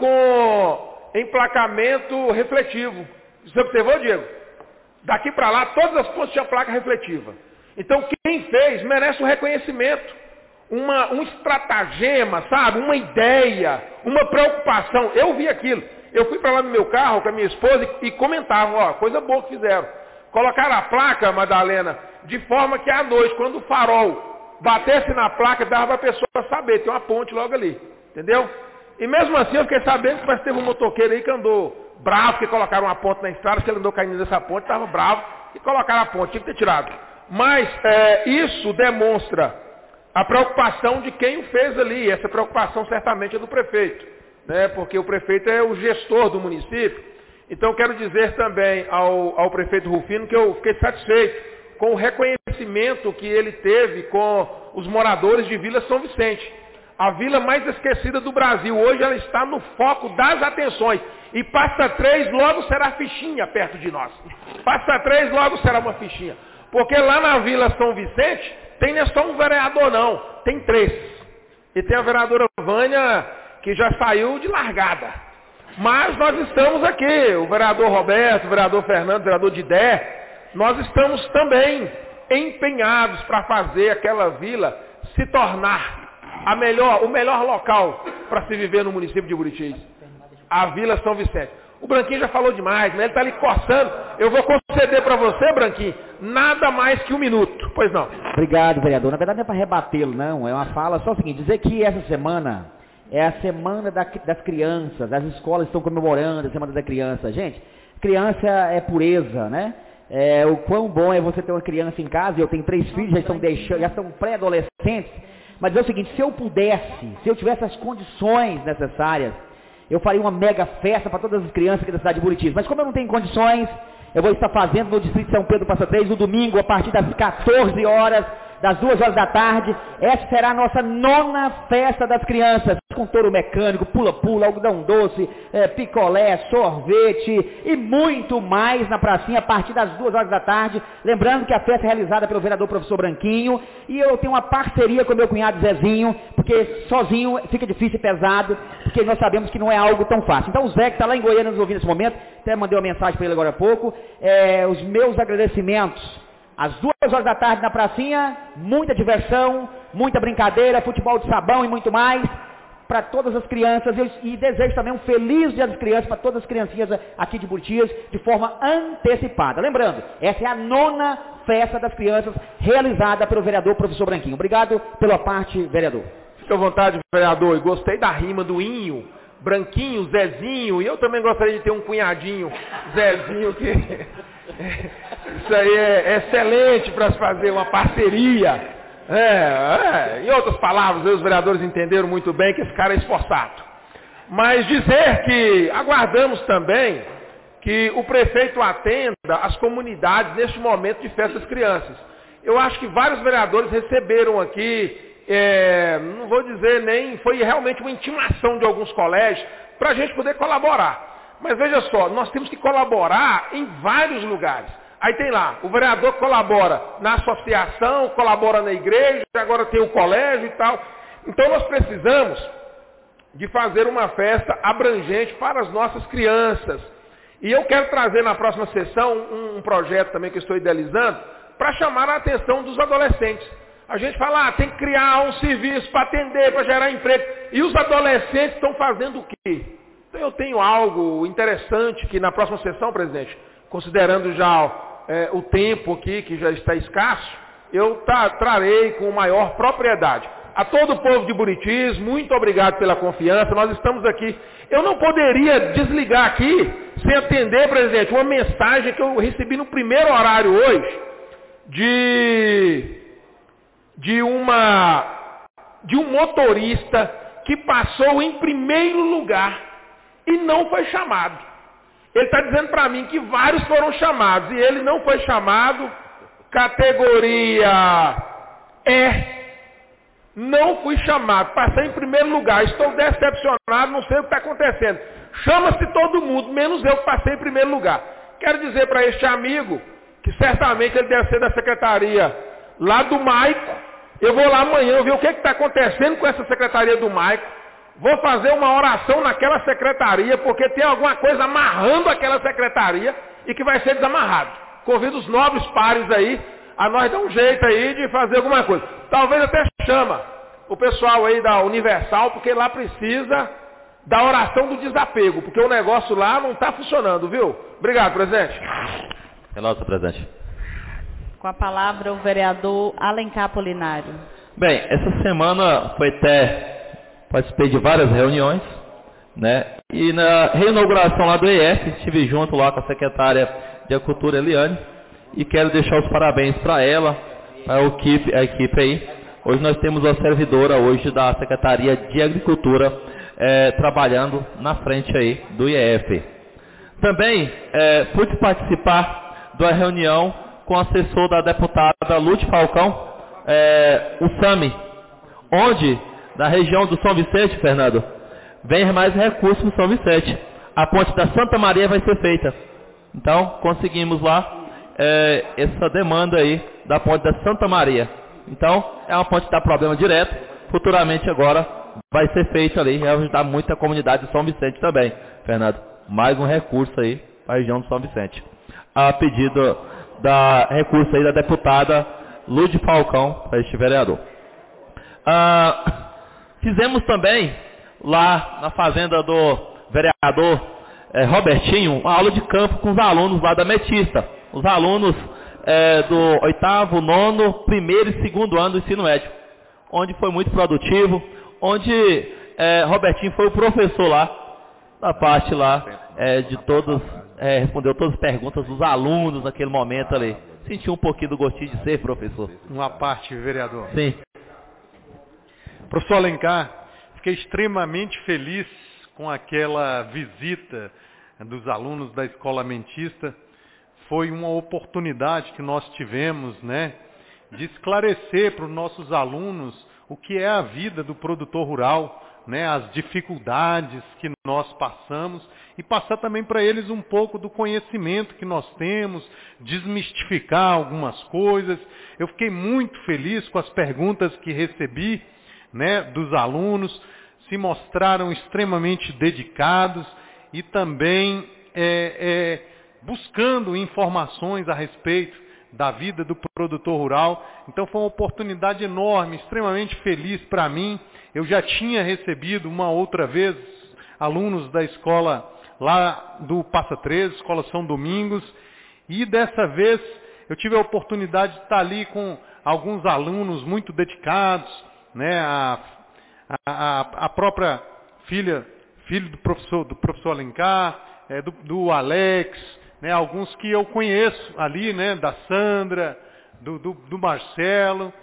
com emplacamento refletivo. Você observou, Diego? Daqui para lá, todas as pontes tinham placa refletiva. Então, quem fez merece um reconhecimento, uma, um estratagema, sabe? Uma ideia, uma preocupação. Eu vi aquilo. Eu fui para lá no meu carro com a minha esposa e, e comentavam, ó, coisa boa que fizeram. Colocaram a placa, Madalena, de forma que à noite, quando o farol batesse na placa, dava para a pessoa saber, tem uma ponte logo ali, entendeu? E mesmo assim eu fiquei sabendo que parece que teve um motoqueiro aí que andou bravo, que colocaram uma ponte na estrada, que ele andou caindo nessa ponte, estava bravo, e colocaram a ponte, tinha que ter tirado. Mas é, isso demonstra a preocupação de quem o fez ali, essa preocupação certamente é do prefeito, né? Porque o prefeito é o gestor do município. Então, quero dizer também ao, ao prefeito Rufino que eu fiquei satisfeito com o reconhecimento que ele teve com os moradores de Vila São Vicente. A vila mais esquecida do Brasil. Hoje ela está no foco das atenções. E Passa Três logo será fichinha perto de nós. Passa Três logo será uma fichinha. Porque lá na Vila São Vicente tem não é só um vereador não, tem três. E tem a vereadora Vânia que já saiu de largada. Mas nós estamos aqui, o vereador Roberto, o vereador Fernando, o vereador Didé, nós estamos também empenhados para fazer aquela vila se tornar a melhor, o melhor local para se viver no município de Buritis, a Vila São Vicente. O Branquinho já falou demais, né? Ele está ali coçando. Eu vou conceder para você, Branquinho, nada mais que um minuto. Pois não. Obrigado, vereador. Na verdade não é para rebatê-lo, não. É uma fala só o seguinte, dizer que essa semana é a semana da, das crianças, as escolas estão comemorando a semana da criança. Gente, criança é pureza, né? É, o quão bom é você ter uma criança em casa, eu tenho três filhos, já estão, deixando, já estão pré-adolescentes, mas é o seguinte, se eu pudesse, se eu tivesse as condições necessárias, eu faria uma mega festa para todas as crianças aqui da cidade de Buritis, mas como eu não tenho condições, eu vou estar fazendo no Distrito de São Pedro Passa Três, no domingo, a partir das quatorze horas, das duas horas da tarde. Essa será a nossa nona festa das crianças, com touro mecânico, pula-pula, algodão doce, é, picolé, sorvete e muito mais na pracinha a partir das duas horas da tarde. Lembrando que a festa é realizada pelo vereador professor Branquinho, e eu tenho uma parceria com meu cunhado Zezinho, porque sozinho fica difícil e pesado, porque nós sabemos que não é algo tão fácil. Então o Zé, que está lá em Goiânia nos ouvindo nesse momento, até mandei uma mensagem para ele agora há pouco, é, os meus agradecimentos. Às duas horas da tarde na pracinha, muita diversão, muita brincadeira, futebol de sabão e muito mais, para todas as crianças, e desejo também um feliz Dia das Crianças para todas as criancinhas aqui de Buritis, de forma antecipada. Lembrando, essa é a nona festa das crianças realizada pelo vereador professor Branquinho. Obrigado pela parte, vereador. Fique à vontade, vereador, e gostei da rima do Inho, Branquinho, Zezinho, e eu também gostaria de ter um cunhadinho, Zezinho, que isso aí é excelente para se fazer uma parceria. É, é, em outras palavras, os vereadores entenderam muito bem que esse cara é esforçado. Mas dizer que aguardamos também que o prefeito atenda as comunidades neste momento de festa das crianças. Eu acho que vários vereadores receberam aqui, é, não vou dizer nem, foi realmente uma intimação de alguns colégios para a gente poder colaborar. Mas veja só, nós temos que colaborar em vários lugares. Aí tem lá, o vereador colabora na associação, colabora na igreja, agora tem o colégio e tal. Então nós precisamos de fazer uma festa abrangente para as nossas crianças. E eu quero trazer na próxima sessão um, um projeto também que eu estou idealizando, para chamar a atenção dos adolescentes. A gente fala, ah, tem que criar um serviço para atender, para gerar emprego. E os adolescentes estão fazendo o quê? Então eu tenho algo interessante que na próxima sessão, presidente, considerando já é, o tempo aqui, que já está escasso, eu tra trarei com maior propriedade. A todo o povo de Buritis, muito obrigado pela confiança, nós estamos aqui. Eu não poderia desligar aqui, sem atender, presidente, uma mensagem que eu recebi no primeiro horário hoje, de, de, uma, de um motorista que passou em primeiro lugar e não foi chamado. Ele está dizendo para mim que vários foram chamados e ele não foi chamado, categoria E. Não fui chamado, passei em primeiro lugar, estou decepcionado, não sei o que está acontecendo. Chama-se todo mundo, menos eu que passei em primeiro lugar. Quero dizer para este amigo, que certamente ele deve ser da secretaria lá do Maico. Eu vou lá amanhã ver o que está acontecendo com essa secretaria do Maico. Vou fazer uma oração naquela secretaria, porque tem alguma coisa amarrando aquela secretaria e que vai ser desamarrado. Convido os nobres pares aí a nós dar um jeito aí de fazer alguma coisa. Talvez até chama o pessoal aí da Universal, porque lá precisa da oração do desapego, porque o negócio lá não está funcionando, viu? Obrigado, presidente. É nosso, presidente. Com a palavra o vereador Alencar Apolinário. Bem, essa semana foi até... Participei de várias reuniões, né? E na reinauguração lá do E F, estive junto lá com a secretária de Agricultura, Eliane, e quero deixar os parabéns para ela, para a equipe, a equipe aí. Hoje nós temos a servidora hoje da Secretaria de Agricultura é, trabalhando na frente aí do I E F. Também é, pude participar de uma reunião com o assessor da deputada Lúcia Falcão, é, o SAMI, onde... Da região do São Vicente, Fernando, vem mais recursos no São Vicente. A ponte da Santa Maria vai ser feita. Então, conseguimos lá é, essa demanda aí da ponte da Santa Maria. Então, é uma ponte que dá problema direto. Futuramente agora vai ser feita ali. Vai ajudar muito a comunidade de São Vicente também, Fernando. Mais um recurso aí para a região do São Vicente. A pedido da recurso aí da deputada Lúcia Falcão, para este vereador. Ah... Fizemos também, lá na fazenda do vereador é, Robertinho, uma aula de campo com os alunos lá da Metista. Os alunos é, do oitavo, nono, primeiro e segundo ano do ensino médio. Onde foi muito produtivo, onde é, Robertinho foi o professor lá, da parte lá, é, de todos, é, respondeu todas as perguntas dos alunos naquele momento ali. Senti um pouquinho do gostinho de ser professor. Uma parte, vereador. Sim. Professor Alencar, fiquei extremamente feliz com aquela visita dos alunos da Escola Mentista. Foi uma oportunidade que nós tivemos, né, de esclarecer para os nossos alunos o que é a vida do produtor rural, né, as dificuldades que nós passamos e passar também para eles um pouco do conhecimento que nós temos, desmistificar algumas coisas. Eu fiquei muito feliz com as perguntas que recebi, né, dos alunos, se mostraram extremamente dedicados e também é, é, buscando informações a respeito da vida do produtor rural. Então foi uma oportunidade enorme, extremamente feliz para mim. Eu já tinha recebido uma outra vez alunos da escola lá do Passa treze, Escola São Domingos, e dessa vez eu tive a oportunidade de estar ali com alguns alunos muito dedicados, né, a, a, a própria filha, filho do professor, do professor Alencar, é, do, do Alex, né, alguns que eu conheço ali, né, da Sandra, do, do, do Marcelo,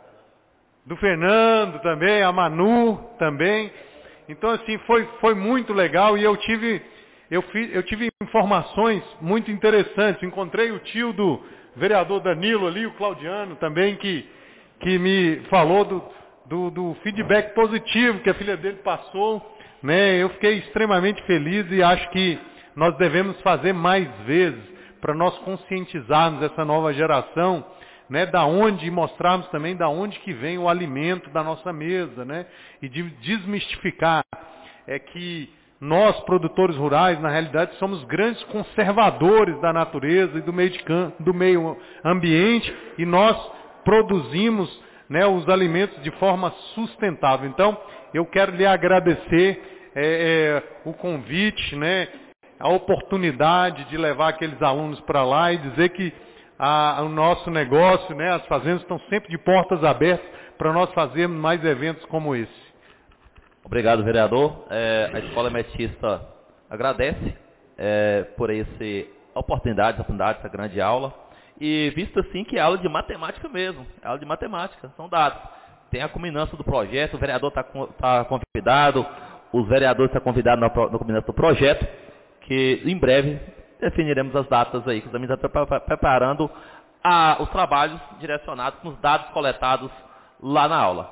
do Fernando também, a Manu também. Então, assim, foi, foi muito legal e eu tive, eu, fiz, eu tive informações muito interessantes. Encontrei o tio do vereador Danilo ali, o Claudiano também, que, que me falou do, do, do feedback positivo que a filha dele passou, né? Eu fiquei extremamente feliz e acho que nós devemos fazer mais vezes para nós conscientizarmos essa nova geração, né, da onde, e mostrarmos também da onde que vem o alimento da nossa mesa, né, e de desmistificar é que nós, produtores rurais, na realidade, somos grandes conservadores da natureza e do meio, de campo, do meio ambiente, e nós produzimos, né, os alimentos de forma sustentável. Então, eu quero lhe agradecer é, é, o convite, né, a oportunidade de levar aqueles alunos para lá e dizer que a, o nosso negócio, né, as fazendas estão sempre de portas abertas para nós fazermos mais eventos como esse. Obrigado, vereador. É, a Escola Metista agradece é, por esse, a oportunidade, a oportunidade dessa grande aula. E visto assim que é aula de matemática mesmo, é aula de matemática, são dados. Tem a culminância do projeto, o vereador está tá convidado, os vereadores estão convidados na, na culminância do projeto, que em breve definiremos as datas aí, que também está preparando a, os trabalhos direcionados com os dados coletados lá na aula.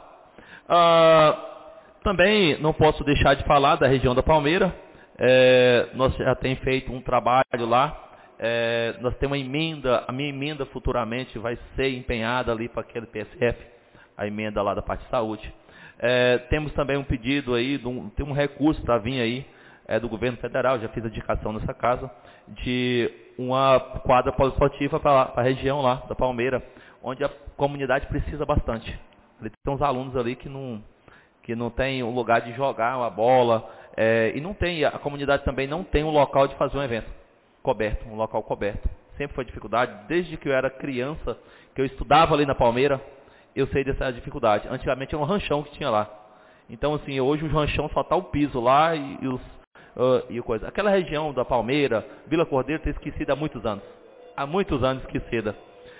Ah, também não posso deixar de falar da região da Palmeira. É, nós já temos feito um trabalho lá. É, nós temos uma emenda, a minha emenda futuramente vai ser empenhada ali para aquele P S F, a emenda lá da parte de saúde. É, temos também um pedido aí, de um, tem um recurso para vir aí, é, do governo federal, já fiz a indicação nessa casa, de uma quadra poliesportiva para a região lá da Palmeira, onde a comunidade precisa bastante. Ali tem uns alunos ali que não, que não tem um lugar de jogar uma bola, é, e não tem, a comunidade também não tem um local de fazer um evento coberto, um local coberto. Sempre foi dificuldade, desde que eu era criança, que eu estudava ali na Palmeira, eu sei dessa dificuldade. Antigamente era um ranchão que tinha lá. Então, assim, hoje o ranchão só está o piso lá e, e os Uh, e coisa. Aquela região da Palmeira, Vila Cordeiro, está esquecida há muitos anos. Há muitos anos esquecida.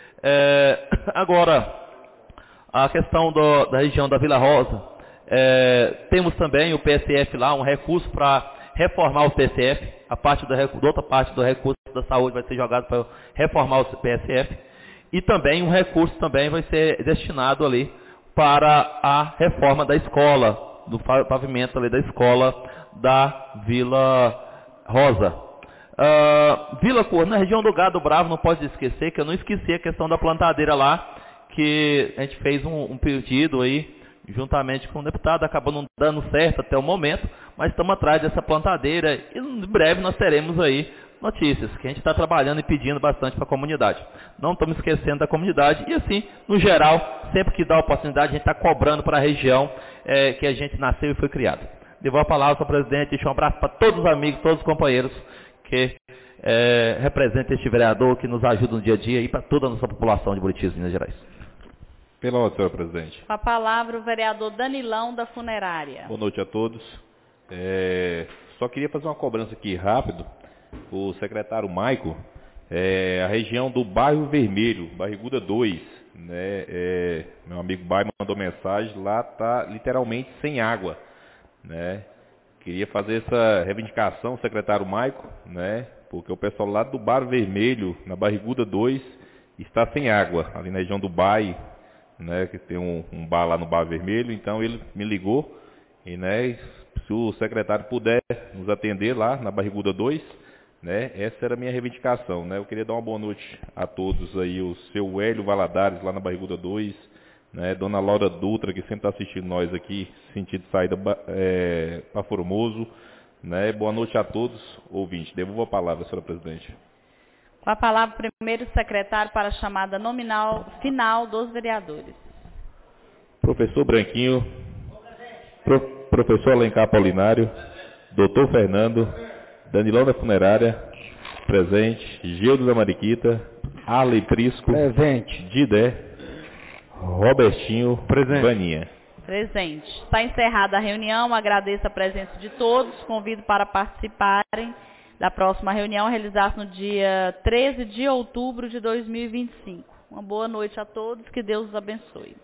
É, agora, a questão do, da região da Vila Rosa. É, temos também o P S F lá, um recurso para reformar o P S F. A parte da, outra parte do recurso da saúde vai ser jogado para reformar o P S F. E também um recurso também vai ser destinado ali para a reforma da escola, do pavimento ali da escola da Vila Rosa. Uh, Vila Cor, na região do Gado Bravo, não pode esquecer que eu não esqueci a questão da plantadeira lá, que a gente fez um, um pedido aí, juntamente com o deputado, acabou não dando certo até o momento, mas estamos atrás dessa plantadeira e em breve nós teremos aí notícias, que a gente está trabalhando e pedindo bastante para a comunidade. Não estamos esquecendo da comunidade e assim, no geral, sempre que dá oportunidade, a gente está cobrando para a região é, que a gente nasceu e foi criado. Devolvo a palavra ao presidente, deixo um abraço para todos os amigos, todos os companheiros que é, representam este vereador, que nos ajuda no dia a dia e para toda a nossa população de Buritis, Minas Gerais. Pela ordem, senhor presidente. Com a palavra o vereador Danilão da Funerária. Boa noite a todos. É, só queria fazer uma cobrança aqui rápido. O secretário Maico, é, a região do Bairro Vermelho, Barriguda dois, né, é, meu amigo Bairro mandou mensagem, lá está literalmente sem água. Né? Queria fazer essa reivindicação, secretário Maico, né? Porque o pessoal lá do Bar Vermelho, na Barriguda dois, está sem água, ali na região do Bairro, né, que tem um, um bar lá no Bar Vermelho, então ele me ligou, e né, se o secretário puder nos atender lá na Barriguda dois, né, essa era a minha reivindicação, né, eu queria dar uma boa noite a todos aí, o seu Hélio Valadares lá na Barriguda dois, né, Dona Laura Dutra, que sempre está assistindo nós aqui, sentido saída é, para Formoso, né, boa noite a todos, ouvintes. Devolvo a palavra, senhora presidente. Com a palavra, primeiro secretário para a chamada nominal final dos vereadores. Professor Branquinho, pro, professor Alencar Paulinário, doutor Fernando, Danilão da Funerária, presente, Gildo da Mariquita, Arley Prisco, presente, Didé, Robertinho, presente. Vaninha. Presente. Está encerrada a reunião, agradeço a presença de todos, convido para participarem da próxima reunião, realizar-se no dia treze de outubro de dois mil e vinte e cinco. Uma boa noite a todos, que Deus os abençoe.